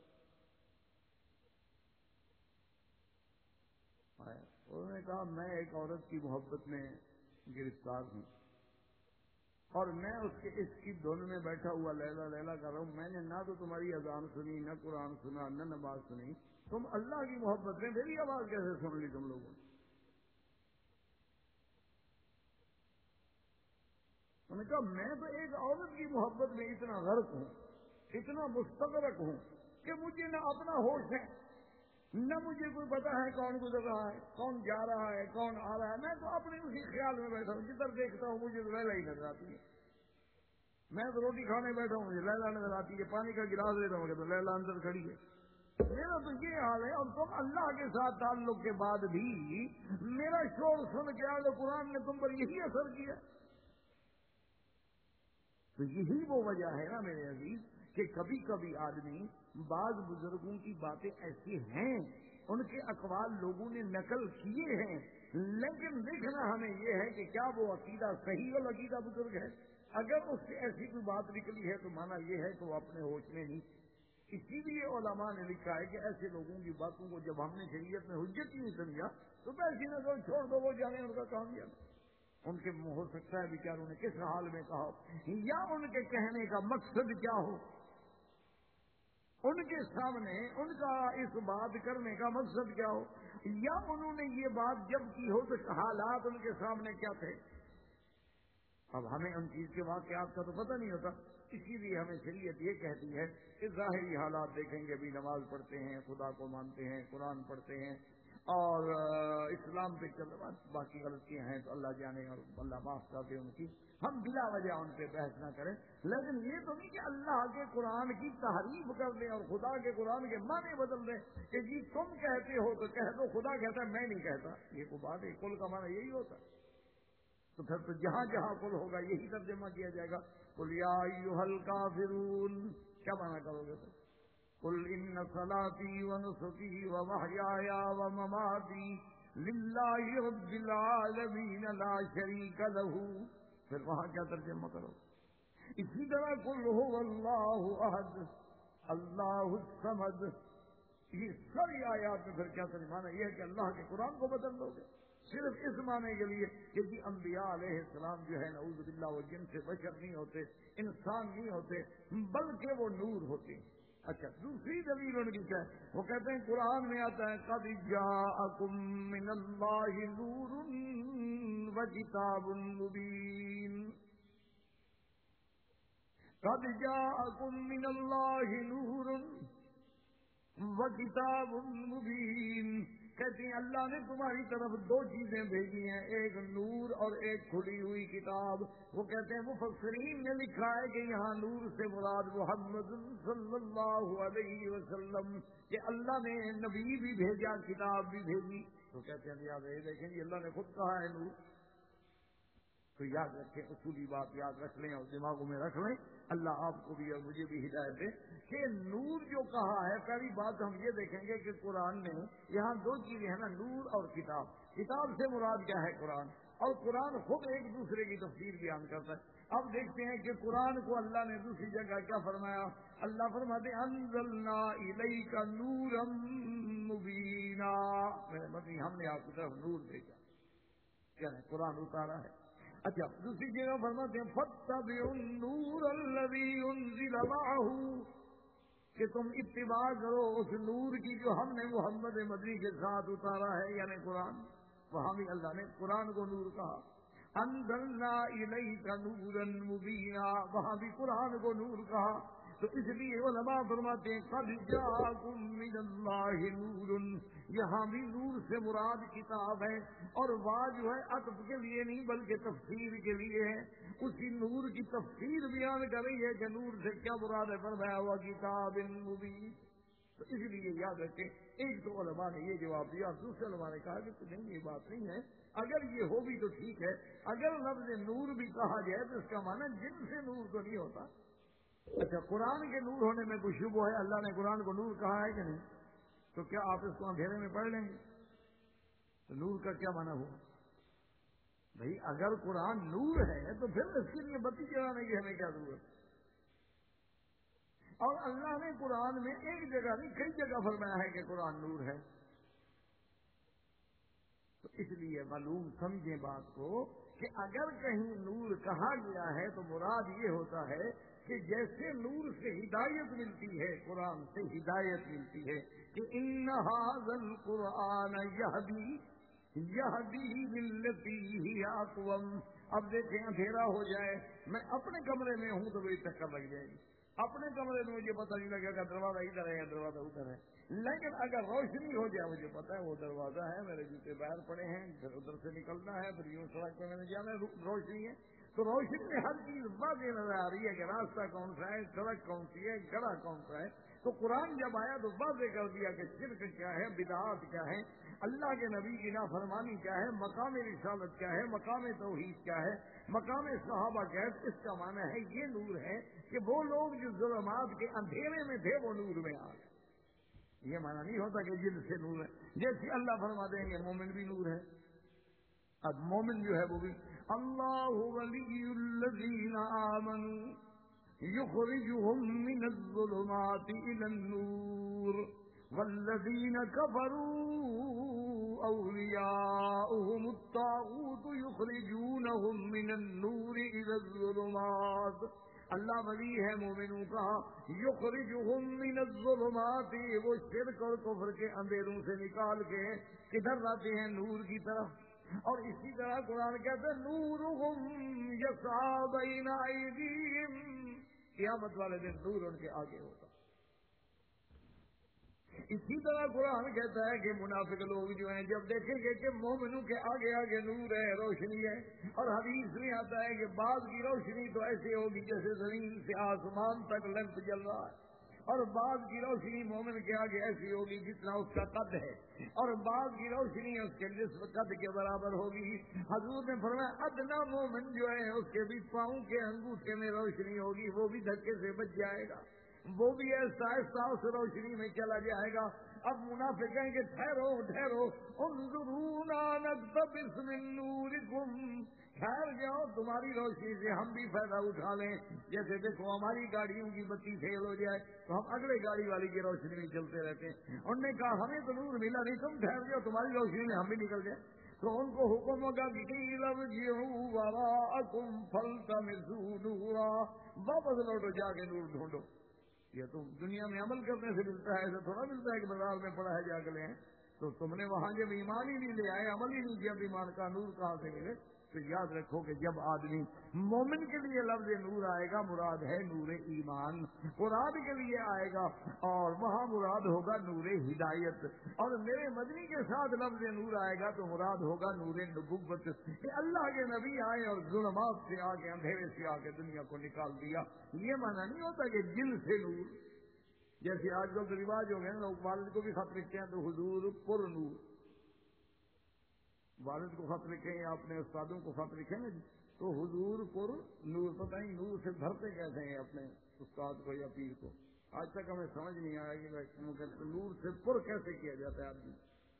انہوں نے کہا میں ایک عورت کی محبت میں گرفتار ہوں اور میں اس کے اس کی دھن میں بیٹھا ہوا لیلا لیلا کر رہا ہوں. میں نے نہ تو تمہاری اذان سنی, نہ قرآن سنا, نہ نماز سنی. تم اللہ کی محبت میں میری آواز کیسے سن لی تم لوگوں نے؟ انہوں نے کہا میں تو ایک عورت کی محبت میں اتنا غرق ہوں, اتنا مستغرق ہوں کہ مجھے نہ اپنا ہوش ہے, نہ مجھے کوئی پتا ہے کون گزر رہا ہے, کون جا رہا ہے, کون آ رہا ہے. میں تو اپنے اسی خیال میں بیٹھا ہوں, جدھر دیکھتا ہوں مجھے تو لیلا ہی نظر آتی ہے. میں تو روٹی کھانے بیٹھا ہوں, مجھے لیلا نظر آتی ہے, پانی کا گلاس لیتا ہوں تو لیلا اندر کھڑی ہے. میرا تو یہ حال ہے. اور تم اللہ کے ساتھ تعلق کے بعد بھی میرا شور سن کے آج قرآن نے تم پر یہی اثر کیا. تو یہی وہ وجہ ہے نا میرے عزیز کہ کبھی کبھی آدمی, بعض بزرگوں کی باتیں ایسی ہیں, ان کے اقوال لوگوں نے نقل کیے ہیں, لیکن دیکھنا ہمیں یہ ہے کہ کیا وہ عقیدہ صحیح اور عقیدہ بزرگ ہے. اگر اس سے ایسی کوئی بات نکلی ہے تو مانا یہ ہے کہ وہ اپنے ہوش میں نہیں. اسی لیے علماء نے لکھا ہے کہ ایسے لوگوں کی باتوں کو جب ہم نے شریعت میں حجت نہیں سمجھا تو پیسے نہ کرو, چھوڑ دو, وہ جانے ان کا کام کیا. ان کے ہو سکتا ہے بیچاروں نے کس حال میں کہا, یا ان کے کہنے کا مقصد کیا ہو, ان کے سامنے ان کا اس بات کرنے کا مقصد کیا ہو, یا انہوں نے یہ بات جب کی ہو تو حالات ان کے سامنے کیا تھے. اب ہمیں ان چیز کے واقعات کا تو پتہ نہیں ہوتا. اسی لیے ہمیں شریعت یہ کہتی ہے کہ ظاہری حالات دیکھیں گے, ابھی نماز پڑھتے ہیں, خدا کو مانتے ہیں, قرآن پڑھتے ہیں اور اسلام پہ چل رہا, باقی غلطیاں ہیں تو اللہ جانے اور اللہ معاف کر دے ان کی, ہم بلا وجہ ان پہ بحث نہ کریں. لیکن یہ تو نہیں کہ اللہ کے قرآن کی تحریف کر دیں اور خدا کے قرآن کے معنی بدل دیں کہ جی تم کہتے ہو تو کہہ دو, خدا کہتا ہے میں نہیں کہتا. یہ کو بات ہے, کل کا معنی یہی ہوتا ہے. تو پھر تو جہاں جہاں کل ہوگا یہی ترجمہ کیا جائے گا, قل یا ایھا الکافرون. کیا معنی کرو گے پھر؟ قل ان صلاتی ونسکی ومحیای ومماتی للہ رب العالمین لا شریک لہ. پھر وہاں کیا ترجمہ کرو؟ اسی طرح قل ھو اللہ احد اللہ الصمد. یہ ساری آیات میں پھر کیا ترجمہ ہے؟ یہ ہے کہ اللہ کے قرآن کو بدل دو گے صرف اس معنی کے لیے کہ جی انبیاء علیہ السلام جو ہے نعوذ باللہ وہ جن سے بشر نہیں ہوتے, انسان نہیں ہوتے, بلکہ وہ نور ہوتے ہیں. اچھا دوسری دلیل ان کی کیا ہے؟ وہ کہتے ہیں قرآن میں آتا ہے قد جاءکم من اللہ نور وکتاب مبین. قد جاءکم من اللہ نور وکتاب مبین. کہتی ہیں اللہ نے تمہاری طرف دو چیزیں بھیجی ہیں، ایک نور اور ایک کھلی ہوئی کتاب۔ وہ کہتے ہیں مفسرین نے لکھا ہے کہ یہاں نور سے مراد محمد صلی اللہ علیہ وسلم، کہ اللہ نے نبی بھی بھیجا، کتاب بھی بھیجی۔ تو کہتے ہیں یاد رہے، دیکھیں جی اللہ نے خود کہا ہے نور، تو یاد رکھیں، اصولی بات یاد رکھ لیں اور دماغوں میں رکھ لیں، اللہ آپ کو بھی اور مجھے بھی ہدایت دے کہ نور جو کہا ہے، پہلی بات ہم یہ دیکھیں گے کہ قرآن میں یہاں دو چیزیں ہیں نا، نور اور کتاب۔ کتاب سے مراد کیا ہے؟ قرآن، اور قرآن خود ایک دوسرے کی تفسیر بیان کرتا ہے۔ اب دیکھتے ہیں کہ قرآن کو اللہ نے دوسری جگہ کیا فرمایا؟ اللہ فرماتے انزلنا الیک نورا مبینا، میرے مطلب ہم نے آپ کی طرف نور بھیجا، کیا ہے؟ قرآن اتارا ہے۔ اچھا دوسری جگہ فرماتے ہیں فاتبعوا النور الذی انزل معہ، کہ تم اتباع کرو اس نور کی جو ہم نے محمد مدنی کے ساتھ اتارا ہے، یعنی قرآن۔ وہاں بھی اللہ نے قرآن کو نور کہا، انزلنا الیک نورا مبینا، وہاں بھی قرآن کو نور کہا۔ تو اس لیے علماء فرماتے ہیں قد جاءکم من اللہ نور، یہاں بھی نور سے مراد کتاب ہے، اور واہ جو ہے عطف کے لیے نہیں بلکہ تفسیر کے لیے ہے۔ اسی نور کی تفسیر بیان کر رہی ہے کہ نور سے کیا مراد ہے، فرمایا ہوا کتاب مبین۔ تو اس لیے یاد رکھیں، ایک تو علماء نے یہ جواب دیا، دوسرے علماء نے کہا کہ نہیں یہ بات نہیں ہے، اگر یہ ہو بھی تو ٹھیک ہے، اگر لفظ نور بھی کہا جائے تو اس کا معنی جن سے نور تو نہیں ہوتا۔ اچھا قرآن کے نور ہونے میں کوئی شبہ ہے؟ اللہ نے قرآن کو نور کہا ہے کہ نہیں؟ تو کیا آپ اس کو اندھیرے میں پڑھ لیں گے؟ تو نور کا کیا معنی ہوا؟ بھائی اگر قرآن نور ہے تو پھر اس کے لیے بتی جلانے کی ہمیں کیا ضرورت؟ اور اللہ نے قرآن میں ایک جگہ نہیں کئی جگہ فرمایا ہے کہ قرآن نور ہے۔ تو اس لیے معلوم سمجھیں بات کو کہ اگر کہیں نور کہا گیا ہے تو مراد یہ ہوتا ہے کہ جیسے نور سے ہدایت ملتی ہے، قرآن سے ہدایت ملتی ہے کہ ان ھذا القرآن یہدی یہدی للتی ہی اقوم۔ اب دیکھیں اندھیرا ہو جائے، میں اپنے کمرے میں ہوں تو میری چکر لگ جائے گی، اپنے کمرے میں مجھے پتہ نہیں لگے گا دروازہ ادھر ہے یا دروازہ ادھر ہے، لیکن اگر روشنی ہو جائے مجھے پتا ہے وہ دروازہ ہے، میرے جوتے باہر پڑے ہیں، ادھر ادھر سے نکلنا ہے، پھر یوں سڑک پہ میں نے جانا ہے، روشنی ہے۔ تو روشنی میں ہر چیز واضح نظر آ رہی ہے کہ راستہ کون سا ہے، سڑک کون سی ہے، گڑھا کون سا ہے۔ تو قرآن جب آیا تو واضح کر دیا کہ شرک کیا ہے، بدعات کیا ہے، اللہ کے نبی کی نافرمانی کیا ہے، مقام رسالت کیا ہے، مقام توحید کیا ہے، مقام صحابہ کیا ہے۔ اس کا معنی ہے یہ نور ہے کہ وہ لوگ جو ظلمات کے اندھیرے میں تھے وہ نور میں آ گئے۔ یہ معنی نہیں ہوتا کہ جن سے نور ہے، جیسے اللہ فرما دیں گے مومن بھی نور ہے۔ اب مومن جو ہے وہ بھی اللہ ولی الذین آمنوا یخرجهم من الظلمات الى النور والذین کفروا اولیاؤهم الطاغوت یخرجونهم من النور الى الظلمات۔ اللہ ولی ہے مومنوں کا، یخرجهم من الظلمات، وہ شرک اور کفر کے اندھیروں سے نکال کے کدھر لاتے ہیں؟ نور کی طرف۔ اور اسی طرح قرآن کہتے ہیں نورہم یسعی بین ایدیہم، قیامت والے دن نور ان کے آگے ہوگا۔ اسی طرح قرآن کہتا ہے کہ منافق لوگ جو ہیں جب دیکھیں گے کہ مومنوں کے آگے آگے نور ہے، روشنی ہے، اور حدیث میں آتا ہے کہ بعض کی روشنی تو ایسے ہوگی جیسے زمین سے آسمان تک لمپ جل رہا ہے، اور بعض کی روشنی مومن کے آگے ایسی ہوگی جتنا اس کا قد ہے، اور بعض کی روشنی اس کے نصف قد کے برابر ہوگی۔ حضور نے فرمایا ادنا مومن جو ہے اس کے بھی پاؤں کے انگوٹھے میں روشنی ہوگی، وہ بھی دھکے سے بچ جائے گا، وہ بھی ایسا ایسا اس روشنی میں چلا جائے گا۔ اب منافق کہیں گے ٹھہرو ٹھہرو انظرونا نقتبس من نورکم، ٹھہر جاؤ تمہاری روشنی سے ہم بھی فائدہ اٹھا لیں۔ جیسے دیکھو ہماری گاڑیوں کی بتی فیل ہو جائے تو ہم اگلے گاڑی والی کی روشنی میں چلتے رہتے ہیں۔ انہوں نے کہا ہمیں تو نور ملا نہیں، تم ٹھہر جاؤ تمہاری روشنی میں ہم بھی نکل جائیں۔ تو ان کو حکم ہوگا کہ قیل ارجعوا وراءکم فالتمسوا نورا، واپس لوٹو جا کے نور ڈھونڈو۔ یہ تو دنیا میں عمل کرنے سے ملتا ہے، ایسا تھوڑا ملتا ہے کہ بازار میں پڑا ہے جا کے لیں۔ تو تم نے وہاں جب ایمان ہی نہیں لے آئے، عمل ہی نہیں کیا، ایمان کا نور کہاں سے ملے؟ تو یاد رکھو کہ جب آدمی مومن کے لیے لفظ نور آئے گا مراد ہے نور ایمان، مراد کے لیے آئے گا اور وہاں مراد ہوگا نور ہدایت، اور میرے مدنی کے ساتھ لفظ نور آئے گا تو مراد ہوگا نور نبوت کہ اللہ کے نبی آئے اور ظلمات سے آ کے اندھیرے سے آ کے دنیا کو نکال دیا۔ یہ معنی نہیں ہوتا کہ دل سے نور، جیسے آج کل تو رواج ہو گئے نا، لوگ والد کو بھی خط لکھتے ہیں تو حضور پر نور، والد کو خط لکھیں یا اپنے استادوں کو خط لکھیں نا جی تو حضور پر نور، پتہ نہیں نور سے بھرتے کیسے ہیں اپنے استاد کو یا پیر کو، آج تک ہمیں سمجھ نہیں آیا کہ نور سے پر کیسے کیا جاتا ہے آدمی۔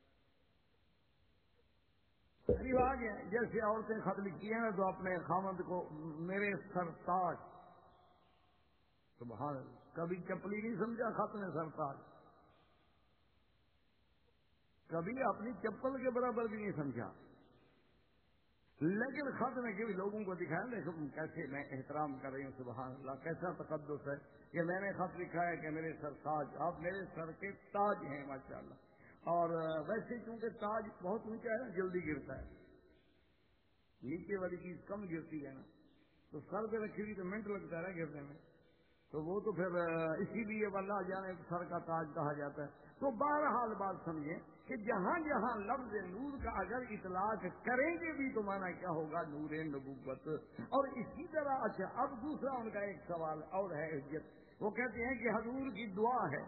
رواج ہے جیسے عورتیں خط لکھتی ہیں نا تو اپنے خامند کو میرے سرتاج، سبحان اللہ، کبھی چپلی نہیں سمجھا خط میں سرتاج، کبھی اپنی چپل کے برابر بھی نہیں سمجھا، لیکن خط میں کبھی لوگوں کو دکھایا دیکھو کیسے میں احترام کر رہی ہوں، سبحان اللہ کیسا تقدس ہے کہ میں نے خط لکھا ہے کہ میرے سر تاج، آپ میرے سر کے تاج ہیں ماشاءاللہ۔ اور ویسے کیونکہ تاج بہت اونچا ہے نا جلدی گرتا ہے، نیچے والی چیز کم گرتی ہے نا، تو سر پہ رکھی ہوئی تو منٹ لگتا ہے نا گرنے میں، تو وہ تو پھر اسی لیے واللہ جانے سر کا تاج کہا جاتا ہے۔ تو بہرحال بات سمجھیں کہ جہاں جہاں لفظ نور کا اگر اطلاق کریں گے بھی تو مانا کیا ہوگا نور نبوت۔ اور اسی طرح اچھا اب دوسرا ان کا ایک سوال اور ہے حجت، وہ کہتے ہیں کہ حضور کی دعا ہے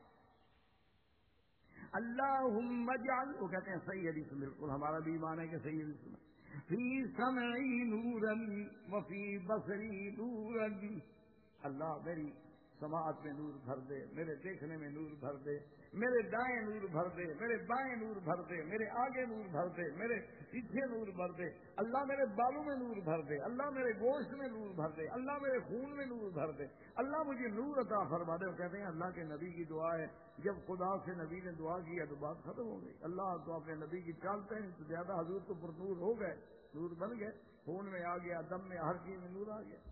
اللہم اجعل، وہ کہتے ہیں صحیح حدیث، بالکل ہمارا بھی ایمان ہے کہ صحیح حدیث، فی سمعی نورا وفی بصری نورا، اللہ میری سماعت میں نور بھر دے، میرے دیکھنے میں نور بھر دے، میرے دائیں نور بھر دے، میرے بائیں نور بھر دے، میرے آگے نور بھر دے، میرے پیچھے نور بھر دے، اللہ میرے بالوں میں نور بھر دے، اللہ میرے گوشت میں نور بھر دے، اللہ میرے خون میں نور بھر دے، اللہ مجھے نور عطا فرما دے۔ وہ کہتے ہیں اللہ کے نبی کی دعا ہے، جب خدا سے نبی نے دعا کیا تو بات ختم ہو گئی، اللہ تو اپنے نبی کی چالتے ہیں تو زیادہ حضور تو پر نور ہو گئے، نور بن گئے، خون میں آ گیا، دم میں، ہر چیز میں نور آ گیا۔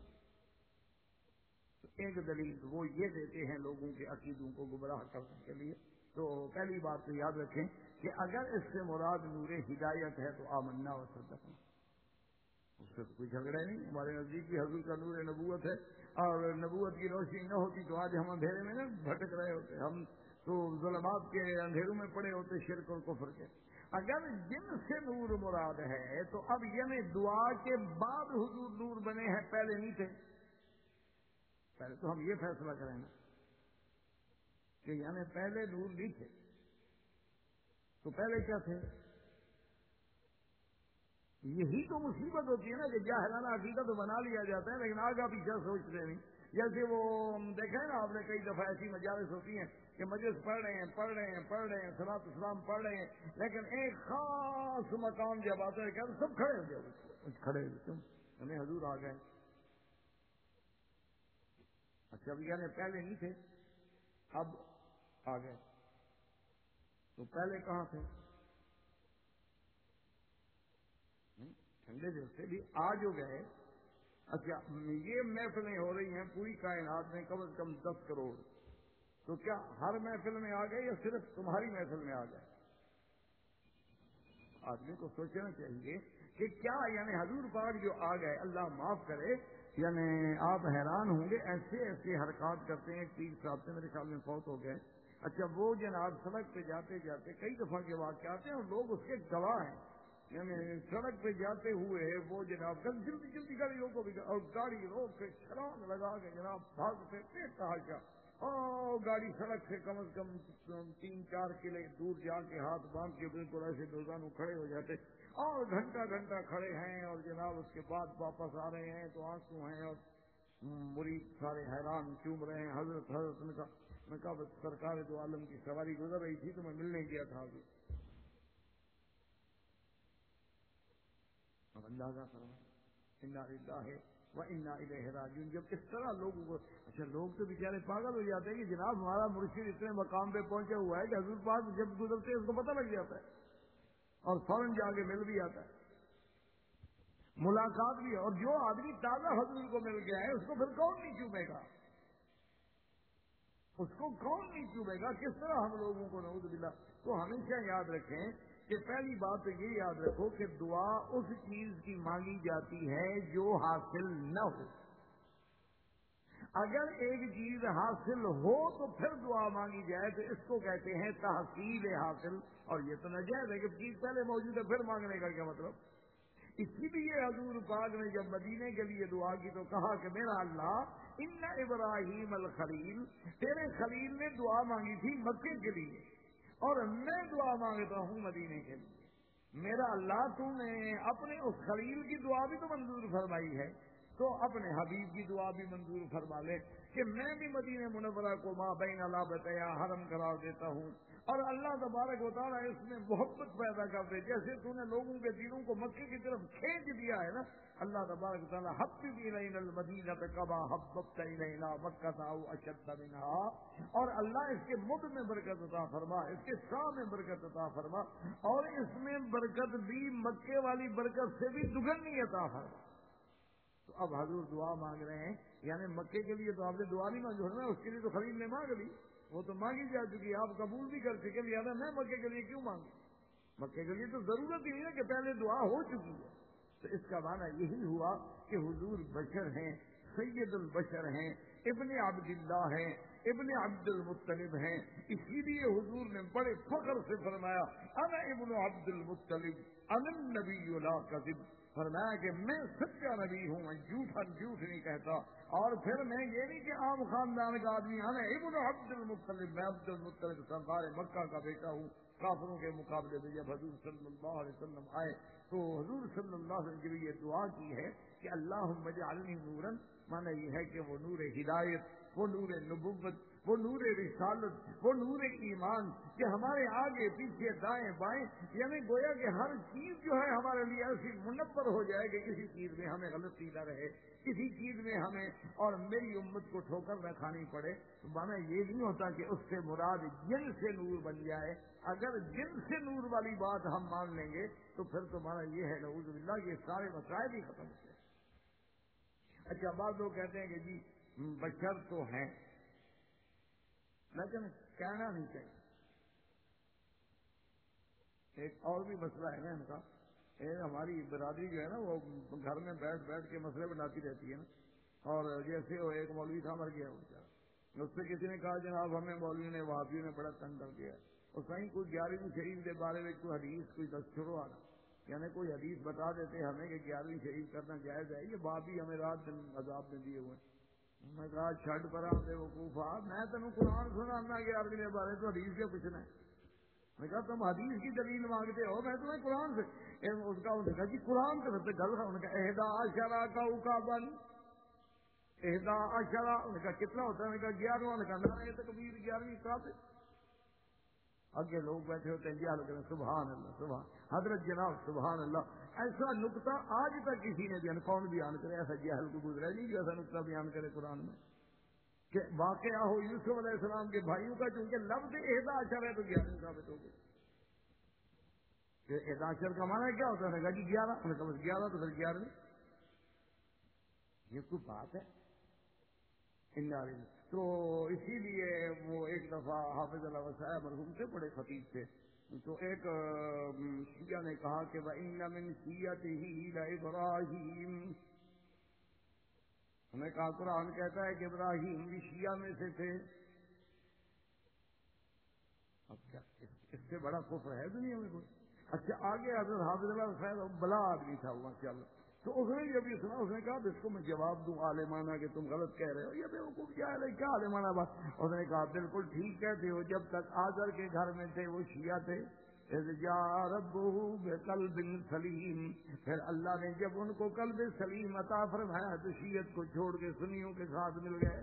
ایک دلیل وہ یہ دیتے ہیں لوگوں کے عقیدوں کو گمراہ کرنے کے لیے، تو پہلی بات تو یاد رکھیں کہ اگر اس سے مراد نور ہدایت ہے تو آمنا و صدقنا، اس سے کوئی جھگڑا نہیں، ہمارے نزدیک بھی حضور کا نور نبوت ہے، اور نبوت کی روشنی نہ ہوتی تو آج ہم اندھیرے میں نہ بھٹک رہے ہوتے، ہم تو ظلمات کے اندھیروں میں پڑے ہوتے شرک اور کفر کے۔ اگر جن سے نور مراد ہے تو اب یعنی دعا کے بعد حضور نور بنے ہیں، پہلے نہیں تھے؟ پہلے تو ہم یہ فیصلہ کریں نا کہ یعنی پہلے نور نہیں تھے تو پہلے کیا تھے؟ یہی تو مصیبت ہوتی ہے نا کہ جاہلانہ عقیدہ تو بنا لیا جاتا ہے لیکن آگا پیچھے سوچتے نہیں۔ جیسے وہ دیکھیں نا آپ نے کئی دفعہ ایسی مجالس ہوتی ہیں کہ مجلس پڑھ رہے ہیں پڑھ رہے ہیں پڑھ رہے ہیں صلاۃ اسلام پڑھ رہے ہیں، لیکن ایک خاص مقام جب آتا ہے کہ سب کھڑے ہو جائے، کھڑے ہو تم ہمیں حضور آ گئے۔ اچھا اب یعنی پہلے نہیں تھے اب آ گئے، تو پہلے کہاں تھے؟ ٹھنڈے دل سے بھی آج ہو گئے۔ اچھا یہ محفلیں ہو رہی ہیں پوری کائنات میں کم از کم دس کروڑ، تو کیا ہر محفل میں آ گئے یا صرف تمہاری محفل میں آ گئے؟ آدمی کو سوچنا چاہیے کہ کیا یعنی حضور پاک جو آ گئے، اللہ معاف کرے، یعنی آپ حیران ہوں گے ایسے ایسے حرکات کرتے ہیں۔ پیر صاحب سے میرے خیال میں فوت ہو گئے، اچھا وہ جناب سڑک پہ جاتے جاتے کئی دفعہ کے واقعات ہیں اور لوگ اس کے گواہ ہیں، یعنی سڑک پہ جاتے ہوئے وہ جناب جلدی جلدی گاڑی روکو بھی اور گاڑی روک کے چھلانگ لگا کے جناب بھاگتے تھے تحاشا، اور گاڑی سڑک سے کم از کم تین چار کلے دور جا کے ہاتھ باندھ کے بالکل ایسے دوزانوں کھڑے ہو جاتے اور گھنٹہ گھنٹہ کھڑے ہیں، اور جناب اس کے بعد واپس آ رہے ہیں تو آنسو ہیں اور مرید سارے حیران چوم رہے ہیں۔ حضرت حضرت نے کہا میں کہا بس سرکار دو عالم کی سواری گزر رہی تھی تو میں ملنے گیا تھا ابھی۔ اب اللہ کا فرمان انا للہ و انا الیہ راجعون، جب اس طرح لوگوں کو، اچھا لوگ تو بیچارے پاگل ہو جاتے ہیں کہ جناب ہمارا مرشد اتنے مقام پہ پہنچا ہوا ہے کہ حضور پاک جب گزرتے ہیں اس کو پتہ لگ جاتا ہے اور فوراً جا کے مل بھی آتا ہے، ملاقات بھی ہے، اور جو آدمی تازہ حضور کو مل گیا ہے اس کو پھر کون نہیں چومے گا، اس کو کون نہیں چومے گا؟ کس طرح ہم لوگوں کو نعوذ باللہ۔ تو ہمیشہ یاد رکھیں کہ پہلی بات تو یہ یاد رکھو کہ دعا اس چیز کی مانگی جاتی ہے جو حاصل نہ ہو. اگر ایک چیز حاصل ہو تو پھر دعا مانگی جائے تو اس کو کہتے ہیں تحصیل حاصل, اور یہ تو ناجائز ہے کہ چیز پہلے موجود ہے پھر مانگنے کا کیا مطلب. اسی لیے حضور پاک نے جب مدینے کے لیے دعا کی تو کہا کہ میرا اللہ ان ابراہیم الخلیل, تیرے خلیل نے دعا مانگی تھی مکے کے لیے اور میں دعا مانگتا ہوں مدینے کے لیے. میرا اللہ تو نے اپنے اس خلیل کی دعا بھی تو منظور فرمائی ہے تو اپنے حبیب کی دعا بھی منظور فرما لے کہ میں بھی مدینہ منورہ کو ماں بین لابتیا حرم قرار دیتا ہوں. اور اللہ تبارک و تعالیٰ اس میں محبت پیدا کر دے, جیسے تو نے لوگوں کے دلوں کو مکے کی طرف کھینچ دیا ہے نا, اللہ تبارک و تعالیٰ حبب الینا المدینہ کما حببت الینا مکہ او اشد منہا, اور اللہ اس کے مد میں برکت عطا فرما, اس کے شاہ میں برکت عطا فرما, اور اس میں برکت بھی مکے والی برکت سے بھی دگنی عطا فرما. تو اب حضور دعا مانگ رہے ہیں, یعنی مکے کے لیے تو آپ نے دعا نہیں مانگی نا, اس کے لیے تو خلیل نے مانگ لی, وہ تو مانگی جا چکی, آپ قبول بھی کر چکے, لہٰذا میں مکے کے لیے کیوں مانگوں, مکے کے لیے تو ضرورت ہی نہیں ہے کہ پہلے دعا ہو چکی ہے. تو اس کا معنی یہی ہوا کہ حضور بشر ہیں, سید البشر ہیں, ابن عبد اللہ ہیں, ابن عبد المطلب ہیں. اسی لیے حضور نے بڑے فخر سے فرمایا انا ابن عبد المطلب انا النبی لا کذب, فرمایا کہ میں سچا نبی ہوں, میں جھوٹا جھوٹ نہیں کہتا. اور پھر میں یہ نہیں کہ عام خاندان کا آدمی, انا ابن عبد المطلب, میں عبد المطلب سردار مکہ کا بیٹا ہوں. کافروں کے مقابلے میں جب حضور صلی اللہ علیہ وسلم آئے تو حضور صلی اللہ علیہ وسلم کے لیے دعا کی ہے کہ اللہم اجعلنی نورا, مانا یہ ہے کہ وہ نور ہدایت, وہ نور نبوت, وہ نور رسالت, وہ نور ایمان کہ ہمارے آگے پیچھے دائیں بائیں, یعنی گویا کہ ہر چیز جو ہے ہمارے لیے ایسی منور ہو جائے کہ کسی چیز میں ہمیں غلطی نہ رہے, کسی چیز میں ہمیں اور میری امت کو ٹھوکر نہ کھانی پڑے. تو مانا یہ نہیں ہوتا کہ اس سے مراد جن سے نور بن جائے. اگر جن سے نور والی بات ہم مان لیں گے تو پھر تو مانا یہ ہے نعوذ باللہ یہ سارے مسائل ہی ختم ہوتے ہیں. اچھا بعض لوگ کہتے ہیں کہ جی بشر تو ہیں لیکن کہنا نہیں چاہیے. ایک اور بھی مسئلہ ہے نا ان کا, ہماری برادری جو ہے نا وہ گھر میں بیٹھ بیٹھ کے مسئلے بناتی رہتی ہے نا, اور جیسے وہ ایک مولوی تھا مر گیا, اس سے کسی نے کہا جناب ہمیں مولوی نے وہابیوں نے بڑا تنگ کر دیا, اور کہیں کوئی گیارہویں شریف کے بارے میں کوئی حدیث کوئی دستور آنا, یعنی کوئی حدیث بتا دیتے ہمیں کہ گیارہویں شریف کرنا جائز ہے, یہ بابی ہمیں رات دن عذاب میں دیے ہوئے. میں کہا چھٹ پر آپ وقوف آ, میں تمہیں قرآن سنا گیارہویں کے بارے تو حدیث کے پوچھنا ہے. میں کہا تم حدیث کی دلیل مانگتے ہو, میں تمہیں قرآن سے. اس کا انہوں نے کہا جی قرآن کے سب سے گل ہے, انہوں نے کہا اہدا عشرہ کا اکابن, اہدا عشرہ, انہوں نے کہا کتنا ہوتا ہے, میں نے کہا گیارہواں, انہوں نے کہا نعرہ تکبیر گیارہویں کعبے. آگے لوگ بیٹھے ہوتے ہیں جہل کریں سبحان اللہ سبحان حضرت جناب سبحان اللہ. ایسا نقطہ آج تک کسی نے بیان, کون بیان کرے ایسا جہل کو گزرا نہیں جو ایسا نقطہ بیان کرے قرآن میں کہ واقعہ ہو یوسف علیہ السلام کے بھائیوں کا, چونکہ لفظ اہدا عشر ہے تو گیارہویں ثابت ہو گئی. کہ اہدا عشر کا معنی کیا ہوتا ہے, جی گیارہ, انہوں نے کہا بس گیارہ تو پھر گیارہویں, یہ کوئی بات ہے. تو اسی لیے وہ ایک دفعہ حافظ اللہ وسائے مرحوم سے بڑے خطیب تھے, تو ایک شیعہ نے کہا کہ وَإِنَّ مِن شِيَّتِهِ لَإِبْرَاهِيمَ, ہمیں کہا قرآن کہتا ہے کہ ابراہیم بھی شیعہ میں سے تھے. اب کیا اس سے بڑا کفر ہے دنیا میں کوئی؟ اچھا آگے حضرت حافظ اللہ وسائے بلا آدمی تھا وہاں سے, تو اس نے جب یہ سنا اس نے کہا اس کو میں جواب دوں عالمانہ کہ تم غلط کہہ رہے ہو, یہ بیوقوف کیا ہے, کیا عالمانہ بات. اس نے کہا بالکل ٹھیک کہتے ہو, جب تک آزر کے گھر میں تھے وہ شیعہ تھے. ربہ بقلب سلیم, پھر اللہ نے جب ان کو قلب سلیم عطا فرمایا تو شیعت کو چھوڑ کے سنیوں کے ساتھ مل گئے.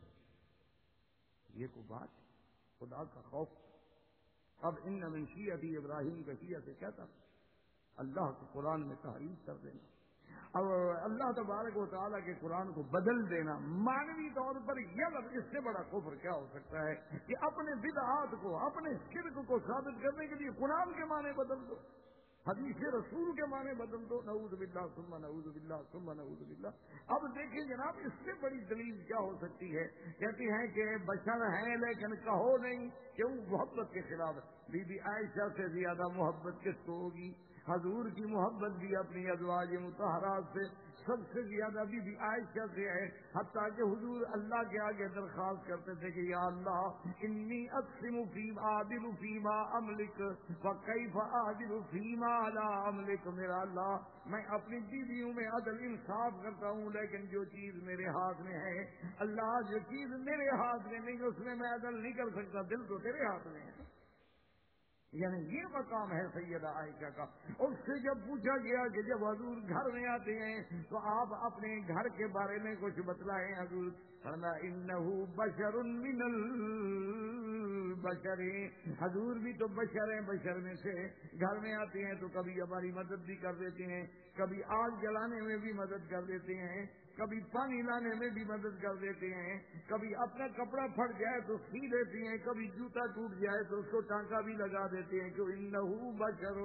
یہ کوئی بات, خدا کا خوف. اب ان من شیعتی ابراہیم کا شیعہ سے کہتا اللہ کے قرآن میں تحریف کر دینا, اور اللہ تبارک و تعالیٰ کے قرآن کو بدل دینا معنوی طور پر, یہ اس سے بڑا کفر کیا ہو سکتا ہے کہ اپنے بدعات کو اپنے شرک کو ثابت کرنے کے لیے قرآن کے معنی بدل دو. حدیث رسول کے معنی بدل دو، نعوذ باللہ ثم نعوذ باللہ ثم نعوذ باللہ۔ اب دیکھیں جناب اس سے بڑی دلیل کیا ہو سکتی ہے؟ کہتی ہیں کہ بشر ہیں لیکن کہو نہیں کہ وہ محبت کے خلاف ہے۔ بی بی عائشہ سے زیادہ محبت کس کو ہوگی؟ حضور کی محبت بھی اپنی ازواج مطہرات سے سب سے زیادہ بی بی عائشہ سے ہے، حتیٰ کہ حضور اللہ کے آگے درخواست کرتے تھے کہ یا اللہ انی اقسم فیما اعدل فیما املک وکیف اعدل فیما لا املک، میرا اللہ میں اپنی بیویوں میں عدل انصاف کرتا ہوں لیکن جو چیز میرے ہاتھ میں ہے، اللہ جو چیز میرے ہاتھ میں نہیں اس میں میں عدل نہیں کر سکتا، دل تو تیرے ہاتھ میں ہے۔ یعنی یہ مقام ہے سیدہ عائشہ کا۔ اس سے جب پوچھا گیا کہ جب حضور گھر میں آتے ہیں تو آپ اپنے گھر کے بارے میں کچھ بتلائیں، حضور فرمایا انہ بشر من البشر، حضور بھی تو بشر ہیں، بشر میں سے گھر میں آتے ہیں تو کبھی ہماری مدد بھی کر دیتے ہیں، کبھی آگ جلانے میں بھی مدد کر دیتے ہیں، کبھی پانی لانے میں بھی مدد کر دیتے ہیں، کبھی اپنا کپڑا پھٹ جائے تو سی دیتے ہیں، کبھی جوتا ٹوٹ جائے تو اس کو ٹانکا بھی لگا دیتے ہیں کہ انہ بشر۔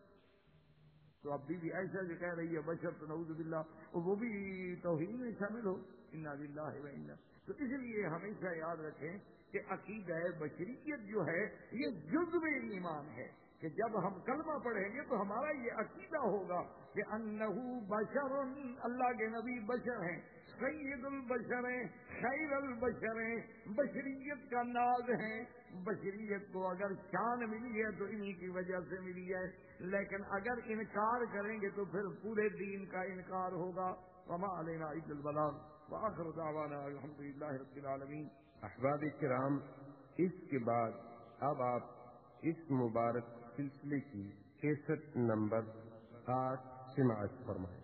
تو اب بھی ایسا جو کہہ رہی ہے بشر تو نعوذ باللہ وہ بھی توہین میں شامل ہو، انا للہ و انا۔ تو اس لیے ہمیشہ یاد رکھیں کہ عقیدہ بشریت جو ہے یہ جزو ایمان ہے، کہ جب ہم کلمہ پڑھیں گے تو ہمارا یہ عقیدہ ہوگا کہ انہو بشر، اللہ کے نبی بشر ہیں، سید البشر ہیں، خیر البشر ہیں، بشریت کا ناز ہیں۔ بشریت کو اگر شان ملی ہے تو انہی کی وجہ سے ملی ہے، لیکن اگر انکار کریں گے تو پھر پورے دین کا انکار ہوگا۔ وما علینا الا البلاغ وآخر دعوانا الحمدللہ رب العالمین۔ احباب کرام، اس کے بعد اب آپ اس مبارک سلسلے کی کیسٹ نمبر آٹھ سماعت فرمائیں۔